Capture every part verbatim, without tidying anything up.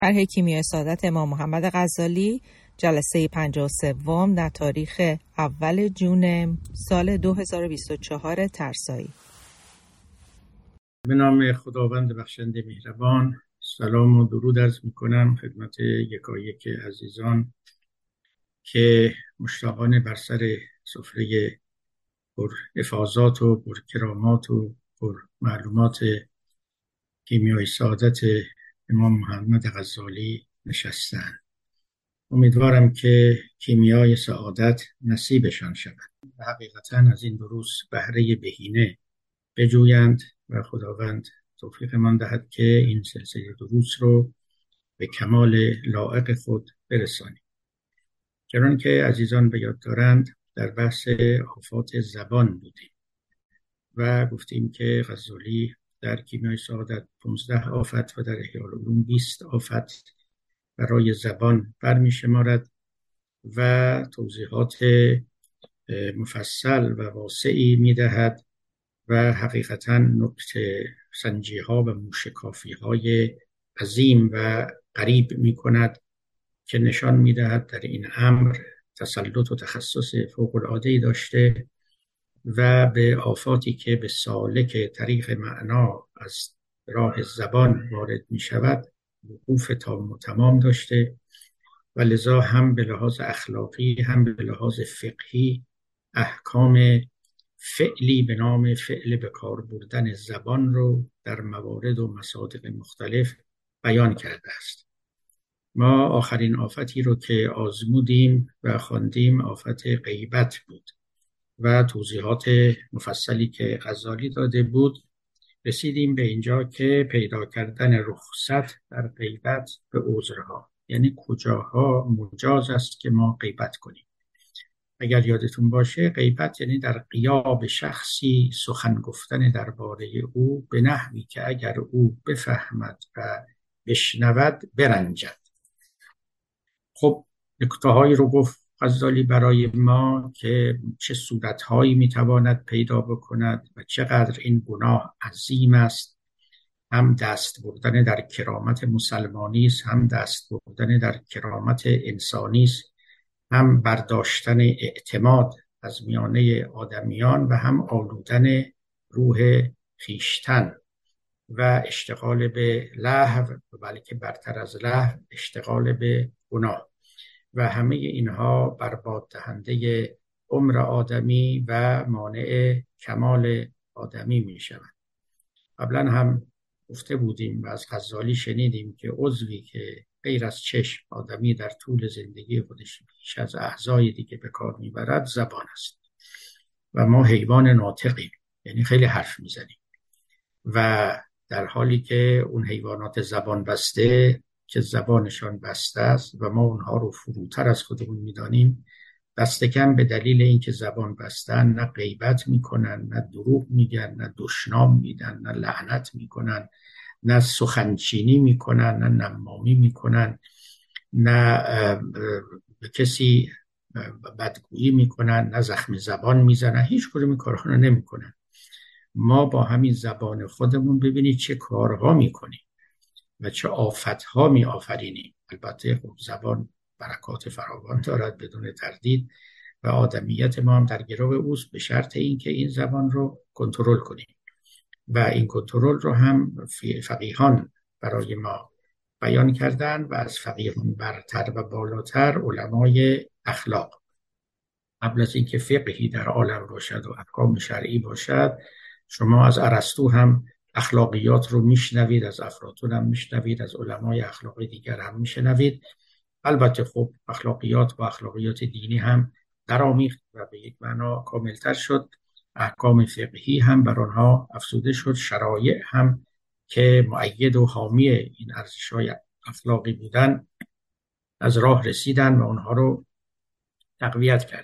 شرح کیمیای سعادت امام محمد غزالی، جلسه پنجاه و سه در تاریخ اول جون سال دو هزار و بیست و چهار ترسایی. به نام خداوند بخشنده مهربان، سلام و درود عرض میکنم خدمت یکایک عزیزان که مشتاقانه بر سر سفره پر افاضات و پر کرامات و پر معلومات کیمیای سعادت امام محمد غزالی نشستند. امیدوارم که کیمیای سعادت نصیبشان شود و حقیقتا از این دروس بهره بهینه بجویند و خداوند توفیق من دهد که این سلسله دروس رو به کمال لایق خود برسانیم. چنان که عزیزان به یاد دارند در بحث آفات زبان بودیم و گفتیم که غزالی در کیمیای سعادت پانزده آفت و در احیاء العلوم بیست آفت برای زبان برمی شمارد و توضیحات مفصل و واسعی می دهد و حقیقتا نکته سنجی ها و موشکافی های عظیم و غریب می کند که نشان می دهد در این امر تسلط و تخصص فوق العاده‌ای داشته و به آفاتی که به سالک طریق معنا از راه زبان وارد می شود وقوف تام و تمام داشته و لذا هم به لحاظ اخلاقی هم به لحاظ فقهی احکام فعلی به نام فعل به کار بردن زبان رو در موارد و مصادیق مختلف بیان کرده است. ما آخرین آفتی رو که آزمودیم و خواندیم آفت غیبت بود و توضیحات مفصلی که غزالی داده بود رسیدیم به اینجا که پیدا کردن رخصت در غیبت به عذرها، یعنی کجاها مجاز است که ما غیبت کنیم. اگر یادتون باشه غیبت یعنی در غیاب شخصی سخن گفتن درباره او به نحوی که اگر او بفهمد و بشنود برنجد. خب نکته‌هایی رو گفت غزالی برای ما که چه صورت‌هایی میتواند پیدا بکند و چقدر این گناه عظیم است. هم دست بردن در کرامت مسلمانی است، هم دست بردن در کرامت انسانی است، هم برداشتن اعتماد از میانه آدمیان و هم آلودن روح خویشتن و اشتغال به لهو، بلکه برتر از لهو اشتغال به گناه و همه اینها برباد دهنده عمر آدمی و مانع کمال آدمی می شود. قبلا هم گفته بودیم و از غزالی شنیدیم که عضوی که غیر از چشم آدمی در طول زندگی خودش بیش از اعضای دیگه به کار میبرد زبان است و ما حیوان ناطقیم، یعنی خیلی حرف میزنیم و در حالی که اون حیوانات زبان بسته که زبانشان بسته است و ما اونها رو فروتر از خودمون میدانیم، دست کم به دلیل اینکه زبان بستن نه غیبت میکنن، نه دروغ میگن، نه دشنام میدن، نه لعنت میکنن، نه سخنچینی میکنن، نه نمامی میکنن، نه به کسی بدگویی میکنن، نه زخم زبان میزنن، هیچ کدوم این کارها رو نمیکنن. ما با همین زبان خودمون ببینید چه کارها میکنیم و چه آفتها می آفرینیم. البته خب زبان برکات فراوان دارد بدون تردید و آدمیت ما هم در گرو اوست، به شرط اینکه این زبان رو کنترل کنیم و این کنترل رو هم فقیهان برای ما بیان کردن و از فقیهان برتر و بالاتر علمای اخلاق. قبل از اینکه فقهی در عالم باشد و احکام شرعی باشد، شما از ارسطو هم اخلاقیات رو میشنوید، از افلاطون هم میشنوید، از علمای اخلاقی دیگر هم میشنوید. البته خب اخلاقیات با اخلاقیات دینی هم درآمیخت و به یک معنا کاملتر شد. احکام فقهی هم بر آنها افزوده شد، شرایع هم که مؤید و حامی این ارزش‌های اخلاقی بودن از راه رسیدن و اونها رو تقویت کردن.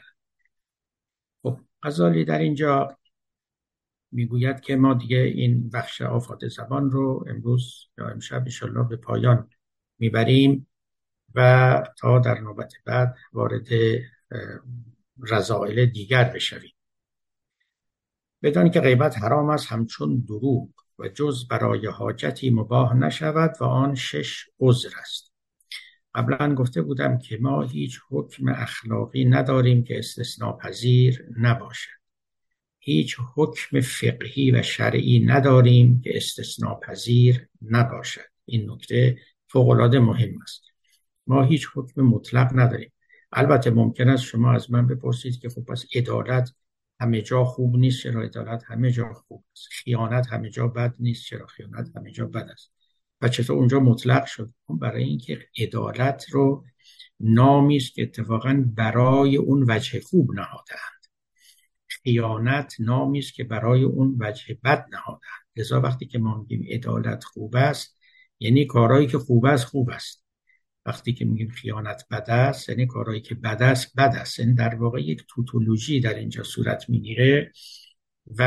خب غزالی در اینجا میگوید که ما دیگه این بخش آفات زبان رو امروز یا امشب انشالله به پایان میبریم و تا در نوبت بعد وارد رذائل دیگر بشویم. بدانید که غیبت حرام است همچون دروغ و جز برای حاجتی مباح نشود و آن شش عذر است. قبلا گفته بودم که ما هیچ حکم اخلاقی نداریم که استثناء پذیر نباشد. هیچ حکم فقهی و شرعی نداریم که استثناء پذیر نباشد. این نکته فوق‌العاده مهم است. ما هیچ حکم مطلق نداریم. البته ممکن است شما از من بپرسید که خب پس عدالت همه جا خوب نیست، چرا عدالت همه جا خوب است؟ خیانت همه جا بد نیست، چرا خیانت همه جا بد است؟ و چطور اونجا مطلق شد؟ برای اینکه عدالت رو نامی است که اتفاقاً برای اون وجه خوب نهاده‌اند. خیانت نامی است که برای اون وجه بد نهاده‌اند. لذا وقتی که ما میگیم عدالت خوب است، یعنی کارهایی که خوب است خوب است. وقتی که میگیم خیانت بد است، یعنی کارهایی که بد است بد است. این در واقع یک توتولوژی در اینجا صورت میگیره و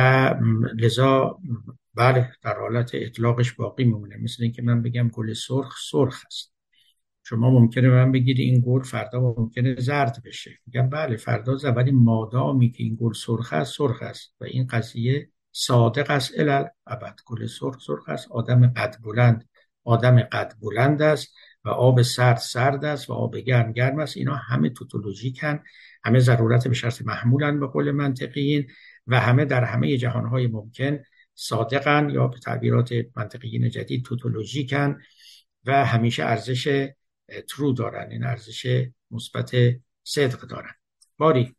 لذا بله در حالت اطلاقش باقی میمونه. مثل اینکه من بگم گل سرخ سرخ است. شما ممکنه من بگید این گل فردا ممکنه زرد بشه، میگم بله فردا زرد، ولی مادامی که این گل سرخ است سرخ است و این قضیه صادق است الی الابد. گل سرخ سرخ است، آدم قد بلند آدم قد بلند است و آب سرد سرد است و آب گرم گرم است. اینا همه توتولوژیکن، همه ضرورت به شرط محمولن به قول منطقیین و همه در همه جهانهای ممکن صادقن یا به تعبیرات منطقیین جدید توتولوژیکن و همیشه ارزش ترو دارن، این ارزش مثبت صدق دارن. باری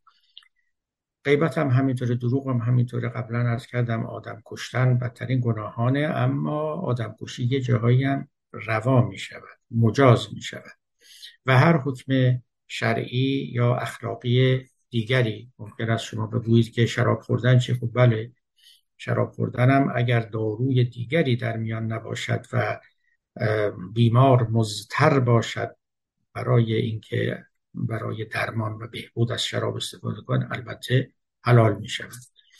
غیبت هم همینطوره، دروغ هم همینطوره. قبلا عرض کردم آدم کشتن بدترین گناهانه، اما آدم کشی یه جاهایی هم روا می شود، مجاز می شود و هر حکم شرعی یا اخلاقی دیگری ممکن است شما بگویید که شراب خوردن چه؟ خب بله شراب خوردن هم اگر داروی دیگری در میان نباشد و بیمار مضطر باشد برای اینکه برای درمان و بهبود از شراب استفاده کنه البته حلال می شود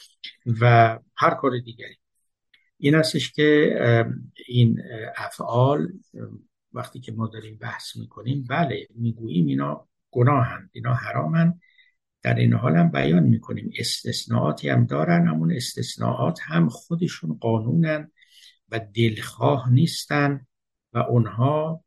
و هر کار دیگری. این هستش که این افعال وقتی که ما داریم بحث میکنیم بله میگوییم اینا گناهند، اینا حرامند، در این حال هم بیان میکنیم استثناءاتی هم دارن، همون استثناءات هم خودشون قانونن و دلخواه نیستن و اونها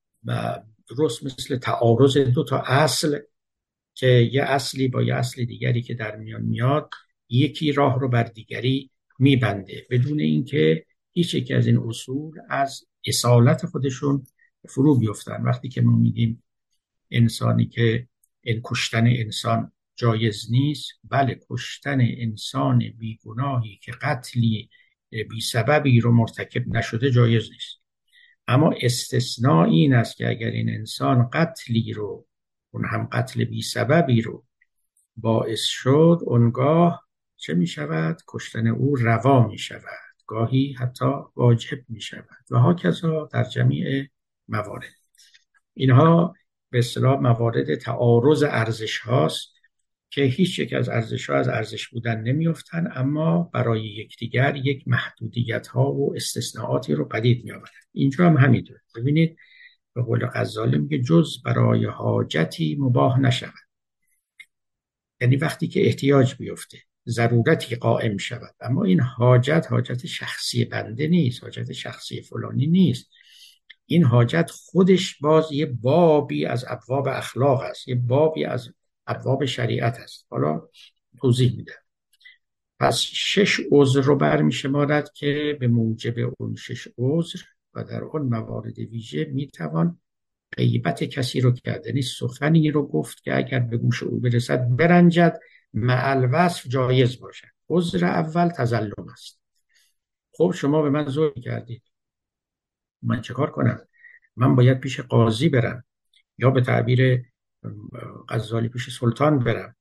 درست مثل تعارض دو تا اصل که یه اصلی با یه اصل دیگری که در میان میاد یکی راه رو بر دیگری میبنده بدون اینکه هیچ یکی از این اصول از اصالت خودشون فرو بیفتن. وقتی که ما میگیم انسانی که این کشتن انسان جایز نیست، بله کشتن انسان بیگناهی که قتلی بی سببی رو مرتکب نشده جایز نیست. اما استثناء این است که اگر این انسان قتلی رو، اون هم قتل بی سببی رو باعث شد، اونگاه چه می شود؟ کشتن او روا می شود، گاهی حتی واجب می شود و هاکذا در جمیع موارد. اینها به اصطلاح موارد تعارض ارزش هاست که هیچ یک از ارزش ها از ارزش بودن نمی افتن، اما برای یکدیگر یک محدودیت ها و استثناءاتی رو پدید می آورند. اینجا هم همینطور. ببینید به قول غزالی میگه جز برای حاجتی مباح نشود، یعنی وقتی که احتیاج بیفته ضرورتی قائم شود، اما این حاجت حاجت شخصی بنده نیست، حاجت شخصی فلانی نیست، این حاجت خودش باز یه بابی از ابواب اخلاق است، یه بابی از ابواب شریعت است. حالا توضیح میده. پس شش عذر رو برمی شمارد که به موجب اون شش عذر و در اون موارد ویژه میتوان غیبت کسی رو کرد، یعنی سخنی رو گفت که اگر به گوش او برسد برنجد، مع الوصف جایز باشد. عذر اول تظلم است. خب شما به من ظلم کردید، من چه کار کنم؟ من باید پیش قاضی برم یا به تعبیر غزالی پیش سلطان برم،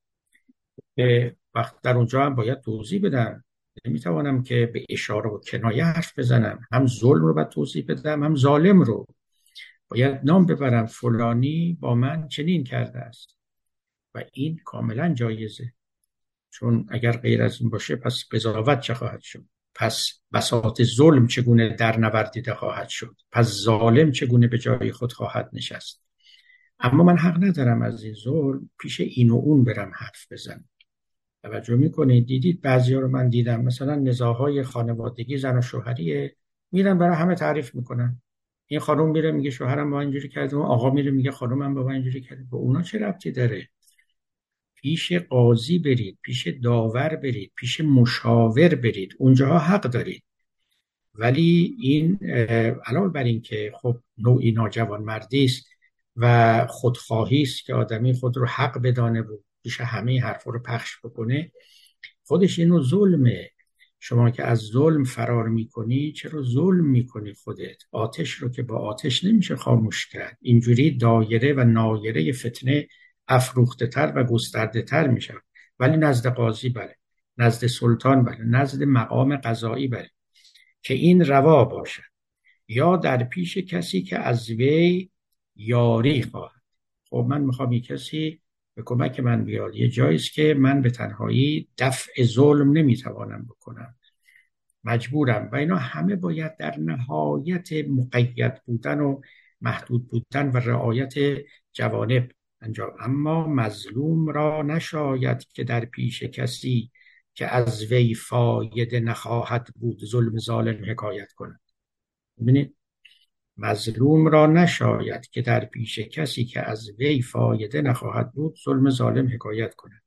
وقت در اونجا هم باید توضیح بدم. نمیتوانم که به اشاره و کنایه حرف بزنم، هم ظلم رو باید توضیح بدم هم ظالم رو. باید نام ببرم فلانی با من چنین کرده است و این کاملا جایزه، چون اگر غیر از این باشه پس قضاوت چه خواهد شد؟ پس بساط ظلم چگونه در نوردیده خواهد شد؟ پس ظالم چگونه به جای خود خواهد نشست؟ اما من حق ندارم از این ظلم پیش این و اون برم حرف بزنم. توجه میکنید؟ دیدید بعضیا رو من دیدم مثلا نزاعهای خانوادگی زن و شوهریه، میرن برای همه تعریف میکنن، این خانم میره میگه شوهرم با اینجوری کرده، اون آقا میره میگه خانمم با اینجوری کرده. به اونا چه ربطی داره؟ پیش قاضی برید، پیش داور برید، پیش مشاور برید، اونجاها حق دارید. ولی این علاوه بر این که خب نوعی ناجوانمردی است و خودخواهی است که آدمی خود رو حق بدانه و پیش همه حرفا رو پخش بکنه، خودش اینو ظلمه. شما که از ظلم فرار میکنی، چرا ظلم میکنی خودت؟ آتش رو که با آتش نمیشه خاموش کرد. اینجوری دایره و نایره فتنه افروخته تر و گسترده تر میشه. ولی نزد قاضی بله، نزد سلطان بله، نزد مقام قضایی بله، که این روا باشد. یا در پیش کسی که از وی یاری خواهد. خب من میخوام یک کسی به کمک من بیاد. یه جاییست که من به تنهایی دفع ظلم نمیتوانم بکنم، مجبورم. و اینا همه باید در نهایت مقید بودن و محدود بودن و رعایت جوانب انجام. اما مظلوم را نشاید که در پیش کسی که از وی فایده نخواهد بود ظلم ظالم حکایت کند. ببینید، مظلوم را نشاید که در پیش کسی که از وی فایده نخواهد بود ظلم ظالم حکایت کند.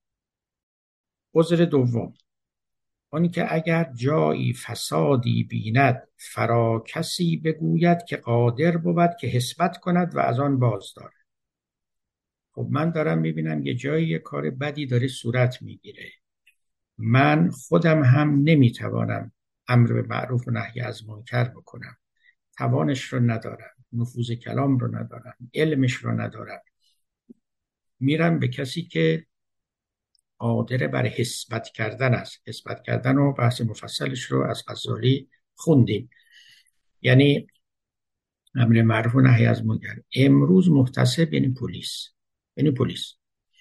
عذر دوم، آن که اگر جایی فسادی بیند فرا کسی بگوید که قادر بود که حسبت کند و از آن باز دارد. خب من دارم میبینم یه جایی یه کار بدی داره صورت میگیره، من خودم هم نمیتوانم امر به معروف و نهی از منکر بکنم، توانش رو ندارم، نفوذ کلام رو ندارم، علمش رو ندارم. میرم به کسی که قادر بر حسبت کردن است. حسبت کردن و بحث مفصلش رو از غزالی خوندیم. یعنی امر معروف و نهی از منکر. امروز محتسب یعنی پلیس، یعنی پلیس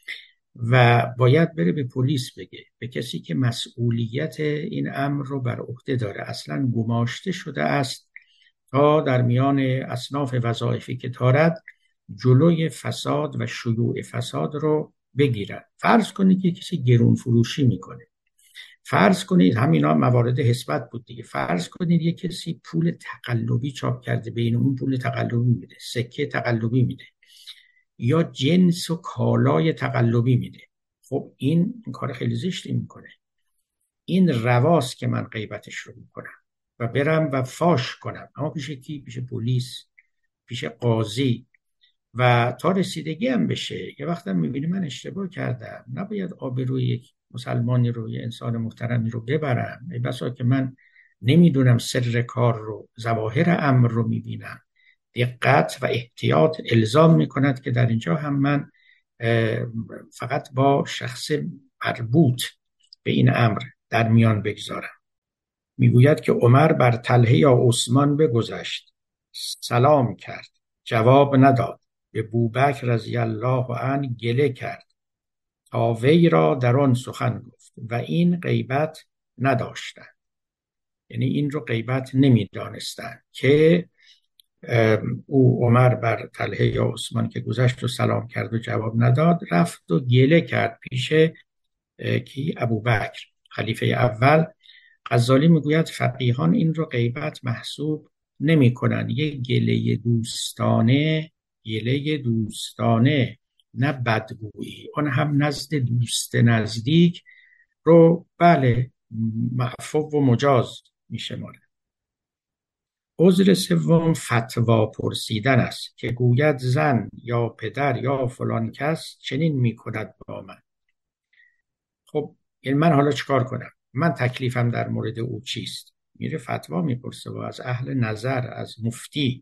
و باید بره به پلیس بگه، به کسی که مسئولیت این امر رو بر عهده داره، اصلا گماشته شده است تا در میان اصناف وظایفی که دارد جلوی فساد و شیوع فساد رو بگیرد. فرض کنید که کسی گرون فروشی میکنه، فرض کنید همینا موارد حسبت بود دیگه، فرض کنید یک کسی پول تقلبی چاپ کرده، بین اون پول تقلبی میده، سکه تقلبی میده یا جنس و کالای تقلبی میده. خب این کار خیلی زشتی میکنه. این رواست که من غیبتش رو میکنم و برم و فاش کنم، اما پیش کی؟ پیش پلیس، پیش قاضی، و تا رسیدگی هم بشه. یه وقت هم میبینی من اشتباه کردم، نباید آبروی یک مسلمانی رو، یه انسان محترمی رو ببرم. ای بسا که من نمیدونم سر کار رو، ظواهر امر رو میبینم. دقت و احتیاط الزام میکند که در اینجا هم من فقط با شخص مربوط به این امر در میان بگذارم. میگوید که عمر بر طلحه یا عثمان بگذشت، سلام کرد، جواب نداد. به بوبکر رضی الله عنه گله کرد تا وی را در آن سخن گفت و این غیبت نداشتند. یعنی این رو غیبت نمیدانستند که او عمر بر طلحه یا عثمان که گذشت و سلام کرد و جواب نداد، رفت و گله کرد پیش کی؟ ابوبکر خلیفه اول. غزالی میگوید فقیهان این رو غیبت محسوب نمی کنن. یه گله دوستانه، گله دوستانه نه بدگویی، اون هم نزد دوست نزدیک رو بله معفو و مجاز میشه ماله. عذر سوم فتوا پرسیدن است که گوید زن یا پدر یا فلان کس چنین میکند با من. خب یعنی من حالا چیکار کنم؟ من تکلیفم در مورد او چیست؟ میره فتوا میپرسه و از اهل نظر، از مفتی.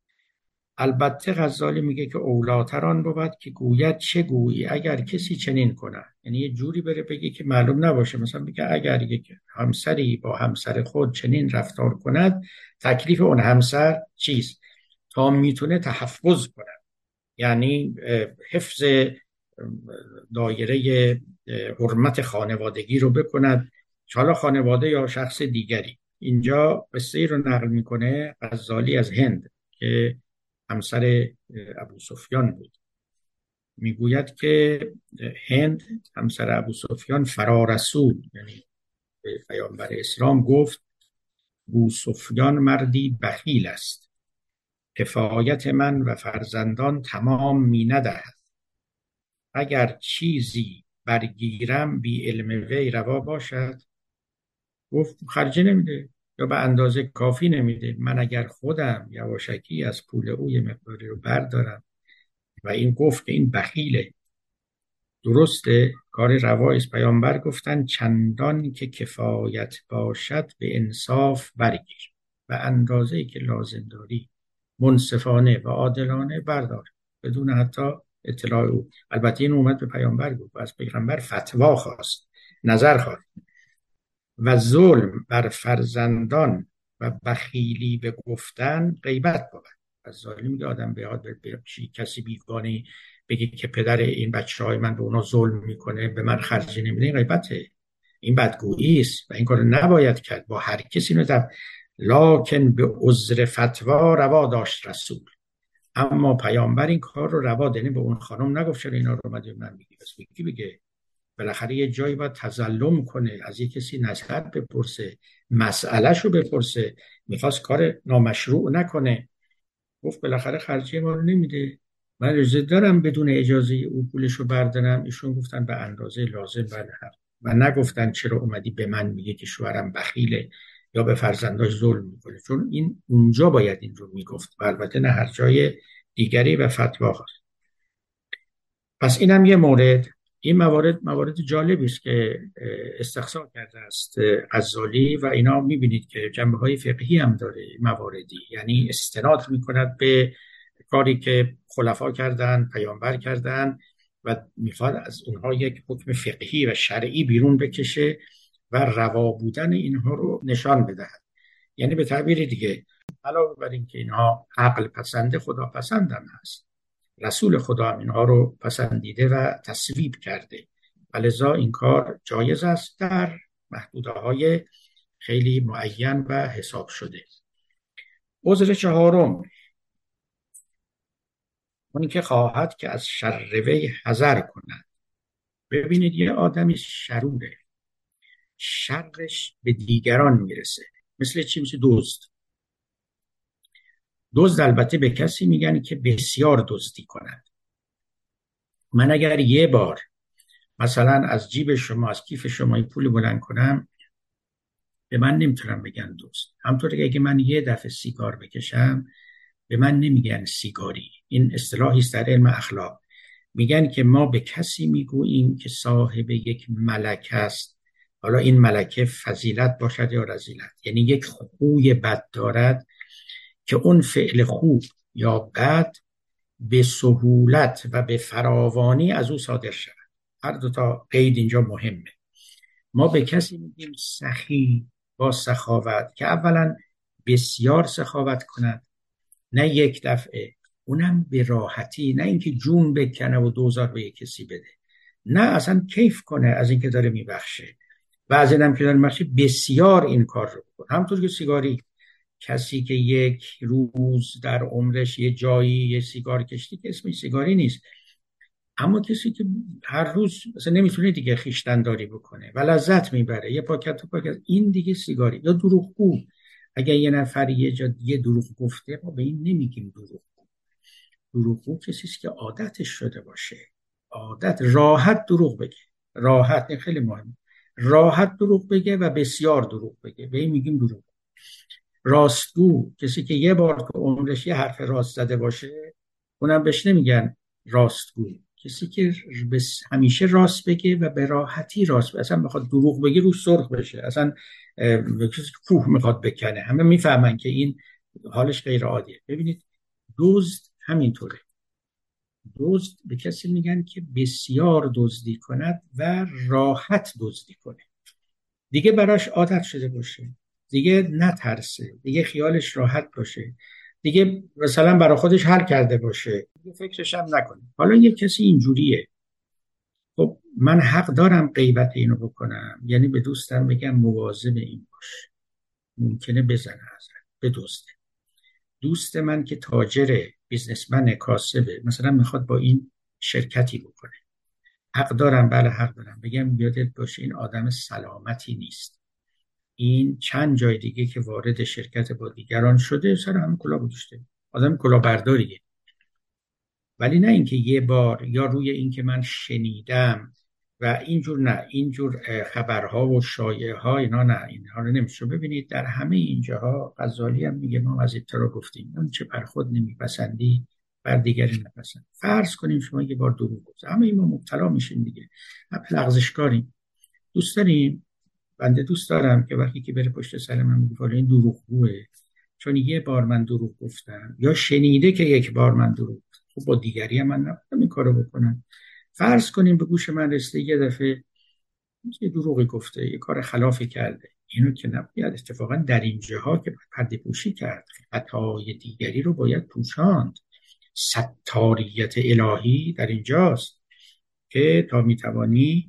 البته غزالی میگه که اولاتر آن بود که گوید چه گویی اگر کسی چنین کنه. یعنی یه جوری بره بگه که معلوم نباشه، مثلا بگه اگر یک همسری با همسر خود چنین رفتار کند تکلیف اون همسر چیست، تا میتونه تحفظ کنه، یعنی حفظ دایره حرمت خانوادگی رو بکند، حالا خانواده یا شخص دیگری. اینجا قصه رو نقل میکنه غزالی از هند که همسر ابو سفیان بود. میگوید که هند همسر ابو سفیان فرا رسول، یعنی پیامبر اسلام گفت ابو سفیان مردی بخیل است کفایت من و فرزندان تمام می ندهد. اگر چیزی برگیرم بی علم وی روا باشد. گفت خرجی نمیده یا به اندازه کافی نمیده. من اگر خودم یواشکی از پول او یه مقداری رو بردارم و این گفت که این بخیله، درسته، کار روایی است. پیامبر گفتن چندان که کفایت باشد به انصاف برگیر و اندازه‌ای که لازم داری منصفانه و عادلانه بردار بدون حتی اطلاع او. البته این اومد به پیامبر گفت و از پیغمبر فتوا خواست، نظر خواست. و ظلم بر فرزندان و بخیلی به گفتن غیبت بود. از ظالم که آدم به کسی بیگانه بگی که پدر این بچه های من به اونا ظلم میکنه به من خرجی نمیده، این غیبته، این بدگویی است و این کار نباید کرد با هر کسی. نزد لکن به عذر فتوا روا داشت رسول، اما پیامبر این کار رو روا دادن. به اون خانم نگفت چرا اینا رو اومدی من میگی، بس بگی بگه بالاخره یه جایی باید تظلم کنه، از یک کسی نظر بپرسه، مسئلهش رو بپرسه، میخواست کار نامشروع نکنه. گفت بالاخره خرجی ما رو نمیده، من اجازه دارم بدون اجازه او پولش رو بردارم. ایشون گفتن به اندازه لازم بله و نگفتن چرا اومدی به من میگه که شوهرم بخیله یا به فرزنداش ظلم میکنه، چون این اونجا باید این رو میگفت و البته نه هر جای دیگری و فتوا خواست. پس اینم یه مورد. این موارد موارد جالبی است که استقصا کرده است غزالی و اینا میبینید که جنبه های فقهی هم داره مواردی، یعنی استناد میکند به کاری که خلفا کردن، پیامبر کردن و میخواد از اونها یک حکم فقهی و شرعی بیرون بکشه و روا بودن اینها رو نشان بدهد. یعنی به تعبیر دیگه علاوه بر این که اینها عقل پسند، خدا پسند هم هست، رسول خدا هم اینها رو پسندیده و تصویب کرده و لذا این کار جایز است در محدوده‌های خیلی معین و حساب شده. عذر چهارم، اون که خواهد که از شر وی حذر کند. ببینید یه آدمی شروره، شرش به دیگران میرسه. مثل چی؟ مثل دزد. دزد البته به کسی میگن که بسیار دزدی کند. من اگر یه بار مثلا از جیب شما، از کیف شما این پول بلند کنم، به من نمیتونم بگن دزد. همطور که اگه من یه دفعه سیگار بکشم به من نمیگن سیگاری. این اصطلاحی است در علم اخلاق، میگن که ما به کسی میگوییم که صاحب یک ملکه است، حالا این ملکه فضیلت باشد یا رذیلت، یعنی یک خوی بد دارد که اون فعل خوب یا بد به سهولت و به فراوانی از او صادر شود. هر دو تا قید اینجا مهمه. ما به کسی میگیم سخی با سخاوت که اولا بسیار سخاوت کند، نه یک دفعه، اونم به راحتی، نه اینکه جون بکنه و دوزار به یک کسی بده، نه اصلا کیف کنه از اینکه داره میبخشه. بعضی هم که داره میبخشه بسیار این کار رو بکنه. همونطور که سیگاری، کسی که یک روز در عمرش یه جایی یه سیگار کشتی که اسمش سیگاری نیست، اما کسی که هر روز مثلا نمیتونه دیگه خویشتن‌داری بکنه و لذت میبره، یه پاکت و پاکت، این دیگه سیگاری. یا دروغگو، اگر یه نفر یه جا دیگه دروغ گفته، ما به این نمیگیم دروغگو. دروغگو کسی است که عادتش شده باشه، عادت راحت دروغ بگه، راحت، این خیلی مهمه، راحت دروغ بگه و بسیار دروغ بگه، به این میگیم دروغ. راستگو، کسی که یه بار تو عمرش یه حرف راست زده باشه، اونم بهش نمیگن راستگو. کسی که همیشه راست بگه و به راحتی راست بگه، اصلا بخواد دروغ بگه روش سرخ بشه، اصلا کسی که کوه میخواد بکنه، همه میفهمن که این حالش غیر عادیه. ببینید دزد همینطوره. دزد به کسی میگن که بسیار دزدی کند و راحت دزدی کنه، دیگه براش عادت شده باشه، دیگه نترسه، دیگه خیالش راحت باشه، دیگه مثلا برای خودش حل کرده باشه، دیگه فکرش هم نکنه. حالا یه کسی اینجوریه، خب من حق دارم غیبت اینو بکنم، یعنی به دوستم بگم مواظب این باش، ممکنه بزنه ازت، بدزده. دوست من که تاجره، بیزنسمن، کاسبه، مثلا میخواد با این شرکتی بکنه، حق دارم، بله حق دارم بگم یادت باشه این آدم سلامتی نیست، این چند جای دیگه که وارد شرکت با دیگران شده سر همه کلا گذاشته، آدم کلاهبرداریه. ولی نه اینکه یه بار یا روی اینکه من شنیدم و اینجور، نه اینجور خبرها و شایعه ها اینا، نه اینها رو نمیشه. ببینید در همه اینجاها غزالی هم میگه ما از ابتدا گفتیم اون چه بر خود نمیپسندی بر دیگری نپسند. فرض کنیم شما یه بار دروغ گفت، همه ما مبتلا میشیم دیگه، لغزشکاریم. دوست داریم، بنده دوست دارم که وقتی که بره پشت سر من میگه فلان این دروغگوئه چون یه بار من دروغ گفتم، یا شنیده که یک بار من دروغ گفتم، خب با دیگری هم من نباید این کارو بکنم. فرض کنیم به گوش من رسیده یه دفعه یه دروغی گفته، یه کار خلافی کرده، اینو که نباید اتفاقا در این جاها که پرده پوشی کرد، خطای دیگری رو باید پوشاند. ستاریت الهی در اینجاست که تا میتوانی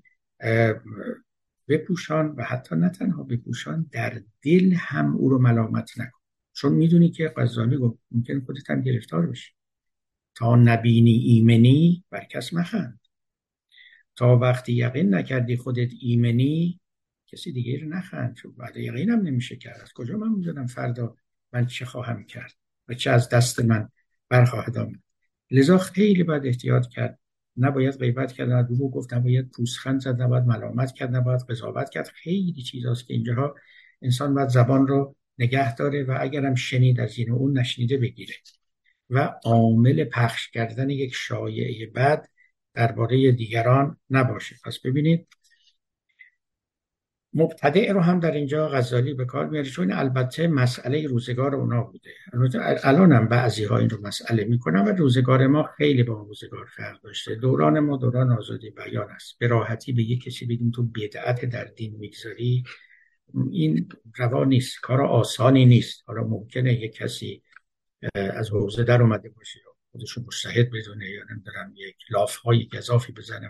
بپوشان و حتی نه تنها بپوشان، در دل هم او رو ملامت نکن، چون میدونی که غزالی گفت ممکن خودت هم گرفتار بشی. تا نبینی ایمنی بر کس مخند، تا وقتی یقین نکردی خودت ایمنی کسی دیگه رو نخند، چون بعد یقین هم نمیشه کرد. از کجا من میدونم فردا من چه خواهم کرد و چه از دست من برخواهد آمد. لذا خیلی باید احتیاط کرد، نباید غیبت کرد، نه دروغ گفت، نباید پوزخند زد، نباید ملامت کرد، نباید قضاوت کرد. خیلی چیزاست که اینجاها انسان باید زبان رو نگه داره و اگرم شنید از این و اون نشنیده بگیره و عامل پخش کردن یک شایعه بد درباره دیگران نباشه. پس ببینید مبتدع رو هم در اینجا غزالی به کار میاره، چون البته مسئله روزگار اونا بوده. الان هم بعضی ها این رو مسئله میکنن و روزگار ما خیلی با روزگار فرق داشته. دوران ما دوران آزادی بیان است. به راحتی به یک کسی بگیم تو بدعت در دین میگذاری، این روا نیست، کار آسانی نیست. حالا ممکنه یک کسی از حوزه در اومده باشه، خودشو مجتهد بدونه یا نمیدونم یک لافهای گزافی بزنه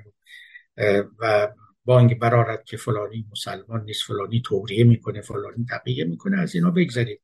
و بانگ برارد که فلانی مسلمان نیست، فلانی توریه میکنه، فلانی تقیه میکنه، از اینا بگذارید.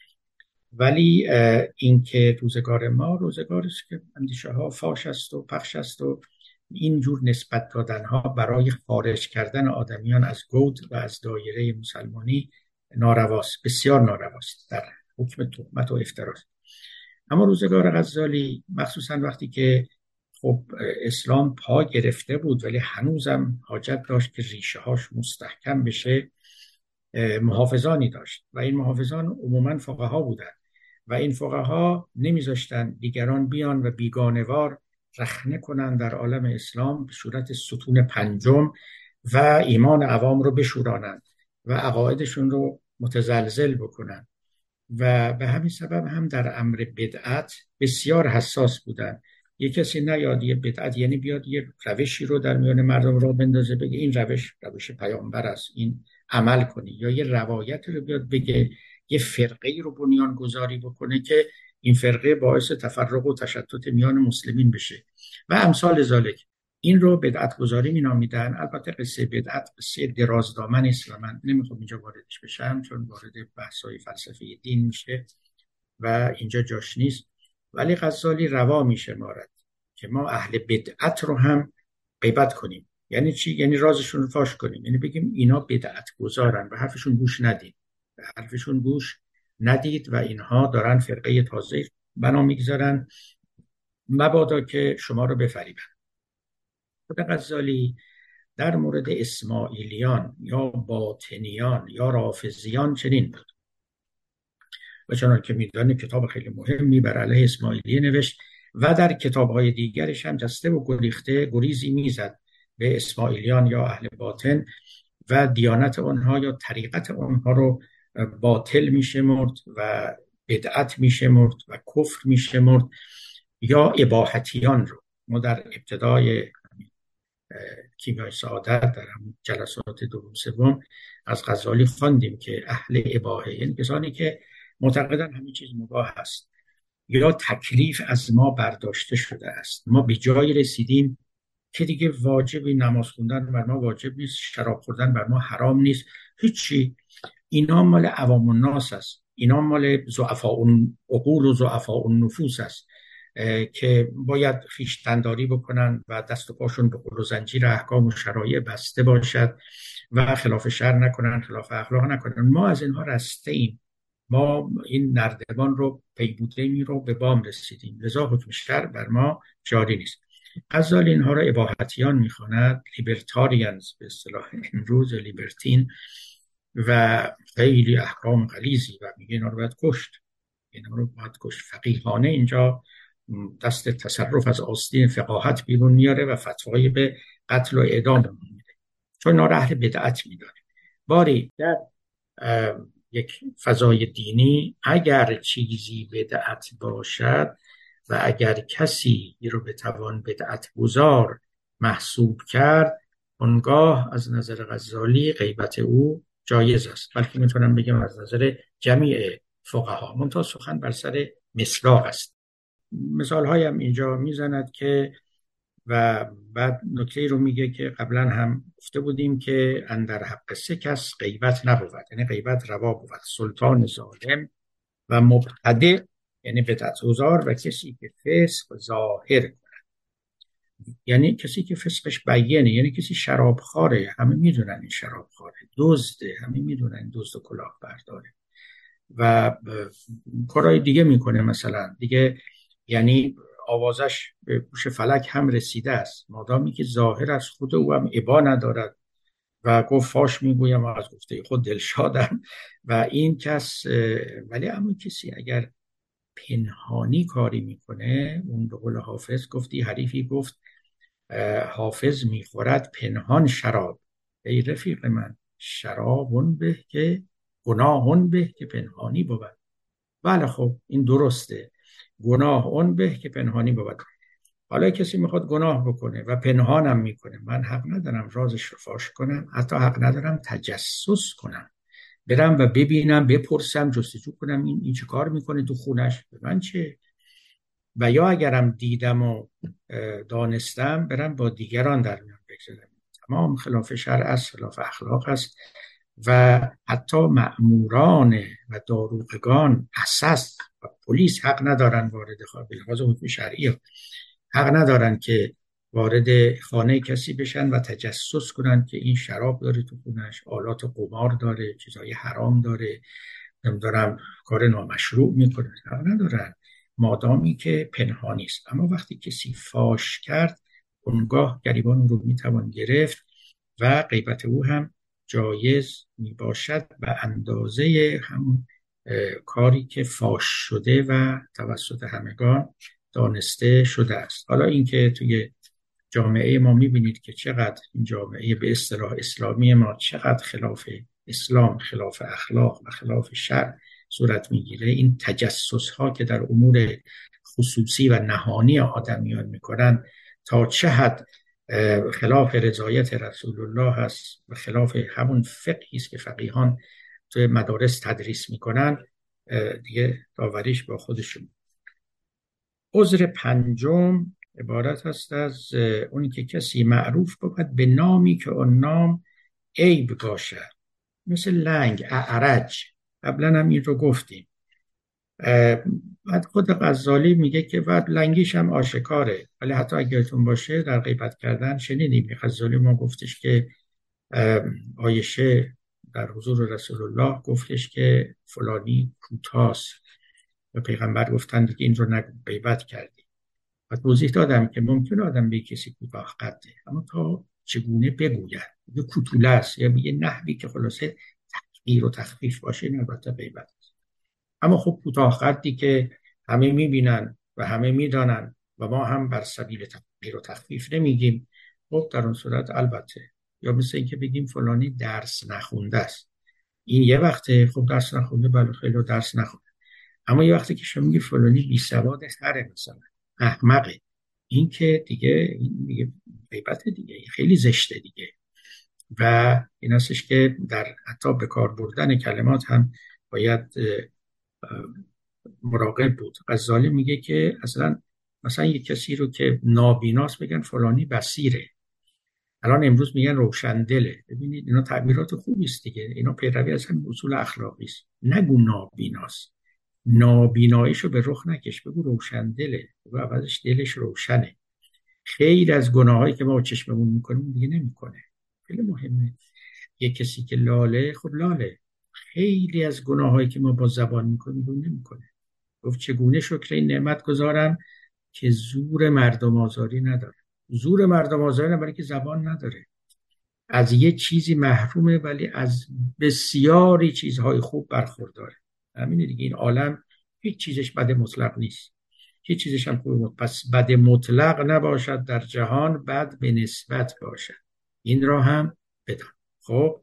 ولی این که روزگار ما روزگاری است که اندیشه ها فاش است و پخش است و اینجور نسبت دادن ها برای خارج کردن آدمیان از گود و از دایره مسلمانی نارواست، بسیار نارواست، در حکم تهمت و افتراست. اما روزگار غزالی مخصوصا وقتی که خب اسلام پا گرفته بود ولی هنوزم حاجت داشت که ریشه هاش مستحکم بشه، محافظانی داشت و این محافظان عموما فقها بودن و این فقها نمیذاشتن دیگران بیان و بیگانوار رخنه کنن در عالم اسلام به صورت ستون پنجم و ایمان عوام رو بشورانند و عقایدشون رو متزلزل بکنن و به همین سبب هم در امر بدعت بسیار حساس بودن. یک کسی نیاد یه بدعت یعنی بیاد یه روشی رو در میان مردم را بندازه بگه این روش روش پیامبر است، این عمل کنی، یا یه روایت رو بیاد بگه یه فرقه رو بنیان گذاری بکنه که این فرقه باعث تفرق و تشتت میان مسلمین بشه و امثال ذالک. این رو بدعت گذاری می نامیدن. البته قصه بدعت قصه درازدامن است و من نمیخوام اینجا واردش بشم چون وارد بحث‌های فلسفی دین میشه و اینجا جاش نیست. ولی غزالی روا میشه مارد که ما اهل بدعت رو هم غیبت کنیم. یعنی چی؟ یعنی رازشون رو فاش کنیم، یعنی بگیم اینا بدعت گذارن و حرفشون گوش ندید، به حرفشون گوش ندید و اینها دارن فرقه تازه بنا میگذارن، مبادا که شما رو بفریبن. خود غزالی در مورد اسماعیلیان یا باطنیان یا رافضیان چنین بود و چنان که میدانه کتاب خیلی مهمی بر علیه اسماعیلیه نوشت و در کتاب‌های دیگرش هم جسته و گریخته گریزی میزد به اسماعیلیان یا اهل باطن و دیانت آنها یا طریقت آنها رو باطل میشمرد و بدعت میشمرد و کفر میشمرد یا اباحتیان رو. ما در ابتدای کیمیای سعادت در هم جلسات دوم سوم از غزالی خواندیم که اهل اباحه یعنی کسانی که معتقدن همه چیز مباح است یا تکلیف از ما برداشته شده است، ما به جای رسیدیم که دیگه واجبی نماز خوندن بر ما واجب نیست، شراب خوردن بر ما حرام نیست، هیچی. اینا مال عوام الناس است، اینا مال ضعفاء العقول و ضعفاء النفوس است که باید خویشتن‌داری بکنن و دست و پاشون به قل و زنجیر احکام و شرایع بسته باشد و خلاف شرع نکنن، خلاف اخلاق نکنن. ما از اینها رسته ایم، ما این نردبان رو پیبوده می رو به بام رسیدیم، لذا حکم شرع بر ما جاری نیست. غزالی اینها را اباحتیان میخواند، لیبرتاریانز به اصطلاح امروز، لیبرتین، و خیلی احکام غلیظی، و میگه اینا رو باید کشت، اینا رو باید کشت. فقیهانه اینجا دست تصرف از آستین فقاهت بیرون میاره و فتوایی به قتل و اعدام میده، چون اینا را اهل بدعت میداره. باری در یک فضای دینی اگر چیزی بدعت باشد و اگر کسی رو به توان بدعت گذار محسوب کرد، اونگاه از نظر غزالی غیبت او جایز است، بلکه میتونم بگم از نظر جمیع فقها. منتها سخن بر سر مصداق است. مثال هایم اینجا میزند که، و بعد نکته رو میگه که قبلا هم گفته بودیم که اندر حق سه کس غیبت نبود، یعنی غیبت روا بود: سلطان ظالم و مبتدع، یعنی بدعت گذار، و کسی که فسق ظاهر کنه، یعنی کسی که فسقش بیانه، یعنی کسی شرابخواره، همه میدونن این شرابخواره، دزده، همه میدونن این دزد و کلاهبرداره و کارهای دیگه میکنه مثلا دیگه، یعنی آوازش به گوش فلک هم رسیده است، مادامی که ظاهر از خود او هم ابا ندارد و گفت فاش میگویم و از گفته خود دلشادم و این کس. ولی اما کسی اگر پنهانی کاری میکنه، اون به قول حافظ گفتی، حریفی گفت حافظ میخورد پنهان شراب، ای رفیق من شرابون به که گناهون به که پنهانی بود. بله خب این درسته، گناه اون به که پنهانی بود. حالا کسی میخواد گناه بکنه و پنهانم میکنه، من حق ندارم رازش رو فاش کنم، حتی حق ندارم تجسس کنم، برم و ببینم، بپرسم، جستجو کنم این, این چه کار میکنه تو خونش، به من چه؟ و یا اگرم دیدم و دانستم، برم با دیگران در میان بگذارم. تمام خلاف شرع است، خلاف اخلاق است و حتی مأموران و داروغگان، اساس و پلیس حق ندارن وارد خانه، به لحاظ حکم شرعی حق ندارن که وارد خانه کسی بشن و تجسس کنن که این شراب داره تو خونش، آلات قمار داره، چیزای حرام داره، نمیدونم کار نامشروع میکنه، حق ندارن مادامی که پنهانی است. اما وقتی کسی فاش کرد، اونگاه گریبان رو میتوان گرفت و غیبت او هم جایز می باشد و اندازه همون کاری که فاش شده و توسط همگان دانسته شده است. حالا اینکه توی جامعه ما میبینید که چقدر این جامعه به اصطلاح اسلامی ما چقدر خلاف اسلام، خلاف اخلاق و خلاف شرع صورت میگیره، این تجسس ها که در امور خصوصی و نهانی آدمیان میکنن تا چه حد خلاف رضایت رسول الله هست و خلاف همون فقهی است که فقیهان توی مدارس تدریس میکنن، دیگه داوریش با خودشون. عذر پنجم عبارت هست از اونی که کسی معروف بود به نامی که اون نام عیب باشه، مثل لنگ، اعرج، قبلا هم این رو گفتیم. بعد خود غزالی میگه که بعد لنگیش هم آشکاره، ولی حتی اگرتون باشه در غیبت کردن شنیدیم غزالی ما گفتش که عایشه در حضور رسول الله گفتش که فلانی کوتاست و پیغمبر گفتند که این رو نگو، غیبت کردی. و توضیح دادم که ممکن آدم به کسی کوتاه قده، اما تا چگونه بگوید، یه کوتوله است یا یه نحوی که خلاصه تحقیر و تخفیف باشه، این البته غیبت است. اما خب کوتاه قدی که همه میبینن و همه میدانن و ما هم بر سبیل تحقیر و تخفیف نمیگیم، خب در اون صورت البته. یا مثل این که بگیم فلانی درس نخونده است، این یه وقته خب درس نخونده، بله خیلی درس نخونده، اما یه وقتی که شما میگی فلانی بی سواد خره، مثلا احمقه، این که دیگه این دیگه غیبت دیگه، خیلی زشته دیگه. و این هستش که در حتی به کار بردن کلمات هم باید مراقب بود. غزالی میگه که اصلا مثلا یک کسی رو که نابیناست بگن فلانی بصیره، الان امروز میگن روشندله. ببینید اینا تعبیرات خوبی است دیگه، اینا پیروی از همین اصول اخلاقی است. نگو نابیناست، نابیناییشو به رخ نکش، بگو روشندله، بگو عوضش دلش روشنه. خیلی از گناهایی که ما چشممون میکنیم دیگه نمیکنه. خیلی مهمه. یک کسی که لاله، خب لاله، خیلی از گناهایی که ما با زبان میکنیم رو نمیکنه. گفت چگونه شکر این نعمت گذارم که زور مردم آزاری نداره. زور مردم آزاری نداره که زبان نداره، از یه چیزی محرومه ولی از بسیاری چیزهای خوب برخورداره. همینه دیگه، این عالم هیچ چیزش بد مطلق نیست، هیچ چیزش هم خوب. پس بد مطلق نباشد در جهان، بد به نسبت باشد، این را هم بدان. خب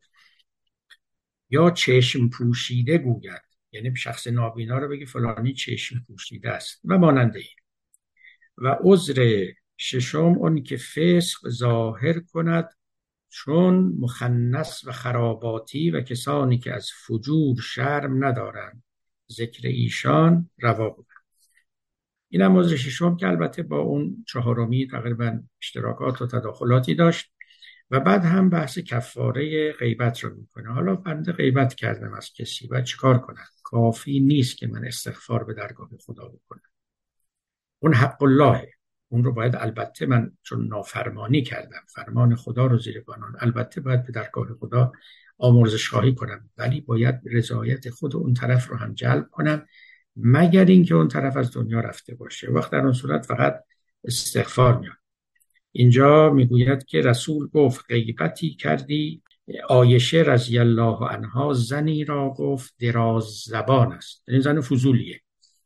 یا چشم پوشیده گوید، یعنی شخص نابینا رو بگی فلانی چشم پوشیده است و مانند این. و عذر ششم اون که فسق ظاهر کند، چون مخنث و خراباتی و کسانی که از فجور شرم ندارند، ذکر ایشان روا بود. این هم عذر ششم که البته با اون چهارمی تقریبا اشتراکات و تداخلاتی داشت. و بعد هم بحث کفاره غیبت رو میکنه. حالا بنده غیبت کردم از کسی و چیکار کنم؟ کافی نیست که من استغفار به درگاه خدا بکنم، اون حق اللهه، اون رو باید، البته من چون نافرمانی کردم فرمان خدا رو زیر قانون، البته باید به درگاه خدا آمرزش خواهی کنم، ولی باید رضایت خود اون طرف رو هم جلب کنم، مگر اینکه اون طرف از دنیا رفته باشه. وقت در اون صورت فقط استغفار میاد. اینجا میگوید که رسول گفت غیبتی کردی. عایشه رضی الله عنها زنی را گفت دراز زبان است، این زن فضولیه.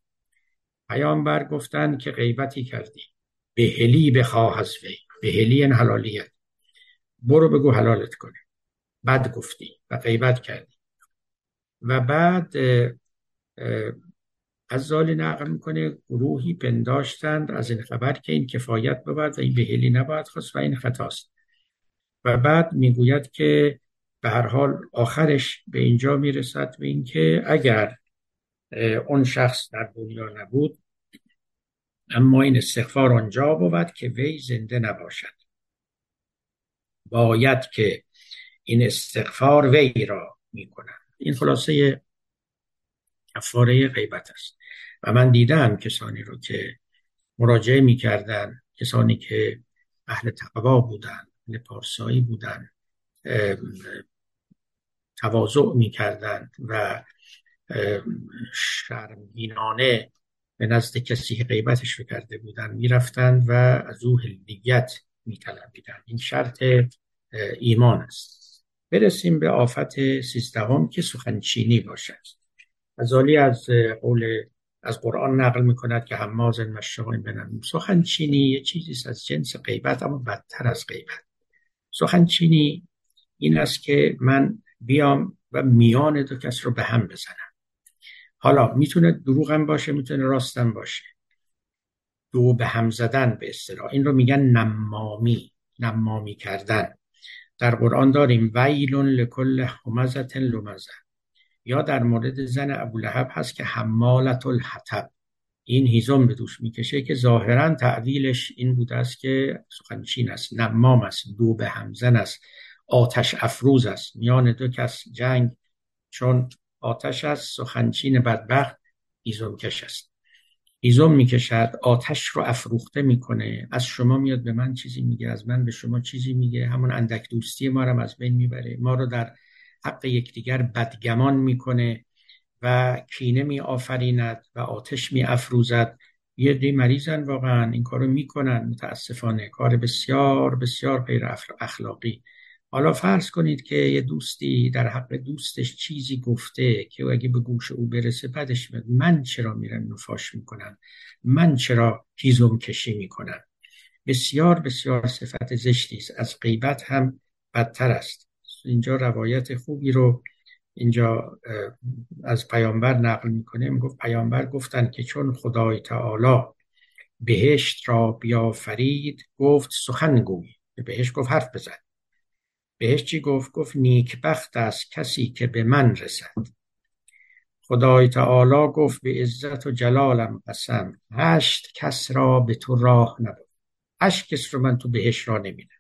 پیامبر گفتن که غیبتی کردی، بهلی بخواه از وی، بهلی این حلالیت، برو بگو حلالت کنه. بعد گفتی و غیبت کردی. و بعد اه اه از ذالی نقل میکنه گروهی پنداشتند از این خبر که این کفایت بود و این بهلی نباید خواست و این خطاست. و بعد میگوید که به هر حال آخرش به اینجا میرسد به این که اگر اون شخص در دنیا نبود، اما این استغفار آنجا بود که وی زنده نباشد، باید که این استغفار وی را میکنند. این خلاصه کفاره غیبت است. و من دیدم کسانی رو که مراجعه میکردن، کسانی که اهل تقوا بودن، اهل پارسایی بودن، تواضع میکردن و شرمگینانه به نزد کسی که غیبتش کرده بودن میرفتند و از او هلیت میطلبیدن. این شرط ایمان است. برسیم به آفت سیزدهم که سخنچینی باشد. غزالی از قول از قرآن نقل میکند که هماز مشاء بنمیم. سخنچینی یه چیزی از جنس غیبت، اما بدتر از غیبت. سخنچینی این است که من بیام و میان دو کس رو به هم بزنم. حالا میتونه دروغم باشه، میتونه راستم باشه. دو به هم زدن به اصطلاح، این رو میگن نمامی، نمامی کردن. در قرآن داریم ویل لکل همزة لمزة. یا در مورد زن ابولهب هست که حمالة الحطب، این هیزم به دوش میکشه، که ظاهرا تعویلش این بوده است که سخنچین است، نمام است، دو به هم زن است، آتش افروز است، میان دو کس جنگ چون آتش است، سخنچین بدبخت هیزم کش است. هیزم میکشد، آتش رو افروخته میکنه، از شما میاد به من چیزی میگه، از من به شما چیزی میگه، همون اندک دوستی ما رو از بین میبره، ما رو در حق یکدیگر بدگمان میکنه و کینه می آفریند و آتش می افروزد. یه دی مریضن واقعا این کارو میکنن، متاسفانه کار بسیار بسیار غیر اخلاقی. حالا فرض کنید که یه دوستی در حق دوستش چیزی گفته که اگه به گوش او برسه بدش میاد، من چرا میرم نفاش میکنم، من چرا هیزم کشی میکنم. بسیار بسیار صفت زشتی است، از غیبت هم بدتر است. اینجا روایت خوبی رو اینجا از پیامبر نقل میکنه. میگفت پیامبر گفتن که چون خدای تعالی بهشت را بیافرید گفت سخن گوی. به بهشت گفت حرف بزن. بهشت چی گفت؟ گفت نیکبخت است کسی که به من رسد. خدای تعالی گفت به عزت و جلالم قسم هشت کس را به تو راه نبود. هشت کس رو من تو بهشت را نمیدم.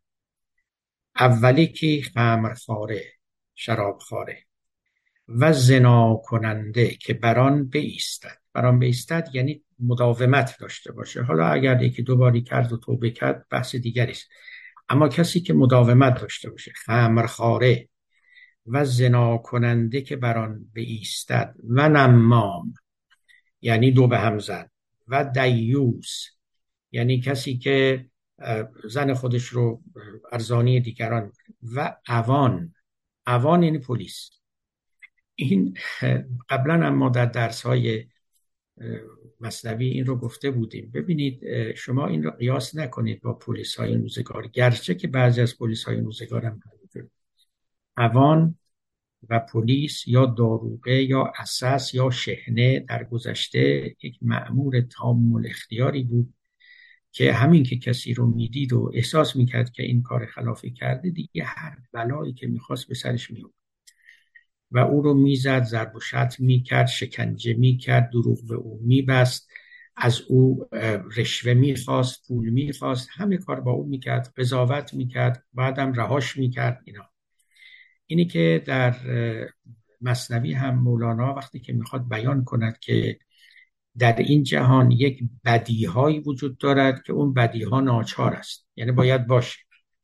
اولی که خمرخواره، شراب خواره، و زنا کننده که بران بایستد. بران بایستد یعنی مداومت داشته باشه. حالا اگر یکی دو باری کرد و توبه کرد بحث دیگری است، اما کسی که مداومت داشته باشه. خمرخواره و زنا کننده که بر آن بایستد و نمام یعنی دو به هم زن و دیوس یعنی کسی که زن خودش رو ارزانی دیگران و عوان عوان یعنی پلیس. این قبلا هم ما در درس‌های مثنوی این رو گفته بودیم. ببینید شما این رو قیاس نکنید با پلیس‌های روزگار، گرچه که بعضی از پلیس‌های روزگار هم همینطور. عوان و پلیس یا داروغه یا اساس یا شحنه در گذشته یک مأمور تام الاختیاری بود که همین که کسی رو میدید و احساس میکرد که این کار خلافی کرده، دیگه هر بلایی که میخواست به سرش میاد و او رو میزد، ضرب و شتم میکرد، شکنجه میکرد، دروغ به او میبست، از او رشوه میخواست، پول میخواست، همه کار با او میکرد، قضاوت میکرد، بعدم رهاش میکرد. اینا اینی که در مثنوی هم مولانا وقتی که میخواد بیان کند که در این جهان یک بدیهایی وجود دارد که اون بدیها ناچار است، یعنی باید باشه.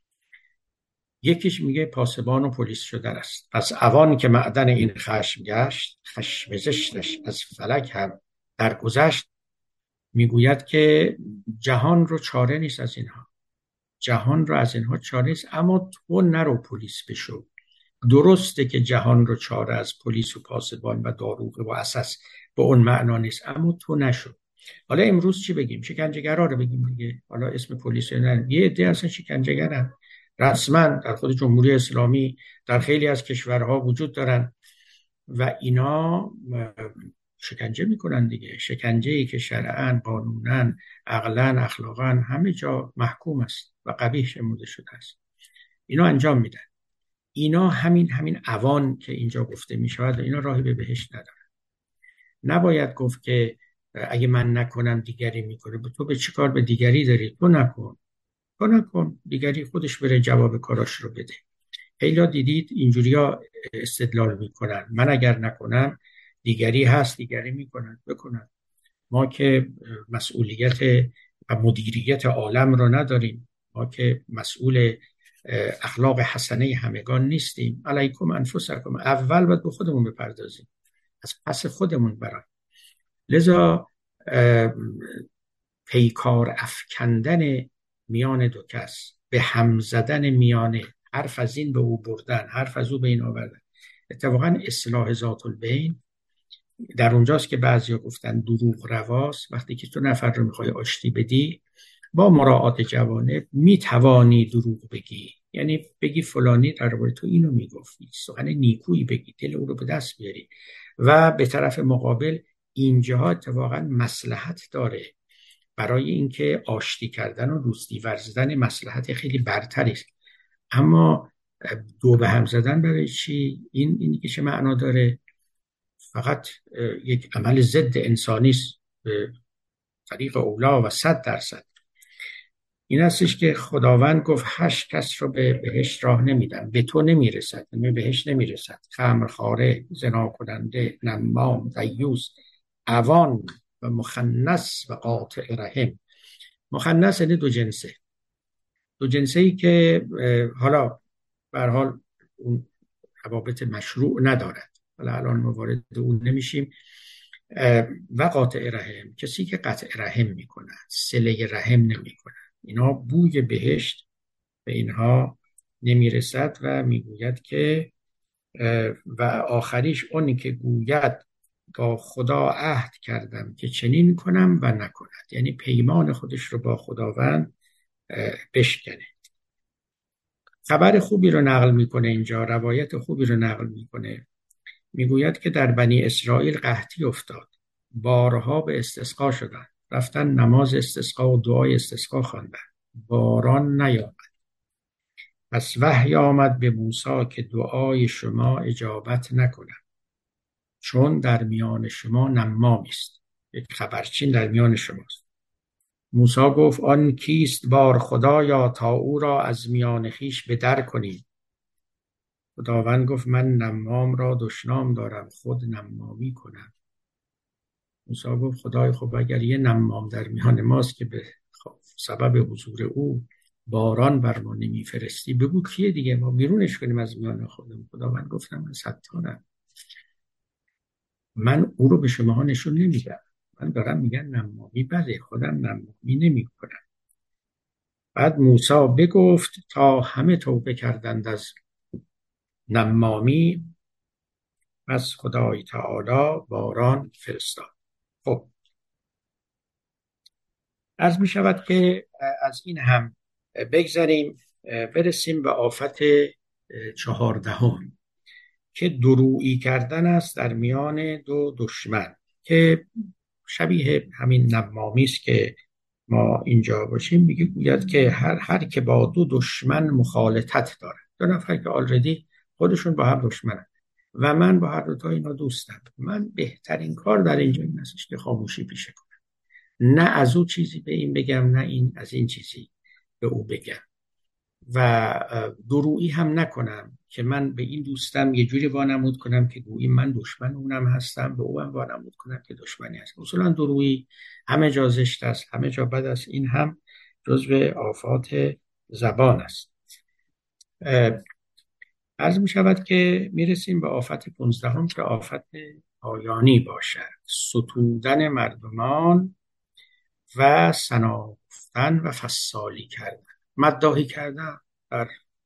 یکیش میگه پاسبان و پلیس شده است، پس عوان که معدن این خشم گشت، خشم زشتش از فلک هم در گذشت. میگوید که جهان رو چاره نیست از اینها، جهان رو از اینها چاره نیست، اما تو نرو پلیس بشو. درسته که جهان رو چاره از پلیس و پاسبان و داروغه و اساس به اون معنا نیست، اما تو نشو. حالا امروز چی بگیم؟ شکنجه‌گرا رو بگیم دیگه. حالا اسم پلیس نه، یه عده اصلا شکنجه‌گرن، رسما در خود جمهوری اسلامی در خیلی از کشورها وجود دارن و اینا شکنجه میکنن دیگه. شکنجه‌ای که شرعاً، قانوناً، عقلاً، اخلاقاً همه جا محکوم است و قبیح شمرده شده است، اینا انجام میدن. اینا همین همین عوان که اینجا گفته میشود، اینا راهی به بهشت ندارن. نباید گفت که اگه من نکنم دیگری میکنه. تو به چی کار به دیگری داری؟ تو نکن، تو نکن، دیگری خودش بره جواب کاراش رو بده. خیلی دیدید اینجوریا استدلال میکنن، من اگر نکنم دیگری هست، دیگری میکنن، بکنن. ما که مسئولیت و مدیریت عالم رو نداریم، ما که مسئول اخلاق حسنه همگان نیستیم. علیکم انفسکم، اول باید به خودمون بپردازیم، از پس خودمون برای. لذا پیکار افکندن میان دو کس، به هم زدن میانه، حرف از این به او بردن، حرف از او به این آوردن، اتفاقا اصلاح ذات البین در اونجاست که بعضیا گفتن دروغ رواست. وقتی که تو نفر رو میخوای آشتی بدی، با مراعات جوانب میتوانی دروغ بگی، یعنی بگی فلانی درباره تو اینو میگفتی، سخن نیکویی بگی، دل او رو به دست بیاری و به طرف مقابل اینجاها اتفاقا مصلحت داره. برای اینکه آشتی کردن و دوستی ورزیدن مصلحت خیلی برتری است. اما دو به هم زدن برای چی؟ این اینی که چه معنا داره؟ فقط یک عمل ضد انسانی است به طریق اولا و صد درصد. این هستش که خداوند گفت هشت کس رو به بهشت راه نمیدن، به تو نمیرسد، به بهشت نمیرسد. خمرخواره، زنا کننده، نمام، دیوس، عوان و مخنث و قاطع رحم. مخنث یعنی دو جنسه، دو جنسه ای که حالا به هر حال اون روابط مشروع ندارد، حالا الان ما وارد اون نمیشیم. و قاطع رحم، کسی که قطع رحم میکنه، صله رحم نمیکنه، اینا بوی بهشت به اینها نمیرسد. و میگوید که و آخریش اونی که گوید با خدا عهد کردم که چنین کنم و نکند، یعنی پیمان خودش رو با خداوند بشکنه. خبر خوبی رو نقل میکنه اینجا، روایت خوبی رو نقل میکنه. میگوید که در بنی اسرائیل قحطی افتاد، بارها به استسقا شدن، رفتن نماز استسقا و دعای استسقا خواندن، باران نیامد. پس وحی آمد به موسی که دعای شما اجابت نکند، چون در میان شما نمامی است، یک خبرچین در میان شماست. موسی گفت آن کیست بار خدایا تا او را از میان خیش به در کنید. خداوند گفت من نمام را دشنام دارم، خود نمامی کنم. موسی گفت خدای خب اگر یه نمام در میان ماست که به سبب حضور او باران بر ما نمیفرستی، بگو کیه دیگه، ما بیرونش کنیم از میان خودمون. خداوند گفتم من ستارم، من او رو به شماها نشون نمیدم. من دارم میگن نمامی بده، خودم نمامی نمی کنم. بعد موسی بگفت تا همه توبه کردند از نمامی، پس خدای تعالی باران فرستاد. خب عرض می شود که از این هم بگذاریم برسیم به آفت چهاردهم که درویی کردن است در میان دو دشمن، که شبیه همین نمامی است که ما اینجا باشیم. میگه گوید که هر هر که با دو دشمن مخالطت داره، دو نفر که آلردی خودشون با هم دشمنن و من با هر دو تا اینا دوستم، من بهترین کار در اینجا این است که خاموشی پیشه کنم، نه از او چیزی به این بگم، نه این از این چیزی به او بگم و درویی هم نکنم که من به این دوستم یه جوری وانمود کنم که گویی من دشمن اونم هستم، به اونم وانمود کنم که دشمنی هست. اصولا درویی همه جا زشت است، همه جا بد است. این هم جزو آفات زبان است. عرض می شود که می رسیم به آفت پونزدهم که آفت پایانی باشد، ستودن مردمان و ثنا گفتن و فسالی کردن، مداحی کردن در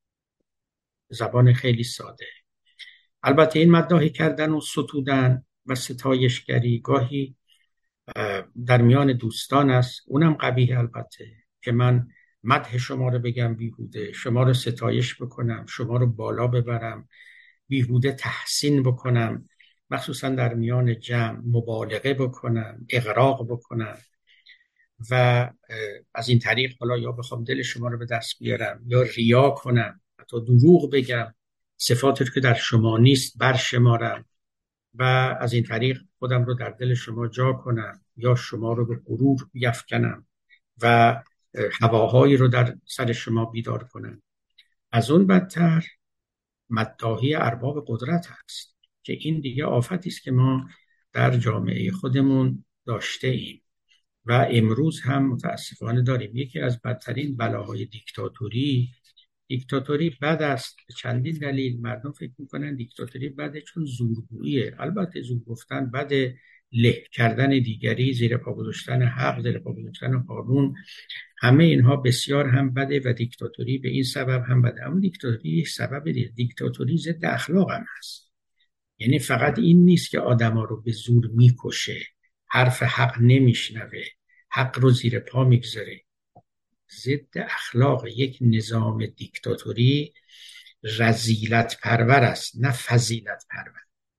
زبان خیلی ساده. البته این مداحی کردن و ستودن و ستایشگری گاهی در میان دوستان است، اونم قبیح البته، که من مدح شما رو بگم بیهوده، شما رو ستایش بکنم، شما رو بالا ببرم، بیهوده تحسین بکنم، مخصوصا در میان جمع مبالغه بکنم، اغراق بکنم و از این طریق حالا یا بخوام دل شما رو به دست بیارم یا ریا کنم، حتی دروغ بگم، صفاتی که در شما نیست برشمارم و از این طریق خودم رو در دل شما جا کنم یا شما رو به غرور بیفکنم و هواهایی رو در سر شما بیدار کنم. از اون بدتر مداحی ارباب قدرت هست که این دیگه آفتی است که ما در جامعه خودمون داشته ایم و امروز هم متاسفانه داریم. یکی از بدترین بلاهای دیکتاتوری، دیکتاتوری بد است به چندین دلیل. مردم فکر میکنن دیکتاتوری بده چون زورگوییه. البته زور گفتن بده، له کردن دیگری، زیر پا گذاشتن حق، زیر پا گذاشتن قانون، همه اینها بسیار هم بده و دیکتاتوری به این سبب هم بده. اما دیکتاتوری یک سبب دیگه، دیکتاتوری ضد اخلاق هم هست. یعنی فقط این نیست که آدما رو به زور میکشه، حرف حق نمیشنوه، حق رو زیر پا میگذاره. ضد اخلاق یک نظام دیکتاتوری رذیلت پرور است، نه فضیلت پرور.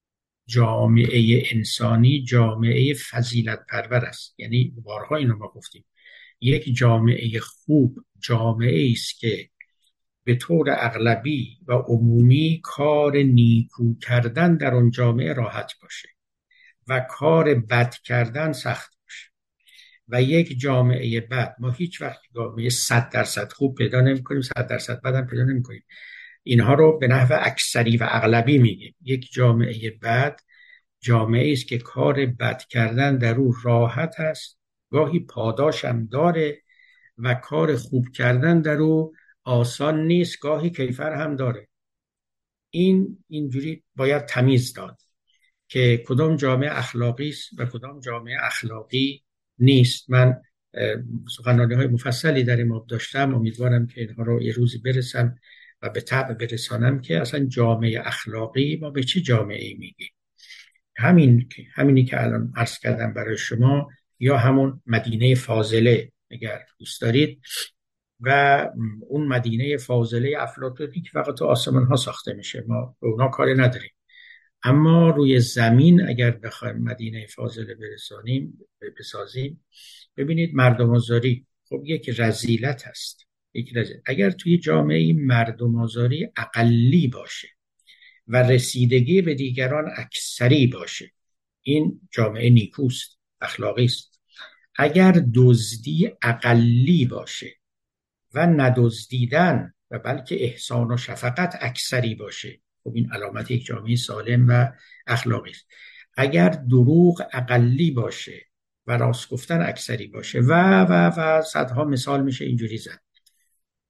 جامعه انسانی جامعه فضیلت پرور است. یعنی بارها اینو ما گفتیم، یک جامعه خوب جامعه است که به طور اغلبی و عمومی کار نیکو کردن در اون جامعه راحت باشه و کار بد کردن سخت باشه. و یک جامعه بد، ما هیچ وقت جامعه صد درصد خوب پیدا نمی کنیم، صد درصد بد هم پیدا نمی کنیم. اینها رو به نحو اکثری و اغلبی میگیم. یک جامعه بد جامعه است که کار بد کردن در او راحت است، گاهی پاداش هم داره، و کار خوب کردن در او آسان نیست، گاهی کیفر هم داره. این اینجوری باید تمیز داد که کدام جامعه اخلاقی است و کدام جامعه اخلاقی نیست. من سخنرانی های مفصلی در این مورد داشتم، امیدوارم که اینها رو یه روزی برسم و به طبع برسانم که اصلا جامعه اخلاقی ما به چه جامعه میگیم. همین همینی که الان عرض کردم برای شما، یا همون مدینه فاضله اگر دوست دارید، و اون مدینه فاضله افلاطونی که فقط تو آسمان ها ساخته میشه، ما به اونا کاری نداریم. اما روی زمین اگر بخوایم مدینه فاضله برسانیم بسازیم، ببینید مردم آزاری خب یک رذیلت هست. یک رذیلت. اگر توی جامعه مردم آزاری اقلی باشه و رسیدگی به دیگران اکثری باشه، این جامعه نیکوست، اخلاقی است. اگر دزدی اقلی باشه و ندزدیدن و بلکه احسان و شفقت اکثری باشه، خب این علامت یک جامعه سالم و اخلاقی است. اگر دروغ اقلی باشه و راست گفتن اکثری باشه و و و صدها مثال میشه اینجوری زد.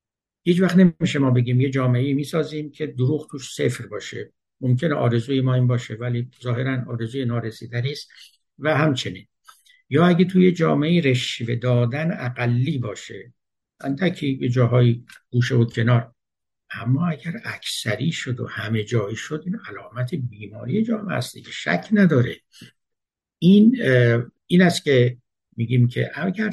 هیچ وقت نمیشه ما بگیم یه جامعه میسازیم که دروغ توش صفر باشه. ممکنه آرزوی ما این باشه ولی ظاهرا آرزوی نارسیدنی است. و همچنین یا اگه توی جامعه رشوه دادن اقلی باشه، اندکی به جاهای گوشه و کنار، اما اگر اکثری شد و همه جایی شد، این علامت بیماری جامعه است دیگه، شک نداره. این این است که میگیم که اگر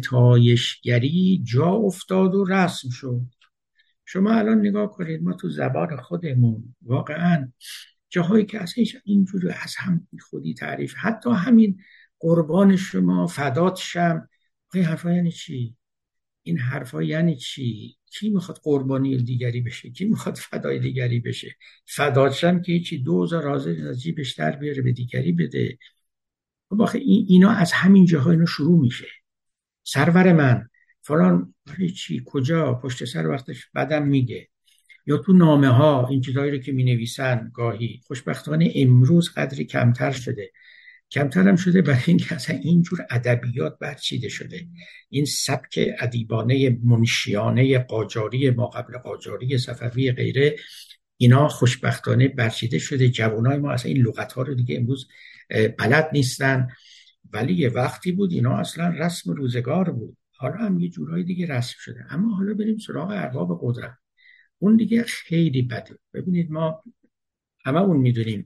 ستایشگری جا افتاد و رسم شد. شما الان نگاه کنید، ما تو زبان خودمون واقعا جاهایی که اصلا اینجوری از هم خودی تعریف، حتی همین قربان شما فدات شم، این حرفا یعنی چی؟ این حرفا یعنی چی؟ کی میخواد قربانی دیگری بشه؟ کی میخواد فدای دیگری بشه؟ فدات شم که چی؟ دوزار حاضر از جیبش در بیاره به دیگری بده. واقعا این اینا از همین جاها اینا شروع میشه. سرور من فلان چی کجا پشت سر وقتش بعدم میگه، یا تو نامه ها این چیزایی رو که می نویسن گاهی. خوشبختانه امروز قدری کمتر شده، کمتر هم شده برای اینکه اصلا اینجور ادبیات برچیده شده. این سبک ادیبانه منشیانه قاجاری، ما قبل قاجاری، صفوی، غیره، اینا خوشبختانه برچیده شده. جوانای ما اصلا این لغت ها رو دیگه امروز بلد نیستن، ولی یه وقتی بود اینا اصلا رسم روزگار بود. حالا هم یه جورای دیگه رسم شده. اما حالا بریم سراغ ارباب قدرت. اون دیگه خیلی بده. ببینید ما همه اون میدونیم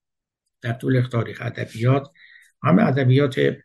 در طول تاریخ ادبیات، همه ادبیات،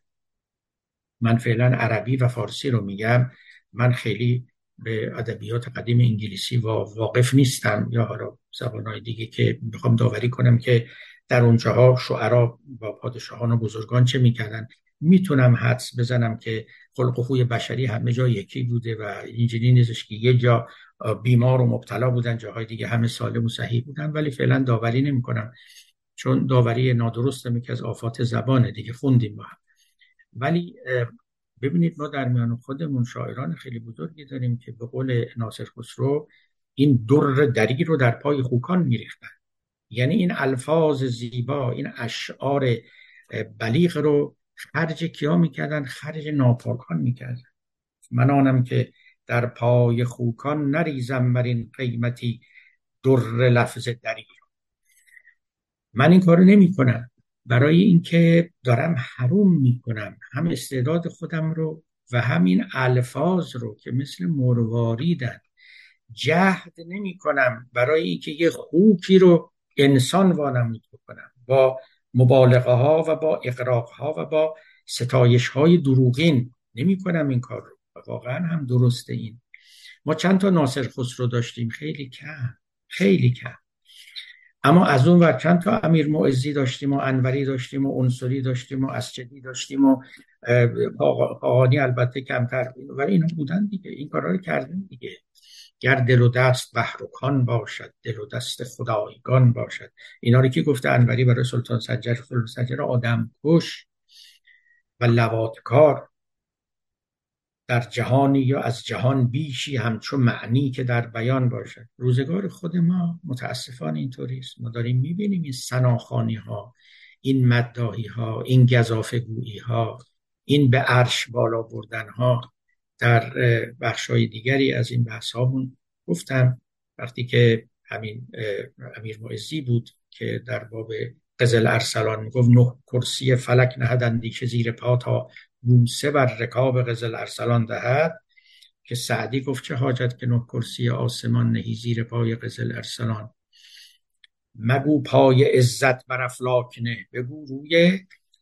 من فعلا عربی و فارسی رو میگم، من خیلی به ادبیات قدیم انگلیسی واقف نیستم یا حالا زبانهای دیگه که بخوام داوری کنم که در اونجاها شعرا با پادشاهان و بزرگان چه میکردن. میتونم حدس بزنم که خلق و خوی بشری همه جا یکی بوده و اینجوری نیستش که یه جا بیمار و مبتلا بودن جاهای دیگه همه سالم و صحیح بودن، ولی فعلا داوری نمی کنم چون داوری نادرستم، یکی از آفات زبانه دیگه، خوندیم با هم. ولی ببینید ما در میان خودمون شاعران خیلی بزرگی داریم که به قول ناصر خسرو این در دری رو در پای خوکان میریختن. یعنی این الفاظ زیبا، این اشعار بلیغ رو خرج کیا میکردن؟ خرج ناپاکان میکردن. من آنم که در پای خوکان نریزم بر این قیمتی در لفظ دری. من این کارو نمی کنم برای اینکه دارم حروم میکنم هم استعداد خودم رو و همین الفاظ رو که مثل مرواریدن. جهد نمی کنم برای اینکه یه خوکی رو انسان وانمود بکنم با مبالغه ها و با اغراق ها و با ستایش های دروغین. نمی کنم این کار رو. واقعا هم درسته. این ما چند تا ناصر خسرو داشتیم، خیلی کم، خیلی کم. اما از اون ور چند تا امیر معزی داشتیم و انوری داشتیم و عنصری داشتیم و اسجدی داشتیم و خاقانی البته کمتر، ولی اینا بودن دیگه، این کارا رو کردن دیگه. گر دل و دست بحر و کان باشد، دل و دست خدایگان باشد. اینا رو که گفته انوری برای سلطان سنجر. سلطان سنجر آدم کش و لواطکار در جهانی یا از جهان بیشی همچون معنی که در بیان باشد. روزگار خود ما متاسفانه اینطوری است. ما داریم میبینیم این ثناخوانی ها، این مداحی ها، این گزافه گویی ها، این به عرش بالا بردن ها. در بخشای دیگری از این بحث هامون گفتم وقتی که همین امیر معزی بود که در باب قزل ارسلان میگفت نه کرسی فلک نهد اندیشه زیر پا تا بوسه بر رکاب قزل ارسلان دهد، که سعدی گفت چه حاجت که نه کرسی آسمان نهی زیر پای قزل ارسلان. مگو پای عزت بر افلاک نه، بگو روی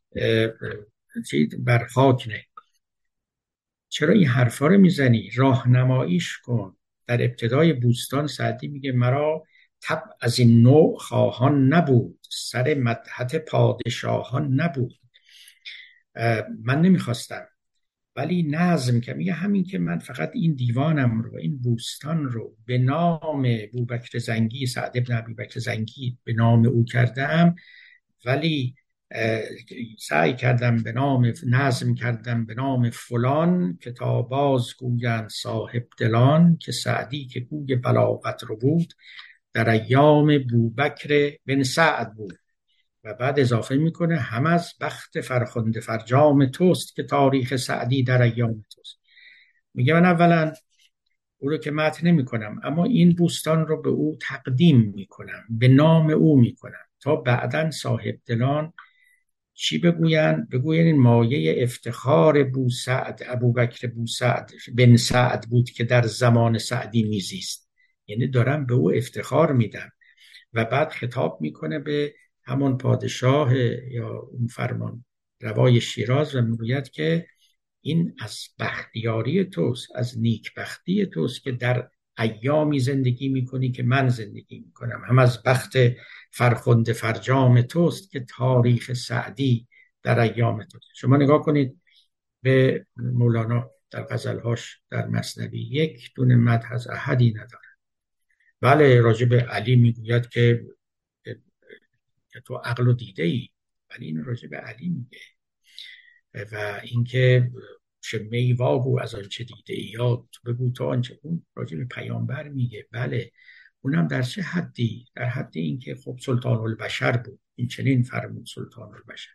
بر خاک نه. چرا این حرفا رو میزنی؟ راهنماییش کن. در ابتدای بوستان سعدی میگه مرا طبع از این نوع خواهان نبود، سر مدحت پادشاهان نبود. من نمیخواستم ولی نظم که میگه همین که من فقط این دیوانم رو، این بوستان رو به نام بوبکر زنگی، سعد ابن ابیبکر زنگی به نام او کردم، ولی سعی کردم به نام، نظم کردم به نام فلان که تا باز گویند صاحب دلان، که سعدی که گوی بلاغت رو بود در ایام بوبکر بن سعد بود. و بعد اضافه میکنه هم از بخت فرخنده فرجام توست که تاریخ سعدی در ایام توست. میگه من اولا او رو که مدح نمی کنم، اما این بوستان رو به او تقدیم می کنم، به نام او می کنم تا بعداً صاحب دلان چی بگوین؟ بگوین این مایه افتخار بوسعد ابوبکر بوسعد بن سعد بود که در زمان سعدی میزیست. یعنی دارم به او افتخار میدم. و بعد خطاب میکنه به همون پادشاه یا اون فرمان روای شیراز و میگوید که این از بختیاری توست، از نیکبختی توست که در ایامی زندگی میکنی که من زندگی میکنم، هم از بخت فرخنده فرجام توست که تاریخ سعدی در ایام توست. شما نگاه کنید به مولانا در غزلهاش در مثنوی، یک دونه مدح از احدی نداره. بله راجع به علی میگوید که که تو عقل و دیده ای، ولی این راجع به علی میگه. و اینکه چه میواگو از آنچه دیده ای، یا تو بگو تو آنچه، اون راجع به پیامبر میگه. بله اونم در چه حدی؟ در حد اینکه خب سلطان البشر بود، این چنین فرمود سلطان البشر.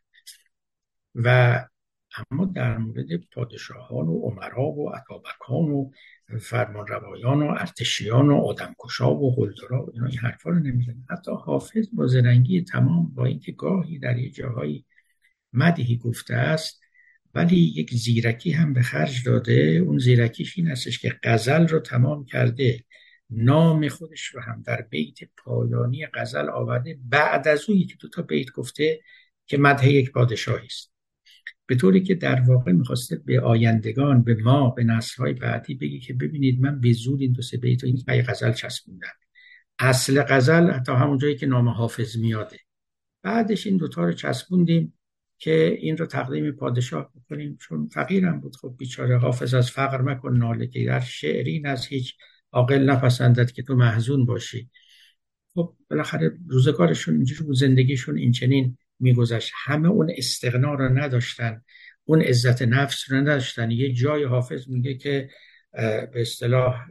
و اما در مورد پادشاهان و امرا و اتابکان و فرمان روایان و ارتشیان و آدمکشا و قلدرا، اینا این حرفا رو نمیزنه. حتی حافظ با زرنگی تمام، با اینکه گاهی در یه جاهایی مدحی گفته است، ولی یک زیرکی هم به خرج داده. اون زیرکیش این هستش که غزل رو تمام کرده، نام خودش رو هم در بیت پایانی غزل آورده بعد از اون یکی دو تا بیت گفته که مدح یک پادشاهی است، به طوری که در واقع میخواسته به آیندگان، به ما، به نسل‌های بعدی بگی که ببینید من به زور این دو سه بیت و این پای غزل چسبوندم. اصل غزل تا همون جایی که نام حافظ میاده، بعدش این دوتا رو چسبوندیم که این رو تقدیم پادشاه بکنیم، چون فقیرم بود. خب بیچاره حافظ از فقر مکن ناله، که در شعرین از هیچ عاقل نپسندد که تو محزون باشی. خب بالاخره روزگارشون اینجوری بود، زندگیشون این چنین میگذشت. همه اون استغنا رو نداشتن، اون عزت نفس رو نداشتن. یه جای حافظ میگه که به اصطلاح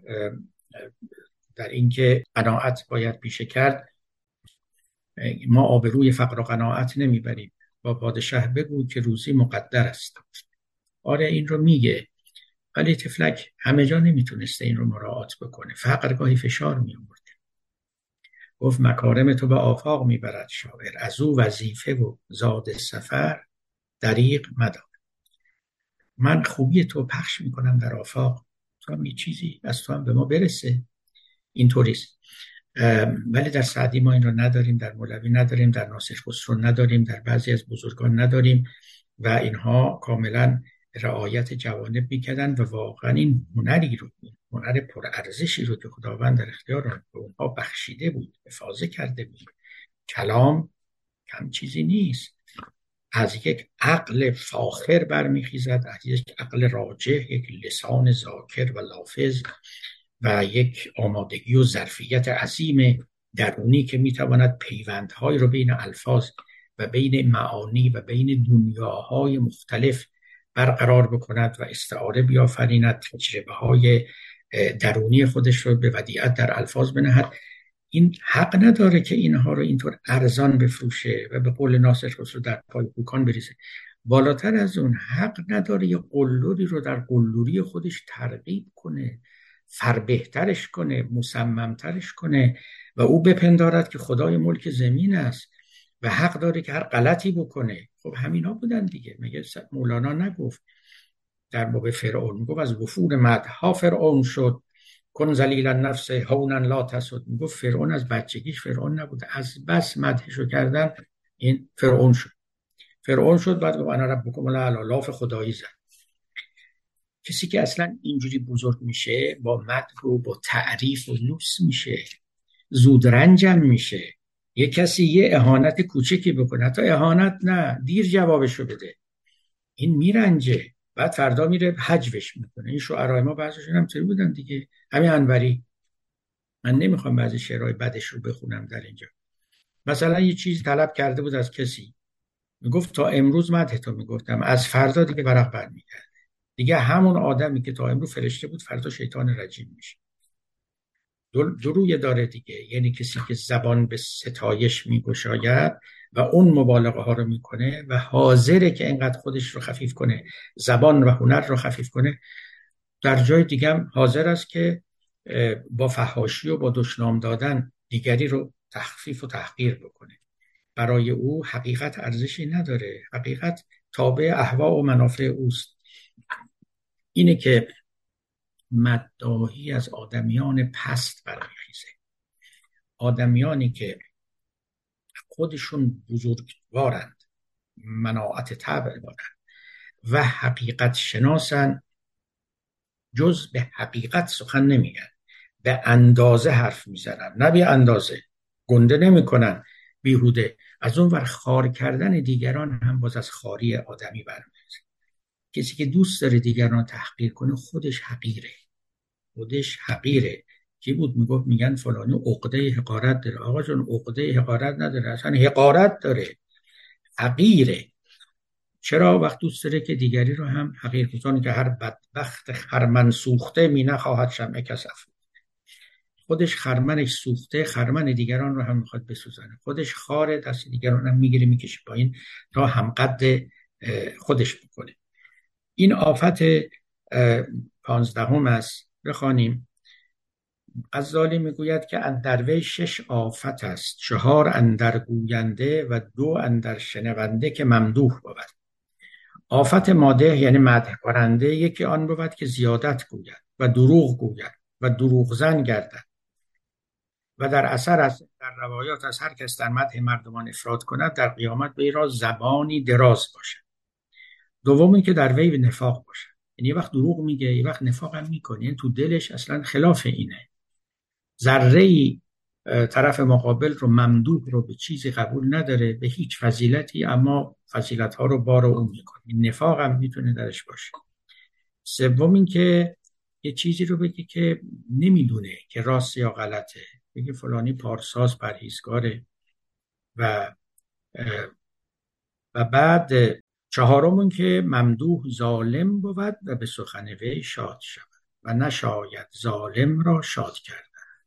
در اینکه قناعت باید پیشه کرد، ما آبروی فقر و قناعت نمیبریم، با پادشاه بگو که روزی مقدر است. آره این رو میگه، ولی تفلک همه جا نمیتونسته این رو مراعات بکنه. فقر گاهی فشار میآورد. گفت مکارم تو به آفاق میبرد شاعر، از او وظیفه و زاد سفر دریغ مدار. من خوبی تو پخش میکنم در آفاق، تو هم یه چیزی از تو هم به ما برسه. اینطوریست. ولی در سعدی ما این رو نداریم، در مولوی نداریم، در ناصر خسرو نداریم، در بعضی از بزرگان نداریم و اینها کاملا رعایت جوانب میکردن و واقعا این هنری رو، هنر پرارزشی رو که خداوند در اختیار اونها بخشیده بود، حفاظت کرده بود. کلام کم چیزی نیست، از یک عقل فاخر برمیخیزد، از یک عقل راجح، یک لسان ذاکر و لافظ و یک آمادگی و ظرفیت عظیم درونی که میتواند پیوندهای رو بین الفاظ و بین معانی و بین دنیاهای مختلف برقرار بکند و استعاره بیافریند، تجربه های درونی خودش رو به ودیعت در الفاظ بنهد. این حق نداره که اینها رو اینطور ارزان بفروشه و به قول ناصر خسرو در پای کوکان بریزه. بالاتر از اون حق نداره یه قلوری رو در قلوری خودش ترغیب کنه، فربهترش کنه، مصممترش کنه و او بپندارد که خدای ملک زمین است و حق داره که هر غلطی بکنه. خب همینا بودن دیگه. مگه مولانا نگفت در باب فرعون؟ میگفت از وفور مدحها فرعون شد، کن ذلیل النفس هونا لا تسد. میگفت فرعون از بچگیش فرعون نبود، از بس مدحشو کردن این فرعون شد. فرعون شد بعد گفت انا ربکم الاعلی، لاف خدایی زد. کسی که اصلا اینجوری بزرگ میشه با مدح و با تعریف و لوس میشه، زود رنجم میشه. یه کسی یه اهانت کوچکی بکنه، حتی اهانت نه، دیر جوابشو بده، این میرنجه، بعد فردا میره حجوش میکنه. این شعرهای ما بعضیشون هم طوری بودن دیگه. همین انوری، من نمیخوام بعضی شعرهای بدش رو بخونم در اینجا. مثلا یه چیز طلب کرده بود از کسی، میگفت تا امروز مدح تو میگفتم، از فردا دیگه ورق برمیگرده. دیگه همون آدمی که تا امروز فرشته بود فردا شیطان رجیم میشه. دو, دو روی داره دیگه. یعنی کسی که زبان به ستایش میگشاید و اون مبالغه ها رو میکنه و حاضره که اینقدر خودش رو خفیف کنه، زبان و هنر رو خفیف کنه، در جای دیگه هم حاضر است که با فحاشی و با دشنام دادن دیگری رو تخفیف و تحقیر بکنه. برای او حقیقت ارزشی نداره. حقیقت تابع اهوا و منافع اوست. اینه که مداحی از آدمیان پست برمیخیزه، آدمیانی که خودشون بزرگوارند، مناعت طبع دارند و حقیقت شناسن، جز به حقیقت سخن نمیگن، به اندازه حرف میزنن، نه به اندازه، گنده نمیکنن بیهوده. از اون ور خار کردن دیگران هم باز از خاری آدمی برمیاد. کسی که دوست داره دیگران تحقیر کنه خودش حقیره، خودش حقیره. کی بود میگفت، میگن فلانی عقده حقارت داره. آقا جون عقده حقارت نداره، اصلا حقارت داره، حقیره. چرا؟ وقت دوست داره که دیگری رو هم حقیر کنه، که هر بدبخت خرمن سوخته می نخواهد شمع کس افروخته. خودش خرمنش سوخته، خرمن دیگران رو هم میخواد بسوزنه. خودش خار دست دیگران هم میگیره میکشه پایین تا هم قد خودش بکنه. این آفت پانزدهم است. بخوانیم. غزالی میگوید که اندر وی شش آفت است، چهار اندر گوینده و دو اندر شنونده که ممدوح بود. آفت مادح یعنی مدح کننده، یکی آن بود که زیادت گوید و دروغ گوید و دروغ زن گردد و در اثر از در روایات از هر کس در مدح مردمان افراد کند، در قیامت به را زبانی دراز باشد. دومی که در وی نفاق باشد، یعنی یه وقت دروغ میگه، یه وقت نفاق هم میکنه، یعنی تو دلش اصلا خلاف اینه. ذره‌ای طرف مقابل رو، ممدوح رو، به چیزی قبول نداره، به هیچ فضیلتی، اما فضیلت‌ها رو بار اون میکنه. این نفاق هم میتونه درش باشه. سوم این که یه چیزی رو بگه که نمیدونه که راست یا غلطه، بگه فلانی پارساز پرهیزگاره. و و بعد چهارم که ممدوح ظالم بود و به سخن وی شاد شود و نشاید ظالم را شاد کرد.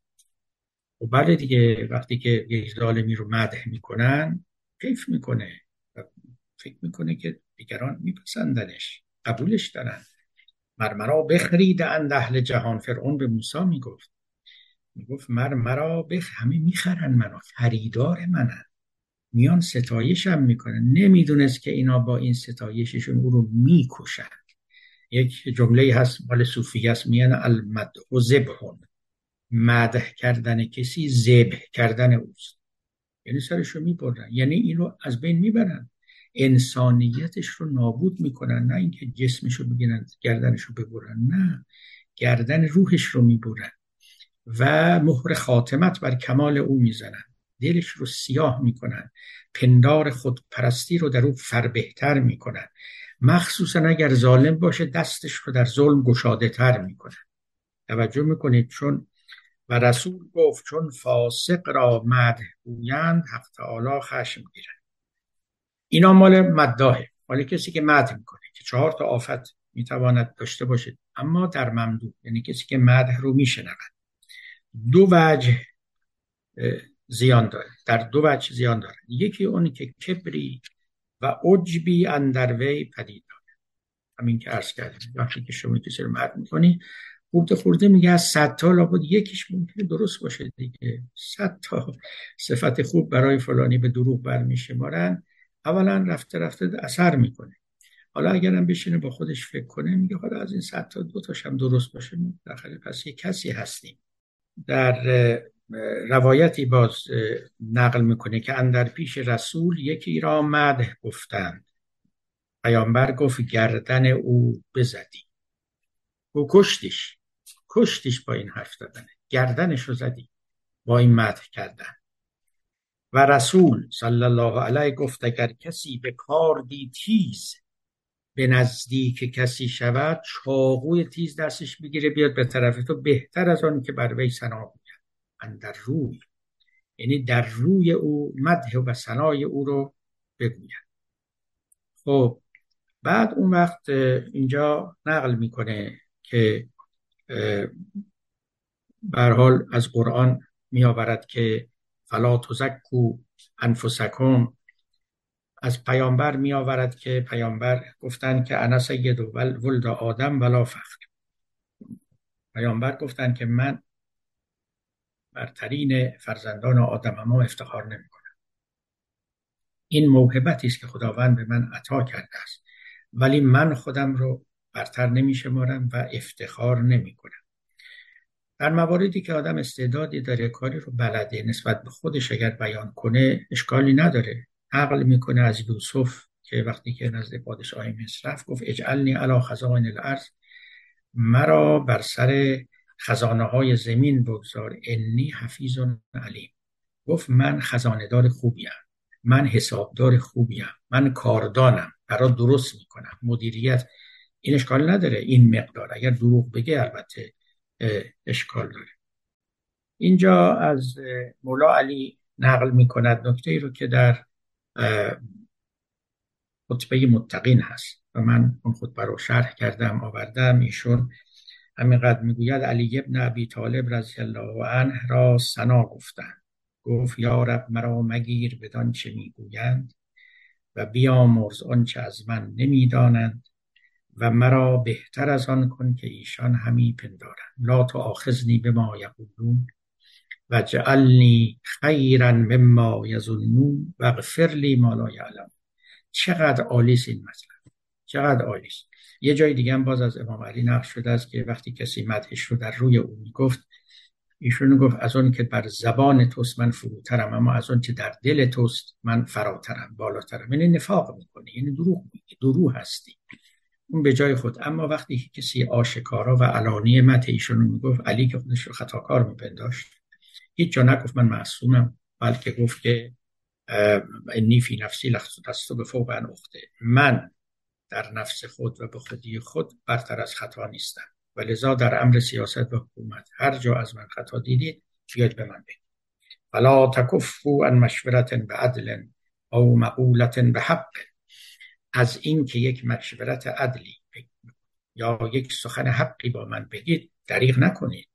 و بله دیگه، وقتی که یک ظالمی رو مدح میکنن کیف میکنه و فکر میکنه که دیگران میپسندنش، قبولش دارن. مرمرا بخریدند اهل جهان، فرعون به موسی میگفت میگفت مرمرا بخ همه میخرن منو، خریدار منن، میان ستایشم میکنن. نمیدونست که اینا با این ستایششون او رو میکشن. یک جمله هست مال صوفی هست، میان المدح و ذبحون، مدح کردن کسی ذبح کردن اوست، یعنی سرشو میبرن، یعنی اینو از بین میبرن، انسانیتش رو نابود میکنن. نه اینکه جسمشو بگیرن گردنشو ببرن، نه، گردن روحش رو میبرن و مهر خاتمت بر کمال او میزنن، دلش رو سیاه میکنن، پندار خودپرستی رو در او فربهتر میکنن، مخصوصا اگر ظالم باشه دستش رو در ظلم گشاده تر میکنن. توجه میکنید؟ چون و رسول گفت چون فاسق را مدح گویند حق تعالی خشم گیرد. اینا مال مداحه، مال کسی که مدح میکنه، که چهار تا آفت میتواند داشته باشه، اما در ممدوح یعنی کسی که مدح رو میشنود. دو وجه زیان داره، در دو وجه زیان داره. یکی اون که کبری و عجبی اندر وی پدید داره، همین که عرض کردیم. وقتی که شما کسی رو مدح میکنی خورده خورده میگه از صد تا لابد یکیش ممکنه درست باشه دیگه. صد تا صفت خوب برای فلانی به دروغ برمیشمارن، اولا رفته رفته اثر میکنه. حالا اگرم بشینه با خودش فکر کنه، میگه حالا از این صد تا دو تاش هم درست باشه، داخل پس یک کسی هستیم. در روایتی باز نقل میکنه که اندر پیش رسول یکی را مدح گفتند، پیامبر گفت گردن او بزدی و کشتیش کشتیش با این حرف دادنه، گردنش رو زدی با این مدح کردن. و رسول صلی الله علیه گفت اگر کسی به کار دی تیز به نزدیک کسی شود، چاقوی تیز دستش بگیره بیاد به طرف تو، بهتر از آن که بر وی ثنا گوید. اندر روی یعنی در روی او مدح و ثنای او رو بگوید. خب بعد اون وقت اینجا نقل میکنه که به هر حال از قرآن می آورد که فلا تزکوا انفسکم. از پیامبر می آورد که پیامبر گفتند که انا سید ولد آدم ولا فخر. پیامبر گفتن که من برترین فرزندان آدم اما افتخار نمی کنم. این موهبتی است که خداوند به من عطا کرده است، ولی من خودم رو برتر نمی شمارم و افتخار نمی کنم. در مواردی که آدم استعدادی داره، کاری رو بلده، نسبت به خودش اگر بیان کنه اشکالی نداره. عقل میکنه از یوسف که وقتی که نزد پادشاه مصر رفت گفت اجعلنی علی خزائن الارض، مرا بر سر خزانه های زمین بگذار، انی حفیظ علیم. گفت من خزانه دار خوبیم، من حسابدار خوبیم، من کاردانم، برای درست میکنم. مدیریت این اشکال نداره، این مقدار اگر دروغ بگه البته اشکال داره. اینجا از مولا علی نقل میکند نکته ای رو که در خطبه متقین هست و من اون خطبه رو شرح کردم آوردم. ایشون همینقدر میگوید علی ابن ابی طالب رضی الله عنه را ثنا گفتند، گفت یا رب مرا مگیر بدان چه میگویند و بیامرز آن چه از من نمیدانند و مرا بهتر از آن کن که ایشان همی پندارند. لا تؤاخذنی بما یقولون و جعلنی خیرا مما یظنون و اغفر لی ما لا یعلمون. چقدر عالی است این مطلب، چقدر عالی است. یه جای دیگه هم باز از امام علی نقل شده است که وقتی کسی مدحش رو در روی او میگفت، ایشون گفت از اون که بر زبان توست من فروترم، اما از اون که در دل توست من فراترم، بالاترم. یعنی نفاق میکنی، یعنی دروغ میگی، دروغ هستی. اون به جای خود. اما وقتی کسی آشکارا و علانی مدح ایشون میگفت، علی که خودش رو خطاکار میپنداشت، هیچ جا نگفت من معصومم، بلکه گفت که انی فی نفسی لست بفوق ان اخته، من در نفس خود و به خودی خود برتر از خطا نیستم، و لذا در امر سیاست و حکومت هر جا از من خطا دیدید بیاید به من بگید. فلا تکفوا عن مشورة بعدل او مقولة بحق، از این که یک مشورت عدلی یا یک سخن حقی با من بگید دریغ نکنید.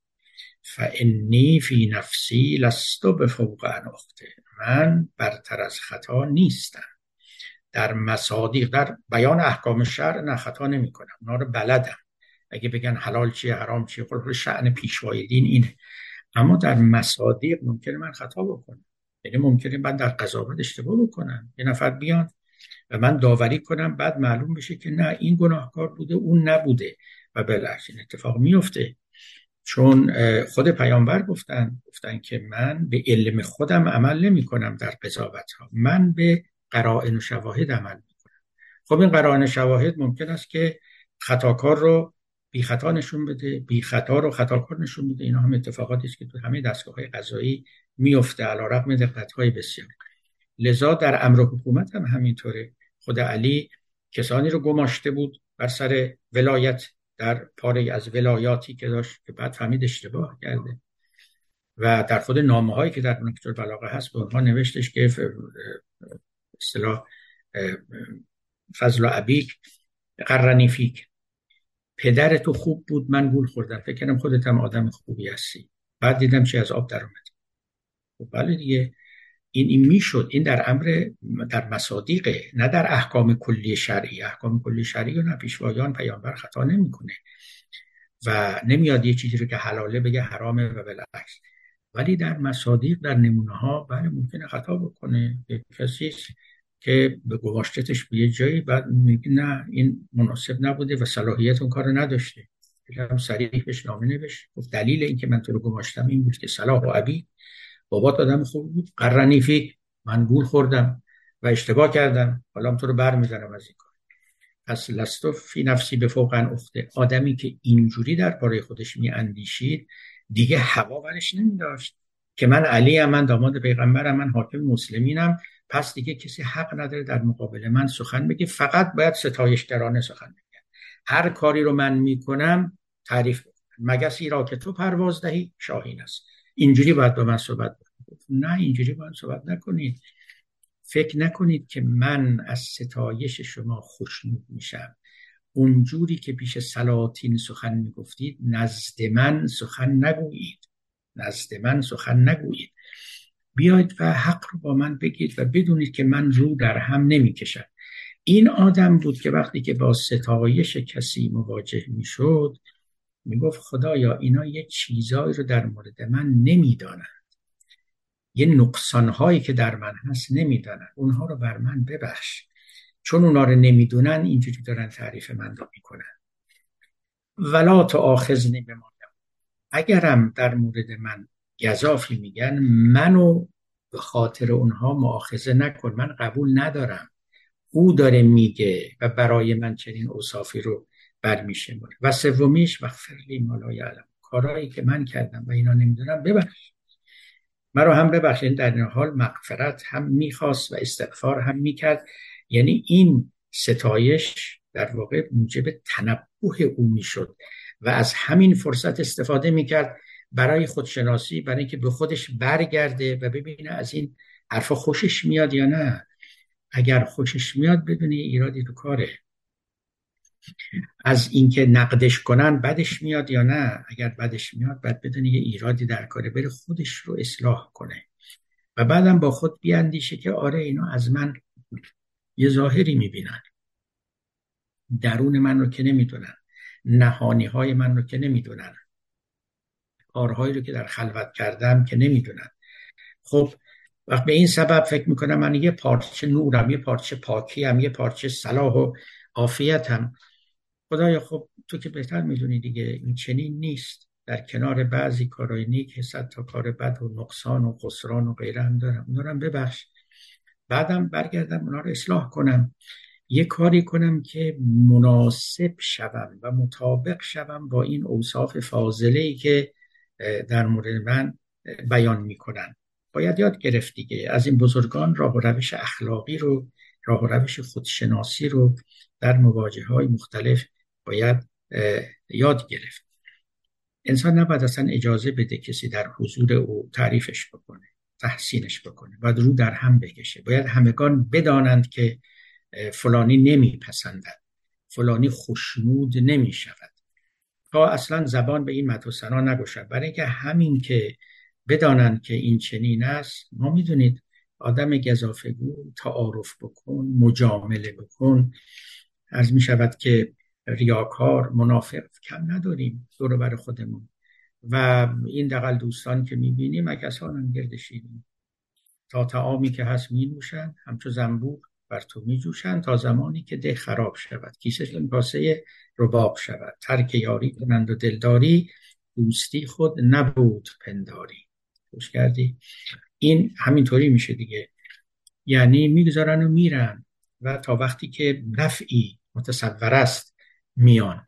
فانی فی نفسی لست بفوق ان اخته، من برتر از خطا نیستم. در مصادیق، در بیان احکام شرع نه خطا نمی کنم، اونا رو بلدم. اگه بگن حلال چیه حرام چیه، خب شأن پیشوای دین اینه. اما در مصادیق ممکنه من خطا بکنم، یعنی ممکنه من در قضاوت اشتباه بکنم. یه نفر بیان و من داوری کنم، بعد معلوم بشه که نه این گناهکار بوده اون نبوده و بالعکس این اتفاق میفته. چون خود پیامبر گفتن گفتن که من به علم خودم عمل نمی کنم در قضاوت ها، من به قرائن و شواهد عمل می کنم. خب این قرائن و شواهد ممکن است که خطاکار رو بی خطا نشون بده، بی خطا رو خطاکار نشون بده. اینا هم اتفاقاتی است که تو همه دستگاه‌های قضایی میفته علیرغم دقت‌های بسیار. لذا در امر حکومت هم همینطوره. خود علی کسانی رو گماشته بود بر سر ولایت در پاره از ولایاتی که داشت که بعد فهمید اشتباه کرده و در خود نامه‌هایی که در نهج البلاغه هست به اونها نوشتش که اصطلاح فضل و ابیک قرنی فیک، پدر تو خوب بود من گول خوردم، فکر کنم خودت هم آدم خوبی هستی، بعد دیدم چی از آب در اومد. خب بله دیگه، این این میشد. این در امر در مصادیقه، نه در احکام کلی شرعی. احکام کلی شرعی و نه پیشوایان پیامبر خطا نمیکنه و نمیاد یه چیزی رو که حلاله بگه حرامه و بالعکس. ولی در مصادیق، در نمونه ها بله ممکنه خطا بکنه. کسی که به گماشتش به یه جایی بعد میگه نه این مناسب نبوده و صلاحیت اون کار نداشته، هم صریح بهش نامه نوشت، گفت دلیل این که من تو رو گماشتم این بود که صلاح و ابی بابات آدم خوب بود، قرنی فیک من گول خوردم و اشتباه کردم، حالا تو رو برمی‌دارم از این کار. پس لستو فی نفسی به فوق ان اخته. آدمی که اینجوری درباره خودش میاندیشید دیگه هوا ورش نمیداشت که من علی ام، من داماد پیغمبرم، من حاکم مسلمینم، پس دیگه کسی حق نداره در مقابل من سخن بگه، فقط باید ستایش درانه سخن بگه. هر کاری رو من میکنم تعریف بکنم، مگسی را که تو پرواز دهی شاهین است. اینجوری باید با من صحبت بکنید. نه اینجوری باید صحبت نکنید. فکر نکنید که من از ستایش شما خوشنود میشم. اونجوری که پیش سلاطین سخن میگفتید نزد من سخن نگویید، نزد من سخن نگویید. بیاید و حق رو با من بگید و بدونید که من رو در هم نمیکشم. این آدم بود که وقتی که با ستایش کسی مواجه میشد میگفت خدایا اینا یه چیزایی رو در مورد من نمیدانن، یه نقصانهایی که در من هست نمیدانن، اونها رو بر من ببخش، چون اونها رو نمیدونن اینجوری دارن تعریف من رو میکنن. ولا تؤاخذنی بما یقولون، اگرم در مورد من گزافی میگن، منو به خاطر اونها مؤاخذه نکن، من قبول ندارم. او داره میگه و برای من چنین اوصافی رو برمیشه. و سومیش وغفر لی ما لا یعلمون، کارهایی که من کردم و اینا نمیدونم ببخش، مرا هم ببخش. این در این حال مغفرت هم میخواست و استغفار هم میکرد. یعنی این ستایش در واقع موجب تنبه او میشد و از همین فرصت استفاده میکرد برای خودشناسی، برای اینکه به خودش برگرده و ببینه از این حرفا خوشش میاد یا نه. اگر خوشش میاد بدون ایرادی تو کاره، از اینکه نقدش کنن بدش میاد یا نه، اگر بدش میاد بعد بدون یه ایرادی در کاره بره خودش رو اصلاح کنه و بعدم با خود بیاندیشه که آره اینا از من یه ظاهری میبینن، درون من رو که نمیدونن، نهانی های من رو که نمیدونن، کارهایی رو که در خلوت کردم که نمیدونن. خب وقت به این سبب فکر میکنم من یه پارچه نورم، یه پارچه پاکیم، یه پارچه صلاح و عافیتم. خدایا خب تو که بهتر میدونی دیگه این چنین نیست. در کنار بعضی کارهای نیک صد تا کار بد و نقصان و خسران و غیره هم دارم، اونا هم ببخش. بعدم برگردم اونا رو اصلاح کنم، یه کاری کنم که مناسب شوم و مطابق شوم با این اوصاف فاضله‌ای که در مورد من بیان میکنن. باید یاد گرفت دیگه از این بزرگان راه و روش اخلاقی رو، راه و روش خودشناسی رو در مواجه‌های مختلف باید یاد گرفت. انسان نباید اصلا اجازه بده کسی در حضور او تعریفش بکنه، تحسینش بکنه، باید رو در هم بکشه. باید همگان بدانند که فلانی نمیپسندد، فلانی خوشنود نمی شود، تا اصلا زبان به این مدح و ثنا نگوشد. برای اینکه همین که بدانند که این چنین است، ما میدونید آدم گزافگو تعارف بکن، مجامله بکن، عرض می شود که ریاکار، منافق کم نداریم دور بر خودمون و این دقل دوستان که می بینیم اکسان هم گردشیدیم، تا طعامی که هست می نوشن، همچو زنبور بر تو می جوشن، تا زمانی که ده خراب شود کیسهشون کاسه رباب شود. ترک یاری کنند و دلداری، دوستی خود نبود پنداری. خوش کردی؟ این همینطوری میشه دیگه، یعنی میگذارن و میرن و تا وقتی که نفعی متصور است میان،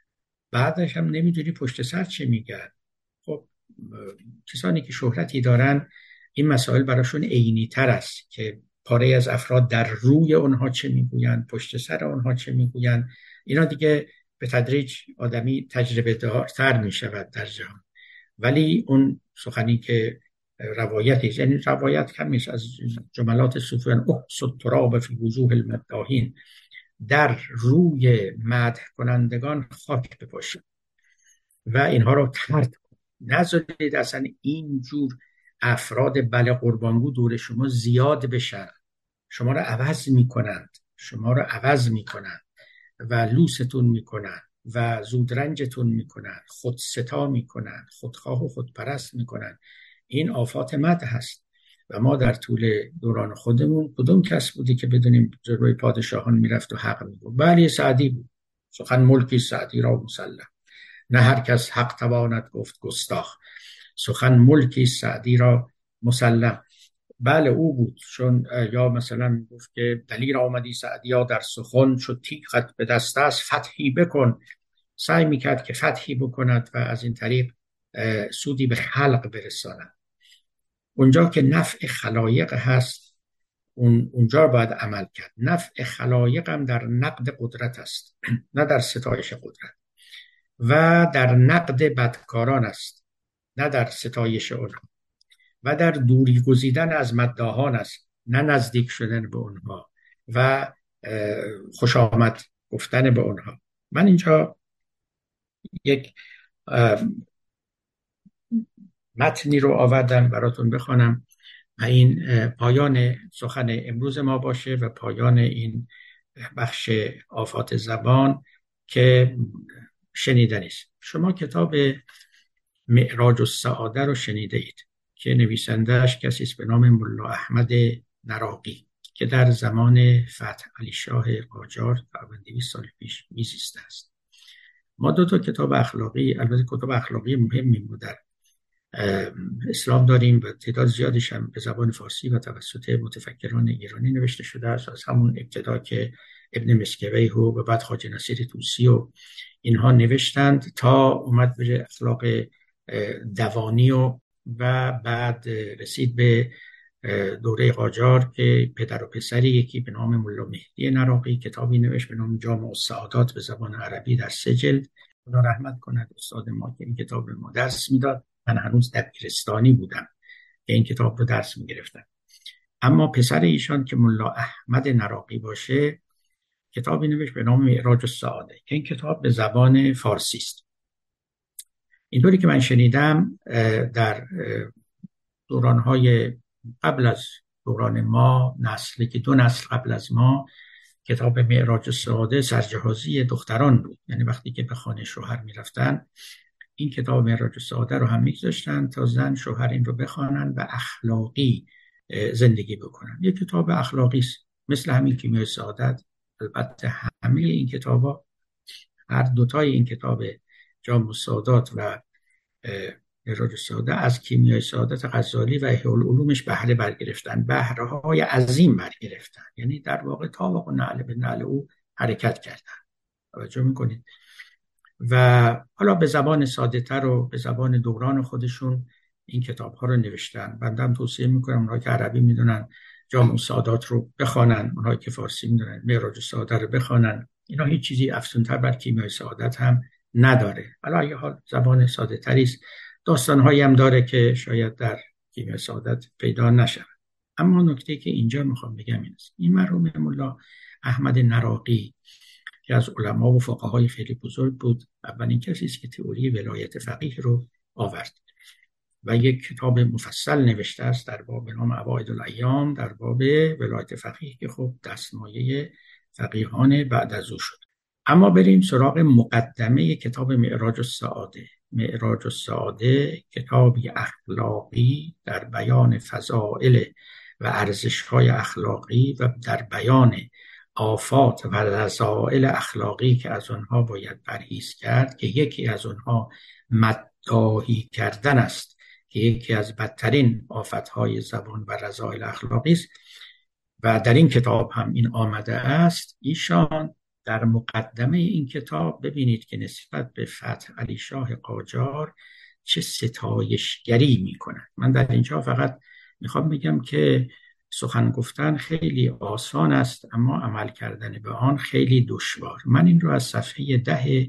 بعدش هم نمیدونی پشت سر چه میگن. خب کسانی که شهرتی دارن این مسائل براشون عینی تر است که پاره از افراد در روی اونها چه میگوین، پشت سر اونها چه میگوین. اینا دیگه به تدریج آدمی تجربه دارتر میشود در جهان. ولی اون سخنی که روایتی، یعنی روایت کمیش از جملات صوفیان، احسد تراب فی وجوه المداحین، در روی مدح کنندگان خاک بپاشید و اینها رو ترد کنید. نذارید اصلا اینجور افراد بله قربانگو دور شما زیاد بشن، شما رو عوض میکنند، شما رو عوض میکنند و لوستون میکنند و زودرنجتون میکنند، خودستا میکنند، خودخواه و خودپرست میکنند. این آفات مدح هست و ما در طول دوران خودمون کدوم کس بودی که بدونیم جلوی پادشاهان میرفت و حق میگفت؟ بله سعدی بود، سخن ملکی سعدی را مسلم، نه هر کس حق تواند گفت گستاخ، سخن ملکی سعدی را مسلم. بله او بود، چون یا مثلا گفت که دلیر آمدی سعدی ها در سخن، چو تیغت به دست است فتحی بکن. سعی میکرد که فتحی بکند و از این طریق سودی به خلق برساند. اونجا که نفع خلایق هست اون اونجا باید عمل کرد. نفع خلایق هم در نقد قدرت است، نه در ستایش قدرت، و در نقد بدکاران است، نه در ستایش اونها، و در دوری گزیدن از مداحان است، نه نزدیک شدن به اونها و خوش آمد گفتن به اونها. من اینجا یک متنی رو آوردم براتون بخوانم و این پایان سخن امروز ما باشه و پایان این بخش آفات زبان که شنیدنی است. شما کتاب معراج السعاده رو شنیده اید که نویسندهش کسی است به نام ملا احمد نراقی که در زمان فتح علی شاه قاجار تقریباً دویست سال پیش میزیسته است. ما دو تا کتاب اخلاقی، البته کتاب اخلاقی مهمی بود در اسلام داریم و تعداد زیادش هم به زبان فارسی و توسط متفکران ایرانی نوشته شده است. از همون ابتدا که ابن مسکوی و بعد خواجه نصیر طوسی و اینها نوشتند تا اومد به اخلاق دوانی و و بعد رسید به دوره قاجار که پدر و پسری یکی به نام ملا مهدی نراقی کتابی نوشت به نام جامع السعادات به زبان عربی در سه جلد. خدا رحمت کند استاد ما که این کتاب رو ما درس میداد. من هنوز دبیرستانی بودم که این کتاب رو درس میگرفتم. اما پسر ایشان که ملا احمد نراقی باشه کتابی نوشت به نام معراج السعاده که این کتاب به زبان فارسی است. اینطوری که من شنیدم در دورانهای قبل از دوران ما، نسلی که دو نسل قبل از ما، کتاب معراج السعاده سرجهازی دختران بود. یعنی وقتی که به خانه شوهر می رفتن این کتاب معراج السعاده رو هم می‌گذاشتن تا زن شوهر این رو بخوانن و اخلاقی زندگی بکنن. یک کتاب اخلاقی است مثل همین کیمیای سعادت. البته همه این کتابا، هر دوتای این کتاب جامع السعادات و معراج السعاده از کیمیای سعادت غزالی و احیاء العلومش بهره برگرفتن، بهره‌های عظیم برگرفتن. یعنی در واقع طابق و نعل به نعل او حرکت کردن. توجه میکنید؟ و حالا به زبان ساده تر و به زبان دوران خودشون این کتاب ها رو نوشتن. بنده هم توصیه میکنم اونها که عربی میدونن جامع السعادات رو بخوانن، اونها که فارسی میدونن معراج السعاده رو بخوانن. اینا هیچ چیزی افزونتر بر کیمیای سعادت هم نداره. حالا یه حال زبان ساده تری است، داستان هایی هم داره که شاید در کیمیای سعادت پیدا نشه. اما نکته که اینجا میخوام بگم این است: این مرحوم ملا احمد نراقی که از علما و فقهای خیلی بزرگ بود، اولین کسی است که تئوری ولایت فقیه رو آورد و یک کتاب مفصل نوشته است در باب به نام عوائد الایام در باب ولایت فقیه که خب دستمایه فقیهان بعد از او شد. اما بریم سراغ مقدمه کتاب معراج السعاده. معراج السعاده کتابی اخلاقی در بیان فضائل و ارزش‌های اخلاقی و در بیان آفات و رذائل اخلاقی که از آنها باید پرهیز کرد، که یکی از آنها مداحی کردن است که یکی از بدترین آفت‌های زبان و رذائل اخلاقی است. و در این کتاب هم این آمده است. ایشان در مقدمه این کتاب ببینید که نسبت به فتح علی شاه قاجار چه ستایشگری می‌کنند. من در اینجا فقط میخوام بگم که سخن گفتن خیلی آسان است اما عمل کردن به آن خیلی دشوار. من این رو از صفحه ده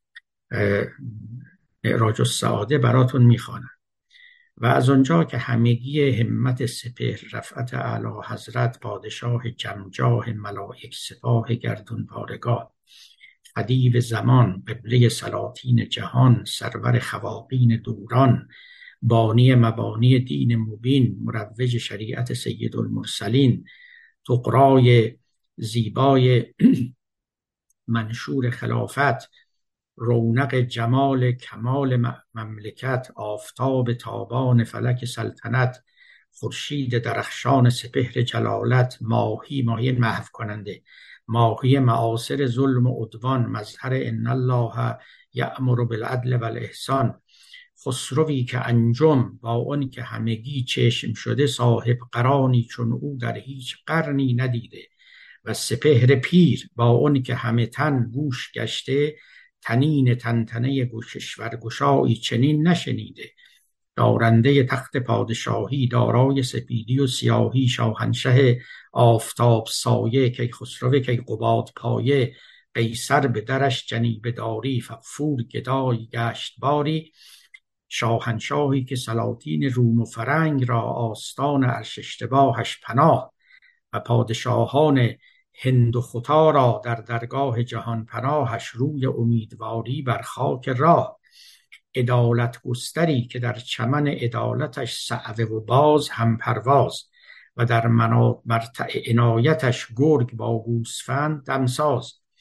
معراج السعاده براتون میخوانم و از آنجا که همگی همت سپهر رفعت اعلی حضرت پادشاه جمجاه ملائک سپاه گردون پارگاه خدیو زمان قبله سلاطین جهان سرور خواقین دوران بانی مبانی دین مبین مروج شریعت سید المرسلین تقرای زیبای منشور خلافت رونق جمال کمال مملکت آفتاب تابان فلک سلطنت خورشید درخشان سپهر جلالت ماهی ماهی محو کننده ماهی معاصر ظلم و عدوان مظهر ان الله یأمر بالعدل والاحسان خسروی که انجم با اون که همگی چشم شده صاحب قرانی چون او در هیچ قرنی ندیده و سپهر پیر با اون که همه تن گوش گشته تنین تنتنه گوششور گشایی چنین نشنیده دارنده تخت پادشاهی دارای سپیدی و سیاهی شاهنشه آفتاب سایه که خسروی که قباد پایه قیصر به درش جنیب داری فغفور گدای گشت باری شاهنشاهی که سلاطین روم و فرنگ را آستان عرش اشتباهش پناه و پادشاهان هند و ختا را در درگاه جهان پناهش روی امیدواری بر خاک راه عدالت گستری که در چمن عدالتش صعوه و باز هم پرواز و در مرتع عنایتش گرگ با گوسفند دمساز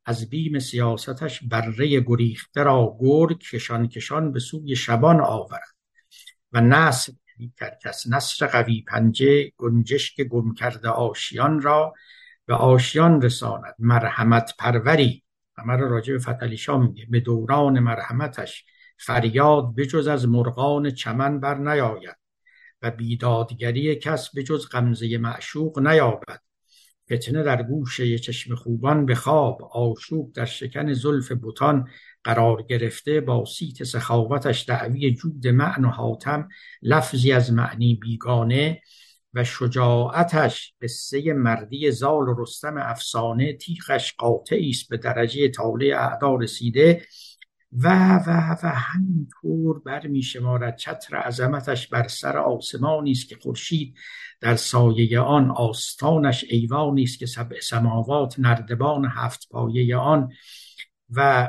از بیم سیاستش بره گریخته را گرگ کشان کشان به سوی شبان آورد و نسل کرکس نسر قوی پنجه گنجشک گم کرده آشیان را به آشیان رساند. مرحمت پروری، همه را راجع به فتحعلی شاه میگه، به دوران مرحمتش فریاد بجز از مرغان چمن بر نیاید و بیدادگری کس بجز غمزه معشوق نیابد. فتنه در گوشه چشم خوبان به خواب، آشوب در شکن زلف بتان قرار گرفته. با صیت سخاوتش دعوی جود معنی و حاتم لفظی از معنی بیگانه و شجاعتش قصه مردی زال و رستم افسانه. تیغش قاطعی است به درجه طالع اعدا رسیده و و و همینطور برمی شمارد. چتر عظمتش بر سر آسمانی است که خورشید در سایه آن، آستانش ایوانی است که سبع سماوات نردبان هفت پایه آن. و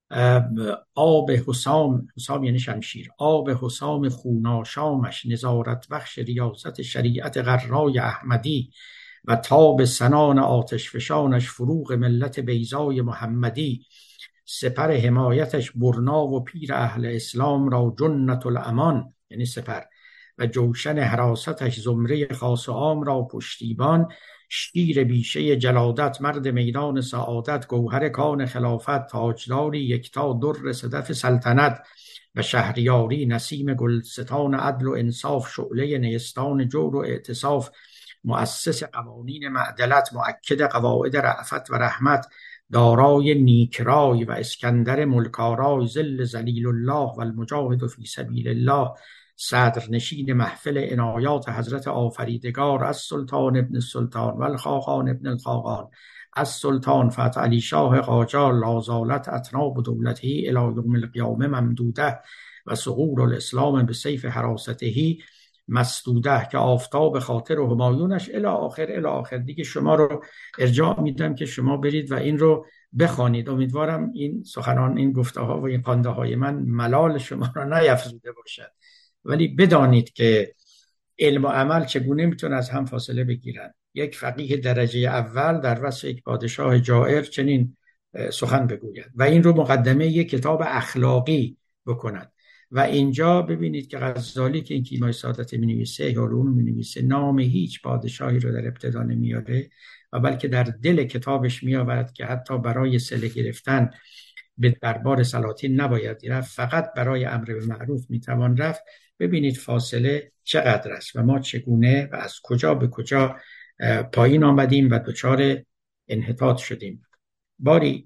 آب حسام، حسام یعنی شمشیر، آب حسام خوناشامش نظارت بخش ریاست شریعت غرای احمدی و تاب سنان آتش فشانش فروغ ملت بیضای محمدی. سپر حمایتش برنا و پیر اهل اسلام را جنت الامان یعنی سپر و جوشن حراستش زمره خاص و عام را پشتیبان. شیر بیشه جلادت مرد میدان سعادت، گوهر کان خلافت تاجداری یکتا در صدف سلطنت و شهریاری. نسیم گلستان عدل و انصاف، شعله نیستان جور و اعتصاف، مؤسس قوانین معدلت، مؤکد قواعد رأفت و رحمت، دارای نیکرای و اسکندر ملکارای، ذل ذلیل الله و المجاهد فی سبیل الله. صدر نشین محفل عنایات حضرت آفریدگار، از سلطان ابن السلطان و الخاقان ابن الخاقان، از سلطان فتحعلی شاه قاجار. لازالت اطناب دولته الی یوم القیامه ممدوده و ثغور الاسلام به سیف حراسته مسدوده، که آفتاب خاطر و همایونش الی آخر الی آخر. دیگه شما رو ارجاع میدم که شما برید و این رو بخوانید. امیدوارم این سخنان، این گفته ها و این خوانده های من ملال شما را نیفزوده باشد، ولی بدانید که علم و عمل چگونه میتونه از هم فاصله بگیرن. یک فقیه درجه اول در وصف یک پادشاه جائر چنین سخن بگوید و این رو مقدمه یک کتاب اخلاقی بکند. و اینجا ببینید که غزالی که این کیمای سعادت می‌نویسه، علوم می‌نویسه، نام هیچ پادشاهی رو در ابتدا نمیاره و بلکه در دل کتابش میآورد که حتی برای صله گرفتن به دربار سلاطین نباید رفت، فقط برای امر به معروف میتوان رفت. ببینید فاصله چقدر است و ما چگونه و از کجا به کجا پایین آمدیم و دچار انحطاط شدیم. باری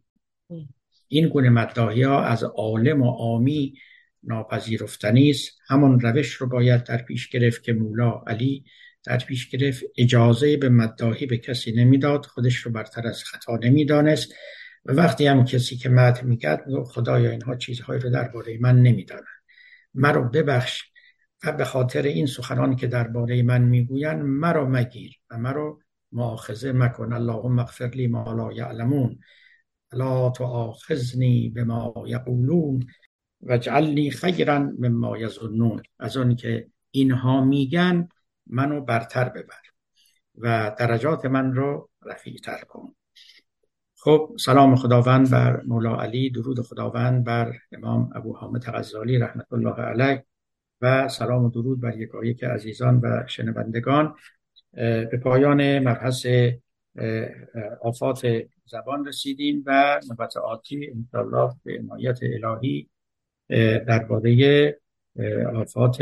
این گونه مداحی‌ها از عالم و عامی ناپذیرفتنی است. همون روش رو باید در پیش گرفت که مولا علی در پیش گرفت. اجازه به مداحی به کسی نمیداد، خودش رو برتر از خطا نمیدانست و وقتی هم کسی که مدح میکرد خدایا اینها چیزهایی رو درباره من نمیدانند، مرا ببخش و به خاطر این سخنان که درباره من میگویند مرا مگیر و مرا مؤاخذه مکن. اللهم اغفر لی ما لا یعلمون لا تؤاخذنی بما یقولون واجعلنی خیرا مما یظنون. از اون که اینها میگن منو برتر ببر و درجات من رو رفیع‌تر کن. خب سلام خداوند بر مولا علی، درود خداوند بر امام ابو حامد غزالی رحمت الله علیه و سلام و درود بر یکایک عزیزان و شنوندگان. به پایان مبحث آفات زبان رسیدیم و نوبت آتی انشاءالله به عنایت الهی درباره آفات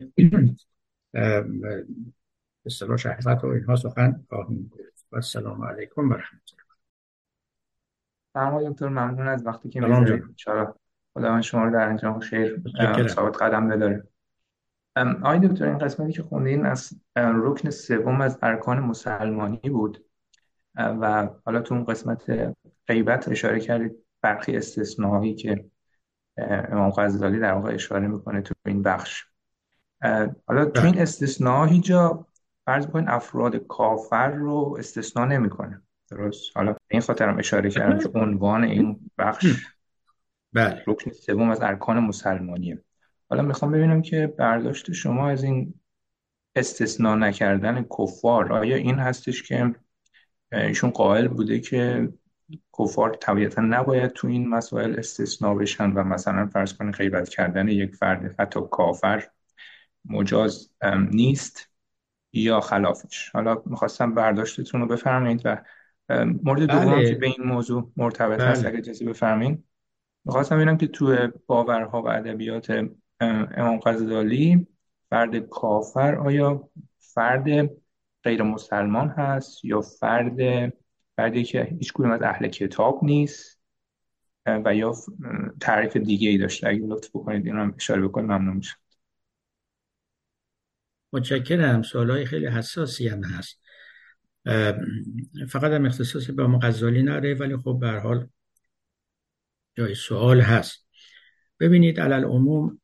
اصطلاح شهوت و اینها سخن خواهیم گفت. و السلام علیکم و رحمت الله. سلام دکتر، ممنون از وقتی که میذارید. انشاءالله خداوند شما رو در انجام خیر ثابت قدم بداره. آقای دکتر، این قسمتی که خوندین از رکن سوم از ارکان مسلمانی بود و حالا تو اون قسمت غیبت اشاره کردید برخی استثناهایی که امام غزالی در واقع اشاره میکنه تو این بخش. حالا تو این استثناها هیچ جا فرض بکنید افراد کافر رو استثناء نمیکنه، درست؟ حالا این خاطر هم اشاره کردم که عنوان این بخش بله رکن سوم از ارکان مسلمانیه. حالا میخوام ببینم که برداشت شما از این استثناء نکردن کفار، آیا این هستش که ایشون قائل بوده که کفار طبیعتا نباید تو این مسائل استثناء بشن و مثلا فرض کنید غیبت کردن یک فرد حتی کافر مجاز نیست یا خلافش. حالا میخواستم برداشتتون رو بفرمایید. و مورد دوم که بله به این موضوع مرتبط هست بله اگه اجازه بفرمایید، میخواستم ببینم که تو باورها و ادبیات امام غزالی فرد کافر آیا فرد غیر مسلمان هست یا فرد فردی که هیچ کدوم از اهل کتاب نیست و یا تعریف دیگه ای داشته؟ اگه لطف بکنید این رو هم اشاره بکنید ممنون میشم. متشکرم. سوالای خیلی حساسی هم هست. فقط هم اختصاصی به امام غزالی نره، ولی خب به هر حال جای سوال هست. ببینید علل عموم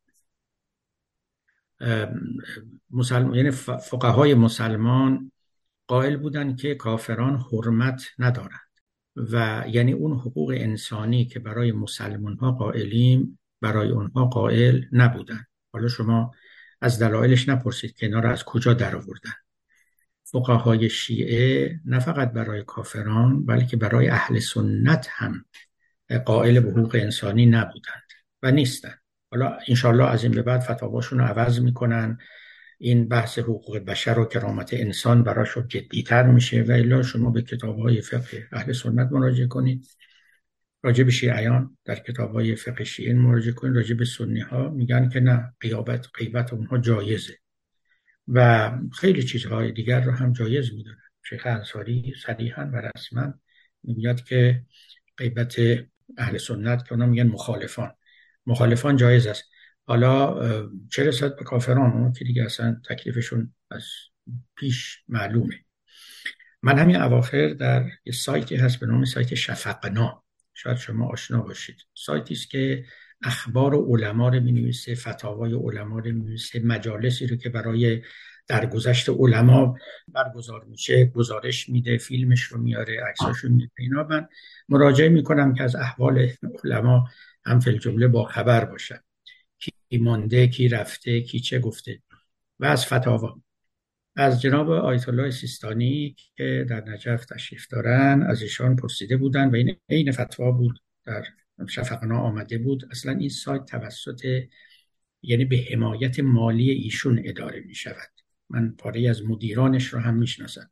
مسلمان، یعنی فقهای مسلمان قائل بودند که کافران حرمت ندارند و یعنی اون حقوق انسانی که برای مسلمان ها قائلیم برای اونها قائل نبودند. حالا شما از دلایلش نپرسید که اینا رو از کجا در آوردن. فقهای شیعه نه فقط برای کافران بلکه برای اهل سنت هم قائل به حقوق انسانی نبودند و نیستند. حالا انشالله از این به بعد فتاواشون رو عوض میکنن، این بحث حقوق بشر و کرامت انسان براشون جدی‌تر میشه و الا شما به کتاب‌های فقه اهل سنت مراجعه کنید، راجع به شیعیان در کتاب‌های فقه شیعه مراجعه کنید، راجع به سنی ها میگن که نه، غیبت غیبت اونها جایزه و خیلی چیزهای دیگر رو هم جایز میدونن. شیخ انصاری صریحاً و رسما میگه که غیبت اهل سنت که اونا میگن مخالفان مخالفان جایز است. حالا چه رسد به کافران، اون که دیگه اصلا تکلیفشون از پیش معلومه. من همین اواخر در یه سایتی هست به نام سایت شفقنا، شاید شما آشنا باشید، سایتی است که اخبار علما رو می‌نویسه، فتاوای علما رو می‌نویسه، مجالسی رو که برای درگذشت علما برگزار میشه گزارش میده، فیلمش رو میاره، عکساشو میاره. اینا من مراجعه میکنم که از احوال علما هم فی الجمله با خبر باشم، کی مانده، کی رفته، کی چه گفته. و از فتاوا از جناب آیت الله سیستانی که در نجف تشریف دارن، از ایشان پرسیده بودن و این عین فتوا بود در شفقنا آمده بود. اصلا این سایت توسط یعنی به حمایت مالی ایشون اداره می شود. من پاره از مدیرانش رو هم می شناسم.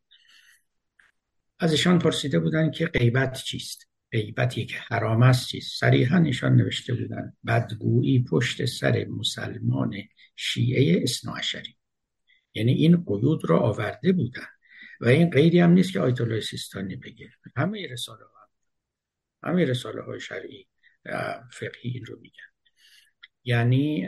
از ایشان پرسیده بودن که غیبت چیست؟ غیبت یک حرام است چیست؟ صریحا ایشان نوشته بودن بدگویی پشت سر مسلمان شیعه اثناعشری. یعنی این قیود رو آورده بودن و این غیری هم نیست که آیت الله سیستانی بگه، همه رساله ها همه رساله های شرعی فقهی این رو میگن. یعنی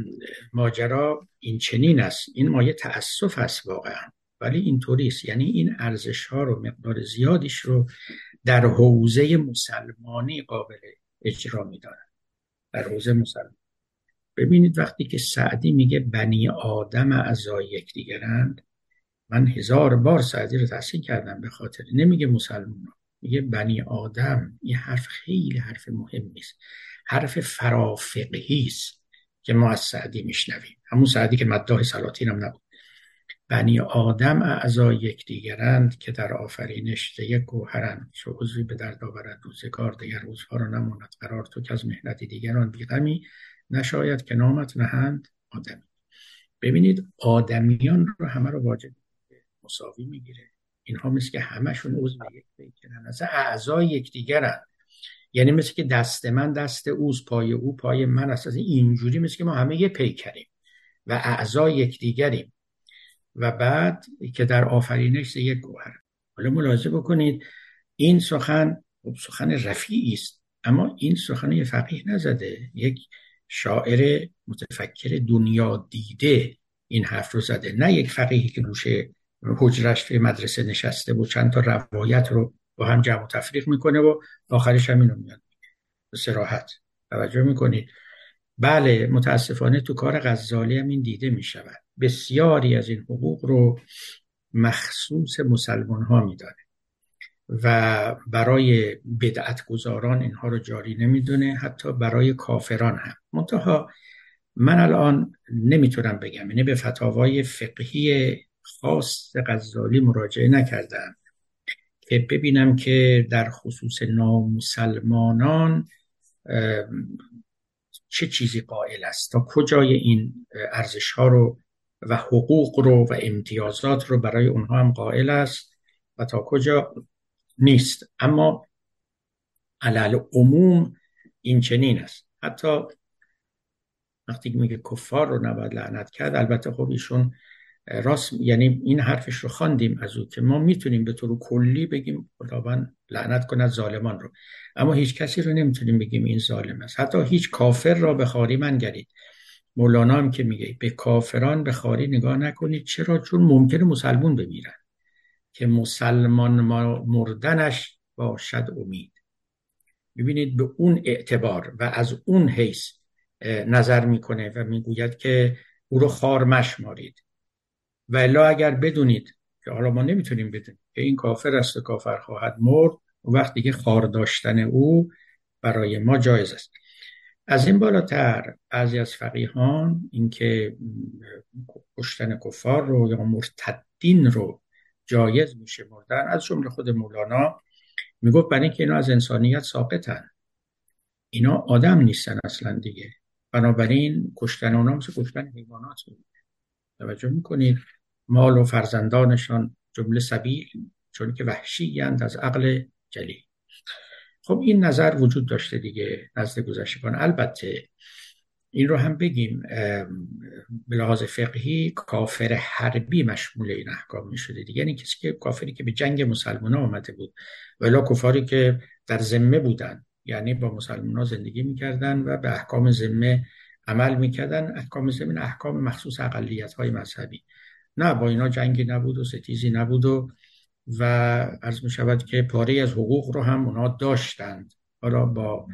ماجرا این چنین است. این مایه تأسف است واقعا، ولی اینطوری است. یعنی این ارزش ها رو مقدار زیادیش رو در حوزه مسلمانی قابل اجرا میدارن، در حوزه مسلمان. ببینید وقتی که سعدی میگه بنی آدم اعضای یکدیگرند، من هزار بار سعدی رو تحسین کردم به خاطر، نمیگه مسلمان، میگه بنی آدم. این حرف خیلی حرف مهمی است، حرف فرافقهی است که ما از سعدی میشنویم، همون سعدی که مداح سلاطین هم نبود. بنی آدم اعضای یکدیگرند که در آفرینش یک گوهرند، چو عضوی به درد آورد روزگار، دگر عضوها را نماند قرار، تو که از محنت دیگران بیغمی، نشاید که نامت نهند آدمی. ببینید آدمیان رو همه رو واجب مساوی میگیره. اینها مثل که همشون عضو یک پیکرن، از اعضای یکدیگرن. یعنی مثل که دست من دست اوست، پای او پای من است. از اینجوری مثل که ما همه یه پیکریم و اعضای یکدیگریم و بعد که در آفرینش یک گوهر. حالا ملاحظه بکنید این سخن سخن رفیعی است، اما این سخن یه فقیه نزده، یک شاعر متفکر دنیا دیده این حرف رو زده، نه یک فقیهی که گوشه حجرش توی مدرسه نشسته و چند تا روایت رو با هم جمع و تفریق میکنه و آخرش هم اینو میاد به صراحت. توجه میکنید؟ بله متاسفانه تو کار غزالی هم این دیده میشود. بسیاری از این حقوق رو مخصوص مسلمان ها میدانه و برای بدعت گذاران اینها رو جاری نمیدونه، حتی برای کافران هم. منتها من الان نمیتونم بگم، یعنی به فتاوای فقهی خاص غزالی مراجعه نکردم که ببینم که در خصوص نامسلمانان چه چیزی قائل است، تا کجای این ارزش ها رو و حقوق رو و امتیازات رو برای اونها هم قائل است و تا کجا نیست. اما علل عموم این چنین است. حتی وقتی میگه کفار رو نباید لعنت کرد، البته خب ایشون راست، یعنی این حرفش رو خواندیم از او که ما میتونیم به طور کلی بگیم خداوند لعنت کند ظالمان رو، اما هیچ کسی رو نمیتونیم بگیم این ظالم است. حتی هیچ کافر را به خواری منگرید. مولانا هم که میگه به کافران به خواری نگاه نکنید. چرا؟ چون ممکنه مسلمون بمیرن، که مسلمان مردنش باشد امید. ببینید به اون اعتبار و از اون حیث نظر میکنه و میگوید که او رو خوار مشمارید. و الا اگر بدونید که حالا ما نمیتونیم بدونیم که این کافر است و کافر خواهد مرد، و وقت دیگه خوار داشتن او برای ما جایز است. از این بالاتر بعضی از فقیهان اینکه کشتن کفار رو یا مرتدین رو جایز میشه مردن، از جمله خود مولانا میگفت برای اینکه اینا از انسانیت ساقطن، اینا آدم نیستن اصلا دیگه، بنابراین کشتن اونا مثل کشتن حیوانات میمونه. توجه میکنید؟ مال و فرزندانشان جمله سبیل، چون که وحشی اند از عقل جلی. خب این نظر وجود داشته دیگه نزد گذشتگان. البته این رو هم بگیم به لحاظ فقهی کافر حربی مشمول این احکام می شده دیگه، یعنی کسی که کافری که به جنگ مسلمان ها آمده بود، ولی کفاری که در ذمه بودن، یعنی با مسلمان ها زندگی می کردن و به احکام ذمه عمل می کردن. احکام ذمه احکام مخصوص اقلیت های مذهبی، نه با اینا جنگی نبود و ستیزی نبود و و عرض می شود که پاره از حقوق رو هم اونا داشتند، حالا با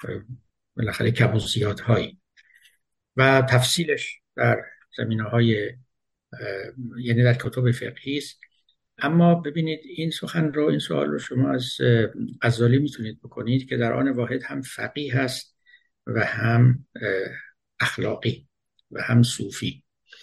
بالاخره کبوسیات هایی و تفصیلش در زمینه های یعنی در کتب فقهی است. اما ببینید این سخن رو، این سوال رو شما از غزالی میتونید بکنید که در آن واحد هم فقیه هست و هم اخلاقی و هم صوفی.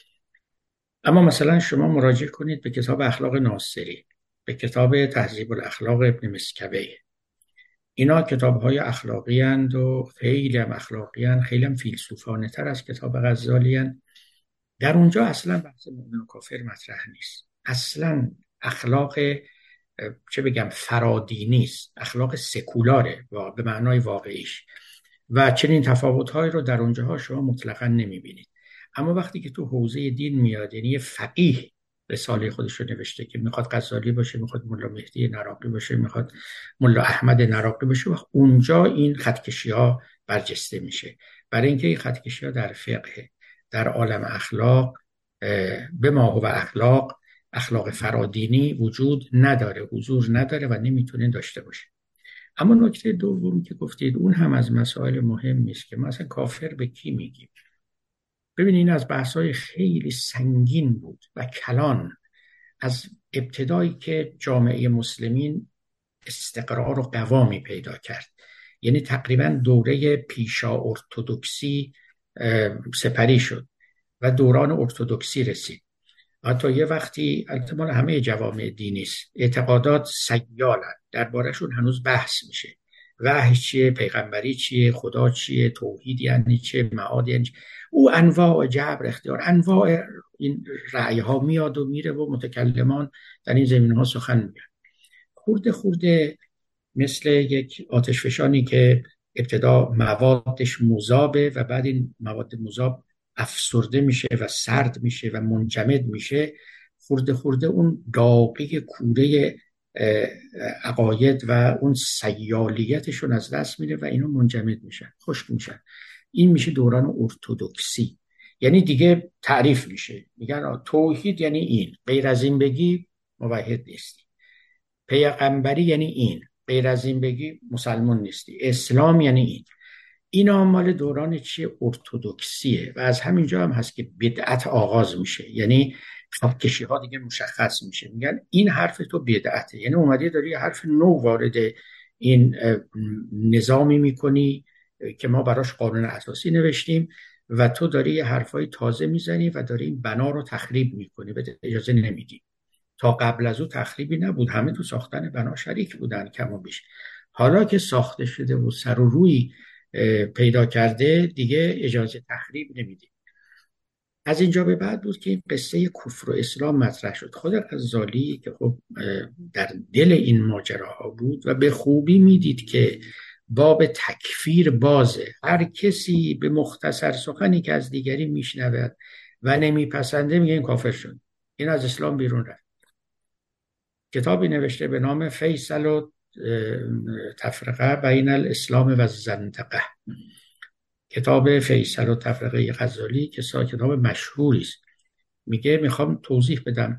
اما مثلا شما مراجعه کنید به کتاب اخلاق ناصری، به کتاب تهذیب الاخلاق ابن مسکوی. اینا کتاب‌های اخلاقی اند و خیلی هم اخلاقی اند، خیلی هم فیلسوفانه تر از کتاب غزالی اند. در اونجا اصلا بحث مؤمن و کافر مطرح نیست. اصلا اخلاق چه بگم فرادینی است، اخلاق سکولاره و به معنای واقعیش، و چنین تفاوت‌هایی رو در اونجاها شما مطلقاً نمی‌بینید. اما وقتی که تو حوزه دین میاد، یعنی فقیه رساله خودش رو نوشته که میخواد غزالی باشه، میخواد ملا مهدی نراقی باشه، میخواد ملا احمد نراقی باشه، و اونجا این خطکشی‌ها برجسته میشه. برای اینکه این خطکشی‌ها در فقه، در عالم اخلاق، به ما و اخلاق اخلاق فرادینی وجود نداره، حضور نداره و نمیتونه داشته باشه. اما نکته دومی که گفتید اون هم از مسائل مهمی است که مثلا کافر به کی میگیم. ببینید این از بحث‌های خیلی سنگین بود و کلان، از ابتدایی که جامعه مسلمین استقرار و قوامی پیدا کرد، یعنی تقریبا دوره پیشا ارتدوکسی سپری شد و دوران ارتدوکسی رسید. حتی یه وقتی البته همه جوامع دینی است، اعتقادات سیالن، درباره‌شون هنوز بحث میشه. وحی چیه، پیغمبری چیه، خدا چیه، توحید یعنی چه، معاد یعنی چه. او انواع جبر اختیار، انواع این رأی ها میاد و میره و متکلمان در این زمینه ها سخن میگن. خورده خورده مثل یک آتش فشانی که ابتدا موادش مذابه و بعد این مواد مذاب افسرده میشه و سرد میشه و منجمد میشه، خورده خورده اون داغی کوره عقاید و اون سیالیتشون از دست میره و اینا منجمد میشن، خشک میشن. این میشه دوران ارتدوکسی. یعنی دیگه تعریف میشه، میگن توحید یعنی این، غیر از این بگی موحد نیستی. پیغمبری یعنی این، غیر از این بگی مسلمان نیستی. اسلام یعنی این. اینا مال دوران چیه؟ ارتدوکسیه. و از همینجا هم هست که بدعت آغاز میشه، یعنی خطکشی ها دیگه مشخص میشه، میگن این حرف تو بدعته، یعنی اومدی داری یه حرف نو وارد این نظامی میکنی که ما براش قانون اساسی نوشتیم و تو داری یه حرفای تازه میزنی و داری این بنا رو تخریب میکنی، به اجازه نمیدی. تا قبل از او تخریبی نبود، همه تو ساختن بنا شریک بودن کم و بیش. حالا که ساخته شده و سر و روی پیدا کرده دیگه اجازه تخریب نمیده. از اینجا به بعد بود که این قصه کفر و اسلام مطرح شد. خود غزالی که خب در دل این ماجراها بود و به خوبی میدید که باب تکفیر بازه، هر کسی به مختصر سخنی که از دیگری میشنود و نمیپسنده میگه این کافر شد، این از اسلام بیرون رفت. کتابی نوشته به نام فیصل و تفرقه بین الاسلام و الزندقه، کتاب فیصل و تفرقه غزالی که کتاب مشهوری است. میگه میخوام توضیح بدم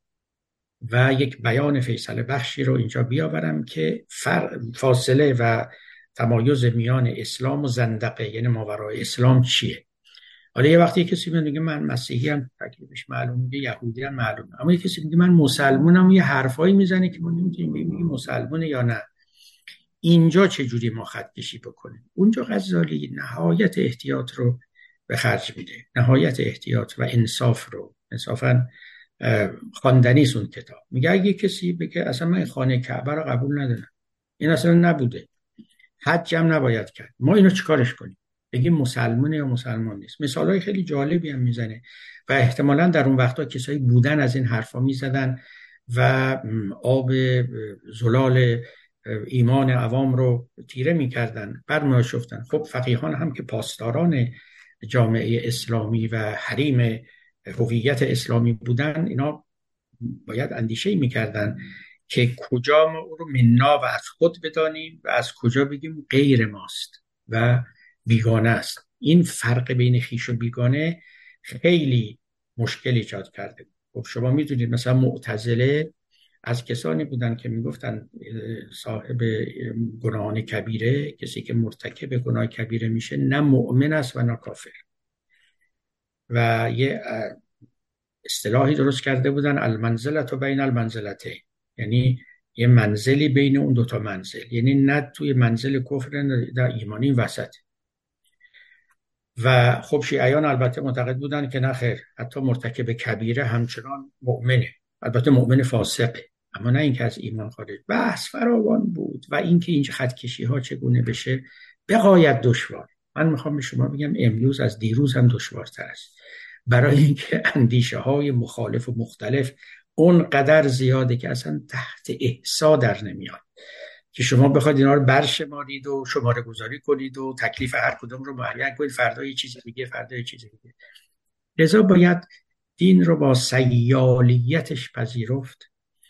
و یک بیان فیصل بخشی رو اینجا بیاورم که فاصله و تمایز میان اسلام و زندقه یعنی ماورای اسلام چیه. حالا یه وقتی کسی میگه من مسیحی ام، تکلیفش معلوم، میگه یهودی ام معلوم، اما یه کسی میگه من مسلمانم، یه حرفایی میزنه که ما نمیتونیم بگیم مسلمانه یا نه. اینجا چه جوری ما خط کشی بکنیم؟ اونجا غزالی نهایت احتیاط رو به خرج میده، نهایت احتیاط و انصاف رو. انصافا خواندنی است اون کتاب. میگه اگه کسی بگه اصلا من خانه کعبه رو قبول ندارم، این اصلا نبوده، حج هم نباید کرد، ما اینو چیکارش کنیم؟ بگیم مسلمانه یا مسلمان نیست؟ مثالای خیلی جالبی هم میزنه و احتمالاً در اون وقتا کسایی بودن از این حرفا میزدن و آب زلال ایمان عوام رو تیره میکردن، برمی‌آشفتن. خب فقیهان هم که پاسداران جامعه اسلامی و حریم هویت اسلامی بودن، اینا باید اندیشه میکردن که کجا ما او رو مننا و از خود بدانیم و از کجا بگیم غیر ماست و بیگانه است. این فرق بین خویش و بیگانه خیلی مشکل ایجاد کرده. خب شما میدونید مثلا معتزله از کسانی بودن که میگفتن صاحب گناهان کبیره، کسی که مرتکب گناه کبیره میشه، نه مؤمن است و نه کافر. و یه اصطلاحی درست کرده بودن المنزلة بین المنزلتین، یعنی یه منزلی بین اون دوتا منزل، یعنی نه توی منزل کفر نه ایمانی وسط. و خب شیعیان البته معتقد بودن که نه خیر، حتی مرتکب کبیره همچنان مؤمنه، البته مؤمن فاسقه، اما نه اینکه از ایمان خارج. بحث فراوان بود و اینکه این خط کشی ها چگونه بشه به غایت دشوار. من میخوام به شما بگم امروز از دیروز هم دشوارتر است، برای اینکه اندیشه های مخالف و مختلف اونقدر زیاده که اصلا تحت احصا در نمیاد که شما بخواید اینا رو برشمارید و شماره گذاری کنید و تکلیف هر کدوم رو معین کنید، فردا یه چیزی دیگه، فردا یه چیزی دیگه. لذا باید دین رو با سیالیتش پذیرفت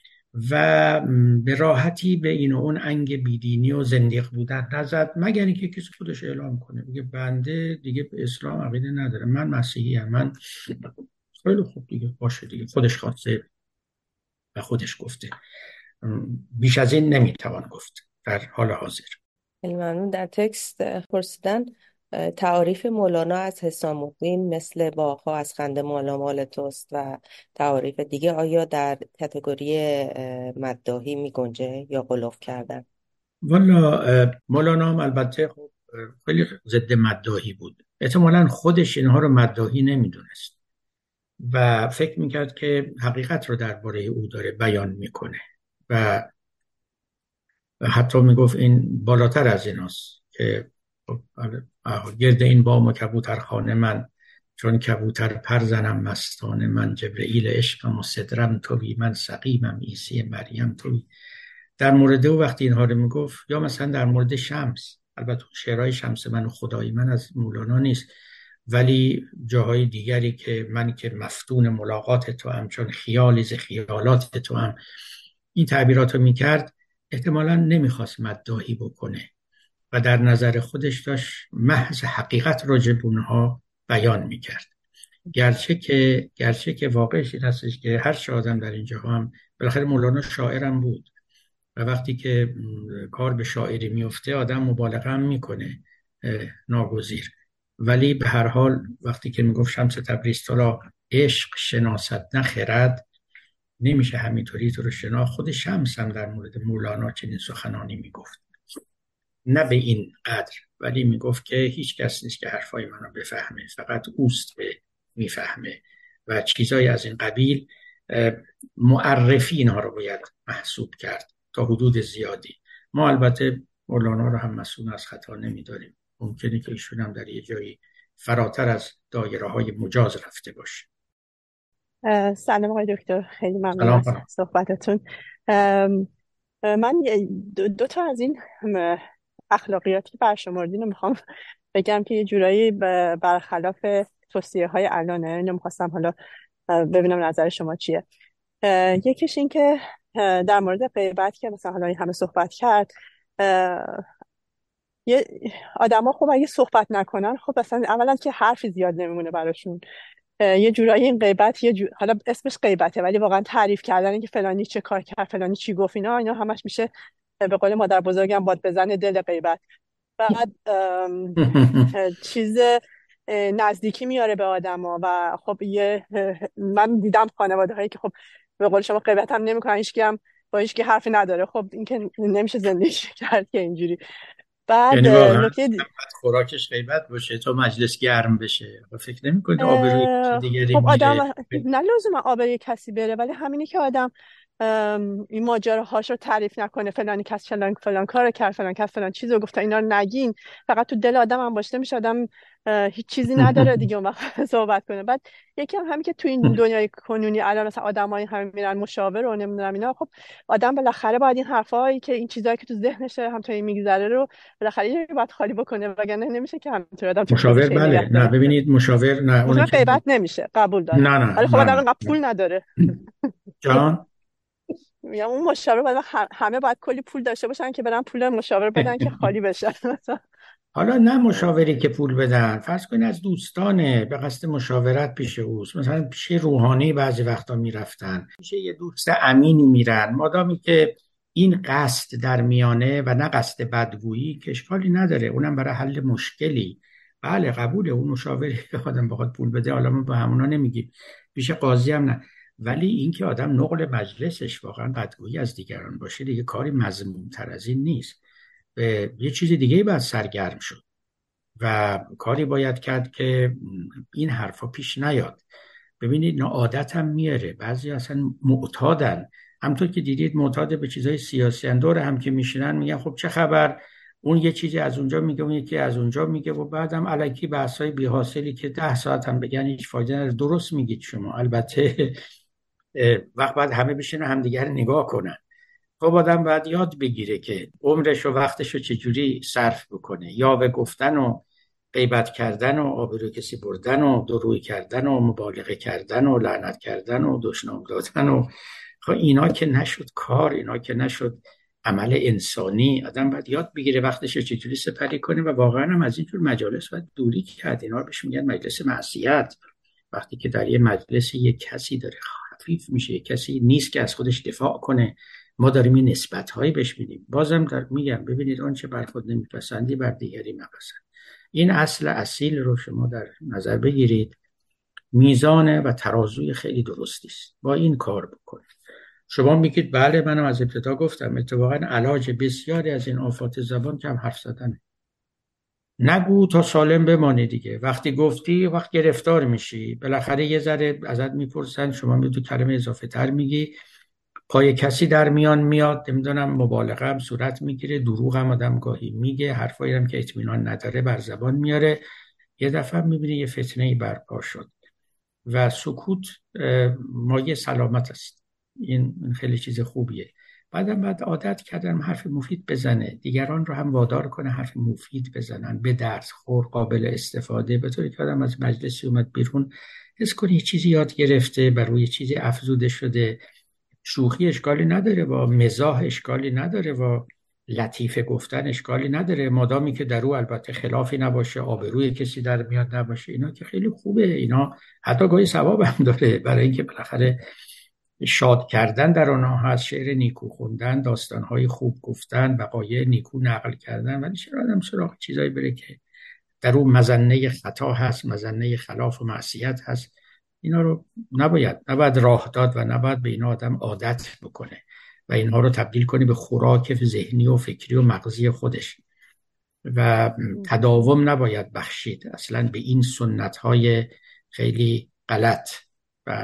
و به راحتی به این و اون انگ بیدینی و زندیق بودن نزد، مگر اینکه کسی خودش اعلام کنه بگه بنده دیگه به اسلام عقیده ندارم، من مسیحی ام، من خیلی خوب دیگه باشه دیگه، خودش خواسته و خودش گفته. بیش از این نمیتوان گفت در حال حاضر. ممنون. در تکست پرسیدن تعاریف مولانا از حسام الدین مثل باغ‌ها از خنده مالا مال توست و تعاریف دیگه آیا در کاتگوری مداحی می گنجه یا غلوف کردن؟ والا مولانا هم البته خب خیلی ضد مداحی بود، احتمالاً خودش اینها رو مداحی نمیدونست و فکر میکرد که حقیقت رو درباره او داره بیان میکنه و حتی میگفت این بالاتر از ایناست که گرد این بام و کبوتر خانه من، چون کبوتر پر زنم مستانه من، جبرئیل عشقم و صدرم توی، من سقیمم عیسی مریم توی. در مورد او وقتی اینها رو میگفت، یا مثلا در مورد شمس، البته شعرهای شمس من و خدای من از مولانا نیست، ولی جاهای دیگری که من که مفتون ملاقات تو هم، چون خیالی ز خیالات تو هم، این تعبیرات رو میکرد. احتمالاً نمیخواست مداحی بکنه و در نظر خودش داشت محض حقیقت راجع به اونها بیان میکرد. گرچه که گرچه که واقعش این هستش که هر چه آدم در اینجا هم، بالاخره مولانا شاعرم بود و وقتی که کار به شاعری میفته آدم مبالغه هم میکنه ناگزیر، ولی به هر حال وقتی که میگفت شمس تبریز تو را عشق شناست نه خرد، نمیشه همینطوری تو رو شناخت. خود شمس هم در مورد مولانا چنین سخنانی میگفت، نه به این قدر، ولی میگفت که هیچ کس نیست که حرفای منو بفهمه، فقط اوست به میفهمه و چیزای از این قبیل. معرفی اینها رو باید محسوب کرد تا حدود زیادی. ما البته مولانا رو هم مسئول از خطا نمی‌داریم، ممکنه که ایشون هم در یه جایی فراتر از دایره های مجاز رفته باشه. سلام آقای دکتر، خیلی ممنون از صحبتتون. من دو, دو تا از این اخلاقیاتی که برشمردین رو میخوام بگم که یه جورایی برخلاف توصیه های الانه. اینو میخواستم حالا ببینم نظر شما چیه. یکیش این که در مورد غیبت که مثلا حالا همه صحبت کرد، یه آدما خب اگه صحبت نکنن خب مثلا اولا که حرفی زیاد نمیمونه براشون. یه جورایی این غیبت یه جور... حالا اسمش غیبته ولی واقعا تعریف کردن اینکه فلانی چه کار کرد، فلانی چی گفت، اینا اینا همش میشه به قول مادر بزرگم باد بزن دل غیبت. بعد چیز نزدیکی میاره به آدما و خب یه من دیدم خانواده هایی که خب به قول شما غیبت هم نمیکنن، هیچکی هم با هیچکی حرفی نداره. خب این که نمیشه زندگی کرد که اینجوری. بعد نکته دی... خوراکش غیبت باشه تا مجلس گرم بشه. فکر نمی‌کنید آبروی کسی دیگری خب آدم میره؟ نه لزوما آبروی کسی بره، ولی همینی که آدم این ماجراهاش رو تعریف نکنه، فلانی کس فلان فلان کارو کرد، فلان کس فلان چیزو گفت، اینا رو نگین، فقط تو دل آدم هم باشه میشه آدم هیچ چیزی نداره دیگه اون وقت صحبت کنه. بعد یکی هم همین که تو این دنیای کنونی الان مثلا آدمای همین میرن مشاور و نمیدونم اینا، خب آدم بالاخره باید این حرفایی که این چیزایی که تو ذهنشه هم تا این میگذره رو بالاخره یه باید خالی بکنه، وگرنه نمیشه که همینطوری آدم مشاور بله نه ببینید مشاور نه اون غیبت نمیشه، قبول دارم. نه نه ولی خب آدم انقدر پول نداره جان یا اون مشاور باید همه باید کلی پول داشته باشن که برن پول مشاور بدن که خالی بشه. حالا نه مشاوری که پول بدن، فرض کنید از دوستانه به قصد مشاورت پیش اوست، مثلا پیش روحانی بعضی وقتا میرفتن، پیش یه دوست امینی میرن، مادامی که این قصد در میانه و نه قصد بدگویی که اشکالی نداره، اونم برای حل مشکلی بله قبوله. اون مشاوری که آدم بخواد پول بده، حالا ما با همونا نمیگیم، پیش قاضی هم نه، ولی این که آدم نقل مجلسش واقعا بدگویی از دیگران باشه دیگه کاری مذموم‌تر از این نیست. به یه چیز دیگه باید سرگرم شد و کاری باید کرد که این حرفا پیش نیاد. ببینید عادت هم میاره، بعضی اصلا معتادن، همونطور که دیدید معتاد به چیزای سیاسی ان، دور هم که میشینن میگن خب چه خبر، اون یه چیزی از اونجا میگه اون یکی از اونجا میگه و بعدم الکی بحثای بی حاصلی که ده ساعت هم بگن هیچ فایده نداره. درست میگید شما، البته وقت بعد همه بشینن همدیگر نگاه کنن. خب آدم باید یاد بگیره که عمرش و وقتش رو چجوری صرف بکنه، یا به گفتن و غیبت کردن و آبروی کسی بردن و دروغ کردن و مبالغه کردن و لعنت کردن و دشنام دادن و خب اینا که نشد کار، اینا که نشد عمل انسانی. آدم باید یاد بگیره وقتش رو چجوری سپری کنه و واقعا هم از اینجور مجالس باید دوری کرد. اینا رو بهش میگن مجلس معصیت. وقتی که در یه مجلس یک کسی داره خفیف میشه، یک کسی نیست که از خودش دفاع کنه، ما داریم این نسبت‌هایی بهش میدیم. بازم در میگم ببینید اون چه بر خود نمیپسندی بر دیگری مپسند. این اصل اصیل رو شما در نظر بگیرید، میزان و ترازوی خیلی درستی است، با این کار بکنید. شما میگید بله منم از ابتدا گفتم اتفاقا علاج بسیاری از این آفات زبان کم حرف زدنه. نگو تا سالم بمانی دیگه، وقتی گفتی وقت گرفتار میشی، بالاخره یه ذره ازت میپرسن، شما میگی کلمه اضافه تر میگی، پای کسی در میان میاد، نمیدونم مبالغه هم صورت میگیره، دروغ هم آدم گاهی میگه، حرفایی هم که اطمینان نداره بر زبان میاره، یه دفعه میبینی یه فتنه‌ای برپا شد و سکوت مایه سلامت است. این خیلی چیز خوبیه. بعدم بعد عادت کردن حرف مفید بزنه، دیگران رو هم وادار کنه حرف مفید بزنن، به درس خور، قابل استفاده، به طوری که آدم از مجلسی اومد بیرون حس کنه یه چیزی یاد گرفته، بر روی چیزی افزوده شده. شوخی اشکالی نداره، با مزاح اشکالی نداره، با لطیفه گفتن اشکالی نداره، مادامی که در او البته خلافی نباشه، آبروی کسی در میاد نباشه. اینا که خیلی خوبه، اینا حتی گاهی ثواب هم داره، برای اینکه بالاخره شاد کردن در آنها هست، شعر نیکو خوندن، داستانهای خوب گفتن، وقایع نیکو نقل کردن. ولی چرا آدم سراغ چیزایی بره که در اون مظنه خطا هست، مظنه خلاف و معصیت هست؟ اینا رو نباید نباید راه داد و نباید به اینا آدم عادت بکنه و اینها رو تبدیل کنه به خوراک ذهنی و فکری و مغزی خودش و تداوم نباید بخشید اصلا به این سنت های خیلی غلط. بله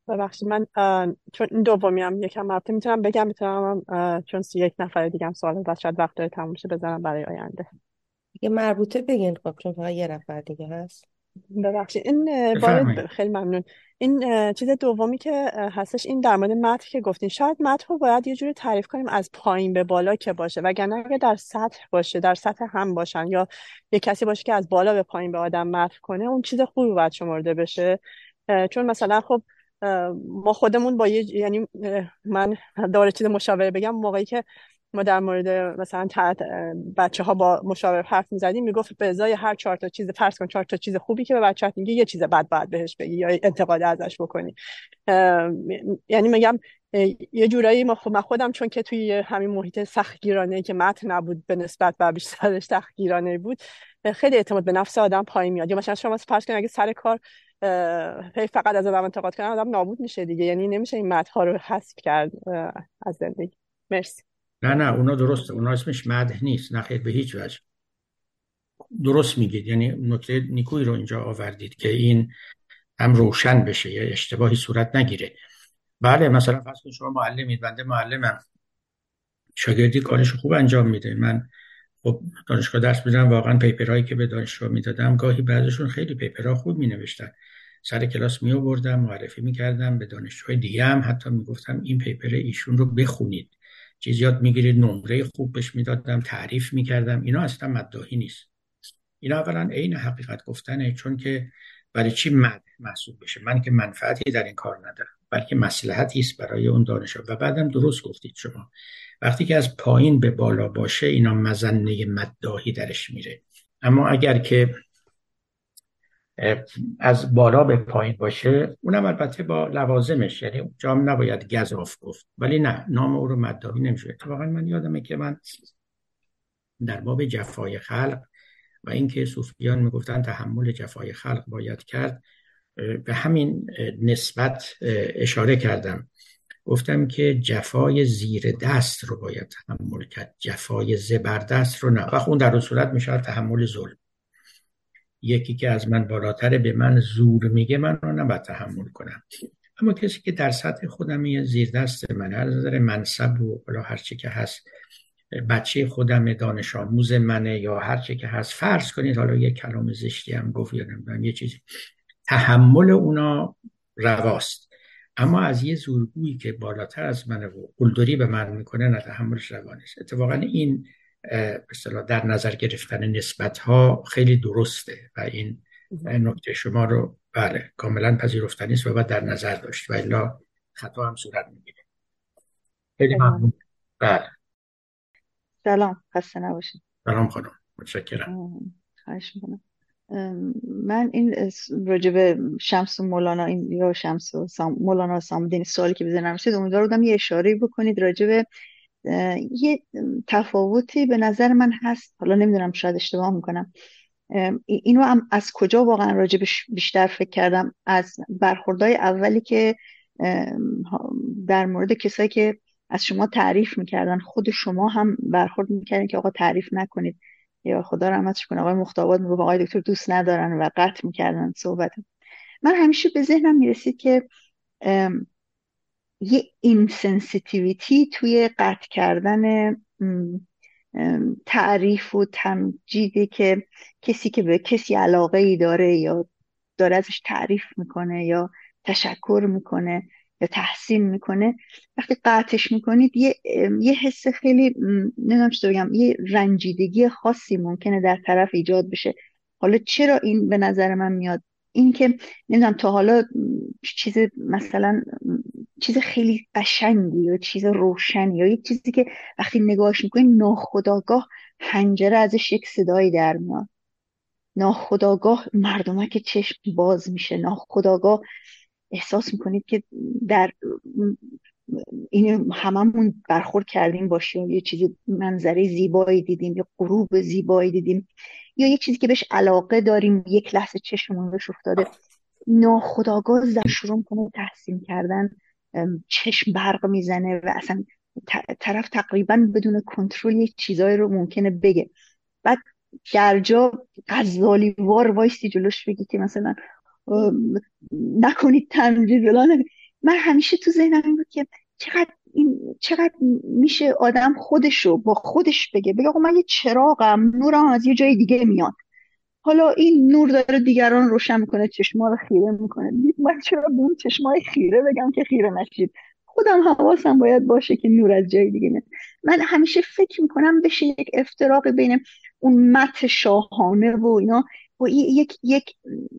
ببخشید من اه، چون این دومی هم یکم مربوطه میتونم بگم میتونم اه، چون سی یک نفر دیگه هم سوال داشت شاید وقت داره تموم شه بزنم برای آینده. دیگه مربوطه بگین خب چون فقط یه نفر دیگه هست. ببخشید این اه، بار ب- بفرمایید. خیلی ممنون. این اه، چیز دومی که اه، هستش این در مورد متن که گفتین شاید متن رو باید یه جوری تعریف کنیم از پایین به بالا که باشه وگرنه اگه در سطح باشه در سطح هم باشن یا یه کسی باشه که از بالا به پایین به آدم متن کنه اون چیز خوبی باید شمرده بشه. اه، چون مثلا خب اه، ما خودمون با یه یعنی اه، من دوباره چیز مشاوره بگم موقعی که ما در مورد مثلا بچه ها با مشاور حرف میزدیم میگفت به ازای هر چهار تا چیز فرض کن چهار تا چیز خوبی که به بچه‌ت میگی یه چیز بد بعد بهش بگی یا انتقاد ازش بکنی. اه، یعنی میگم اه، یه جورایی ما خود من خودم چون که توی همین محیط سختگیرانه که متن نبود به نسبت و بیشترش سختگیرانه بود اه، خیلی اعتماد به نفس آدم پایین میاد. یا مثلا شما فرض کن اگه سر کار اه، هی فقط از آدم انتقاد کنن آدم نابود میشه دیگه. یعنی نمیشه این متن ها رو حذف کرد اه، از زندگی. مرسی. نه نه اونا درسته، اونا اسمش مدح نیست، نه خیر به هیچ وجه. درست میگید، یعنی نکته نیکویی رو اینجا آوردید که این هم روشن بشه یا اشتباهی صورت نگیره. بله مثلا فرض کنید شما معلمید، بنده معلمم، شاگردی کارش خوب انجام میده، من خب دانشگاه درس میدم، واقعا پیپرهایی که به دانشجو میدادم گاهی بعضشون خیلی پیپرها خوب مینوشتن، سر کلاس می آوردم معرفی میکردم به دانشجوهای دیگه، هم حتی میگفتم این پیپر ایشون رو بخونید، چیز یاد میگیرید، نمره خوب بهش میدادم، تعریف میکردم. اینا اصلا مداحی نیست، اینا اولا عین حقیقت گفتنه، چون که برای چی مدح محسوب بشه؟ من که منفعتی در این کار ندارم بلکه مصلحتی است برای اون دانشجو. و بعدم درست گفتید شما، وقتی که از پایین به بالا باشه اینا مظنه مداحی درش میره. اما اگر که از بالا به پایین باشه اونم البته با لوازمش، یعنی جام نباید گزاف گفت، ولی نه نام او رو مداحی نمیشه. اتفاقا من یادمه که من در باب جفای خلق و اینکه صوفیان میگفتن تحمل جفای خلق باید کرد، به همین نسبت اشاره کردم، گفتم که جفای زیر دست رو باید تحمل کرد، جفای زبردست رو نه. و اون در اون صورت میشه تحمل ظلم. یکی که از من بالاتره به من زور میگه من رو نباید تحمل کنم، اما کسی که در سطح خودم زیر دست من، هر نظر منصب و بلا هر چی که هست، بچه خودم، دانش آموز منه یا هر چی که هست، فرض کنید حالا یک کلام زشتی هم گفت یا نمیدونم یه چیزی، تحمل اونا رواست. اما از یه زورگویی که بالاتر از منه و قلدری به من میکنه نه، تحملش روا نیست. اتفاقا این به اصطلاح در نظر گرفتن نسبت ها خیلی درسته و این نکته شما رو بله کاملا پذیرفتنی است و باید در نظر داشت و الا خطا هم صورت میگیره. خیلی ممنون. بله سلام، خسته نباشید. سلام خانم، متشکرم. خواهش میکنم. من این راجب شمس و مولانا این یا شمس و سام مولانا سامدین سوالی که بزنم رسید، امیدوار بودم یه اشاره بکنید راجب یه تفاوتی به نظر من هست، حالا نمیدونم شاید اشتباه میکنم، اینو هم از کجا واقعا راجبش بیشتر فکر کردم، از برخوردهای اولی که در مورد کسایی که از شما تعریف میکردن، خود شما هم برخورد میکردین که آقا تعریف نکنید، یا خدا رحمتش کنه آقای مختابات میگفت آقای دکتر دوست ندارن و قطع میکردن صحبت. من همیشه به ذهنم میرسید که یه اینسنسیتیویتی توی قطع کردن تعریف و تمجیدی که کسی که به کسی علاقه ای داره یا داره ازش تعریف میکنه یا تشکر میکنه یا تحسین میکنه، وقتی قطعش میکنید یه یه حس خیلی نمیدونم چطور بگم، یه رنجیدگی خاصی ممکنه در طرف ایجاد بشه. حالا چرا این به نظر من میاد؟ این که نمیدونم تا حالا چیز مثلا چیز خیلی قشنگی یا چیز روشنی یا یک چیزی که وقتی نگاهش میکنید ناخودآگاه حنجره ازش یک صدایی در میاد، ناخودآگاه مردمک چشم باز میشه، ناخودآگاه احساس میکنید که در این هممون برخورد کردیم باشیم، یه چیزی منظره زیبایی دیدیم یا غروب زیبایی دیدیم یا یک چیزی که بهش علاقه داریم، یک لحظه چشممون بهش افتاده، ناخودآگاه در شروع میکنه تحسین کردن، چشم برق میزنه و اصلا طرف تقریبا بدون کنترل یک چیزایی رو ممکنه بگه. بعد در جا غزالی وار وایستی جلوش بگی که مثلا نکنید تمجید بلانه، من همیشه تو ذهنم این بود که چقدر این چقدر میشه آدم خودشو با خودش بگه بگه آقا من یه چراغم، نورم از یه جای دیگه میاد، حالا این نور داره دیگران روشن میکنه، چشما رو خیره میکنه، من چرا به اون چشمای خیره بگم که خیره نشید؟ خودم حواسم باید باشه که نور از جای دیگه میاد. من همیشه فکر میکنم بشه یک افتراق بین اون متن شاهانه و اینا و یک یک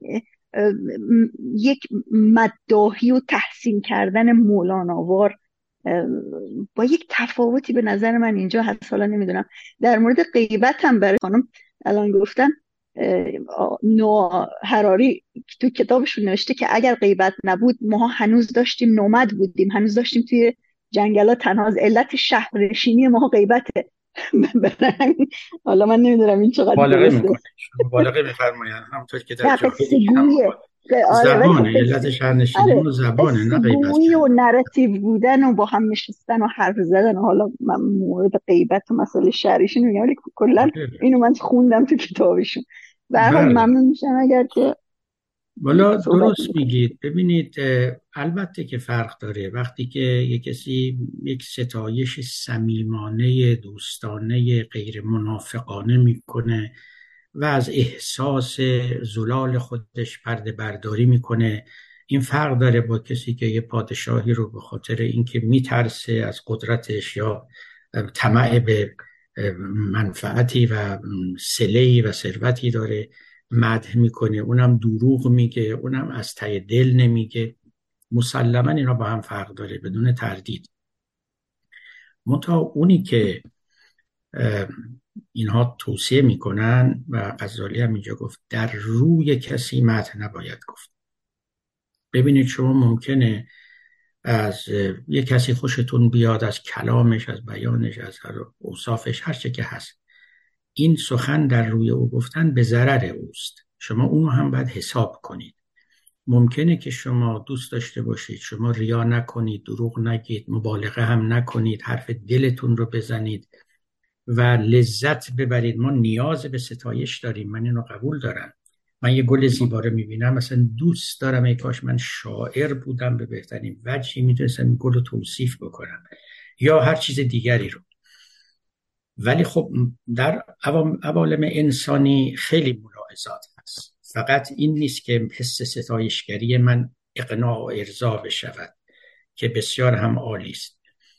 یک مداحی و تحسین کردن مولاناوار با یک تفاوتی به نظر من اینجا هست. حالا نمیدونم در مورد غیبت هم برای خانم الان گفتن، نو هراری تو کتابشون نوشته که اگر غیبت نبود ما هنوز داشتیم نومد بودیم، هنوز داشتیم توی جنگلا تنها، از علت شهرنشینی ما غیبته. حالا من نمیدونم این چقدر مبالغه میکنه، مبالغه میفرمایند همونطور که در جاهلی هم زبانه، علت شهرنشینی و زبانه، نه غیبت و نراتیو بودن و با هم نشستن و حرف زدن. حالا من مورد غیبت و مسئله شهریشون میگم ولی کلا اینو من خوندم تو کتابشون. به هر حال ممنون میشم اگر که والا درست میگید. ببینید البته که فرق داره وقتی که یک کسی یک ستایش صمیمانه دوستانه غیر منافقانه میکنه و از احساس زلال خودش پرده برداری میکنه. این فرق داره با کسی که یه پادشاهی رو به خاطر اینکه میترسه از قدرتش یا طمع به منفعتی و صله‌ای و ثروتی داره مدح میکنه، اونم دروغ میگه، اونم از ته دل نمیگه. مسلما اینا با هم فرق داره بدون تردید. منتها اونی که اینها توصیه میکنن و غزالی هم اینجا گفت در روی کسی مدح نباید گفت. ببینید شما ممکنه از یک کسی خوشتون بیاد، از کلامش، از بیانش، از اوصافش، هر چه که هست، این سخن در روی او گفتن به ضرر اوست. شما اونو هم باید حساب کنید. ممکنه که شما دوست داشته باشید شما ریا نکنید، دروغ نگید، مبالغه هم نکنید، حرف دلتون رو بزنید و لذت ببرید. ما نیاز به ستایش داریم، من اینو قبول دارم. من یه گل زیبا رو میبینم مثلا دوست دارم ای کاش من شاعر بودم به بهترین وجهی میتونستم این گل رو توصیف بکنم یا هر چیز دیگری رو. ولی خب در عوالم انسانی خیلی ملاحظات هست. فقط این نیست که حس ستایشگری من اقناع و ارضا بشود که بسیار هم عالی است.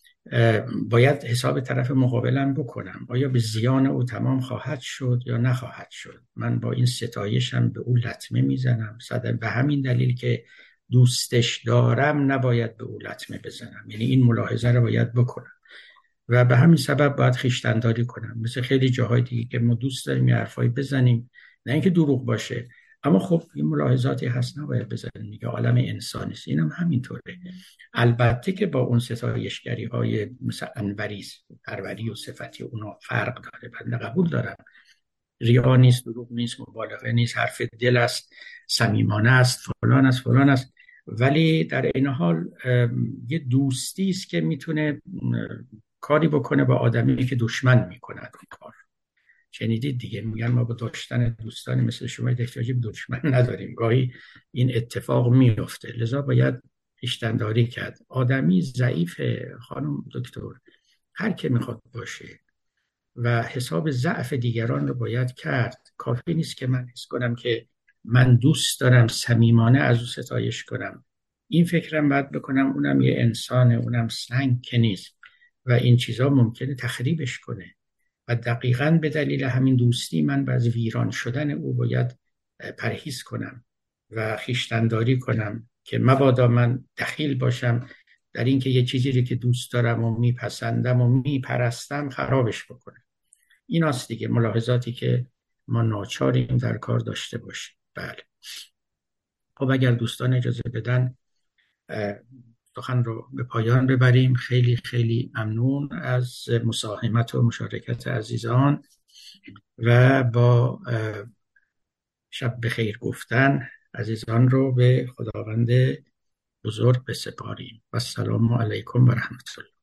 باید حساب طرف مقابلم بکنم، آیا به زیان او تمام خواهد شد یا نخواهد شد. من با این ستایشم به او لطمه میزنم، صدق به همین دلیل که دوستش دارم نباید به او لطمه بزنم. یعنی این ملاحظه رو باید بکنم و به همین سبب باید خویشتن‌داری کنم. مثل خیلی جاهای دیگه که ما دوست داریم یه حرفایی بزنیم، نه اینکه دروغ باشه، اما خب این ملاحظاتی هست نباید بزنیم دیگه، عالم انسانی است. اینم همینطوره. البته که با اون ستایشگری های مثل انوری، پروری و صفتی اونا فرق داره. بنده قبول دارم ریا نیست، دروغ نیست، مبالغه نیست، حرف دل است، صمیمانه است، فلان است فلان است، ولی در این حال یه دوستی است که میتونه کاری بکنه با آدمی که دشمن میکنه اون کار. شنیدید دیگه، میگن ما با داشتن دوستانی مثل شما احتیاجی به دشمن نداریم. گاهی این اتفاق میفته، لذا باید خویشتن‌داری کرد. آدمی ضعیف خانم دکتر هر که میخواد باشه و حساب ضعف دیگران رو باید کرد. کافی نیست که من حس کنم که من دوست دارم صمیمانه از او ستایش کنم. این فکرم باید بکنم اونم یه انسانه، اونم سنگ که نیست و این چیزا ممکنه تخریبش کنه و دقیقاً به دلیل همین دوستی من از ویران شدن او باید پرهیز کنم و خویشتن‌داری کنم که مبادا من دخیل باشم در این که یه چیزی رو که دوست دارم و میپسندم و میپرستم خرابش بکنم. این هست دیگه ملاحظاتی که ما ناچاریم در کار داشته باشیم. بله. خب اگر دوستان اجازه بدن سخن رو به پایان ببریم. خیلی خیلی ممنون از مساهمت و مشارکت عزیزان و با شب بخیر گفتن عزیزان رو به خداوند بزرگ بسپاریم. و السلام علیکم و رحمت الله.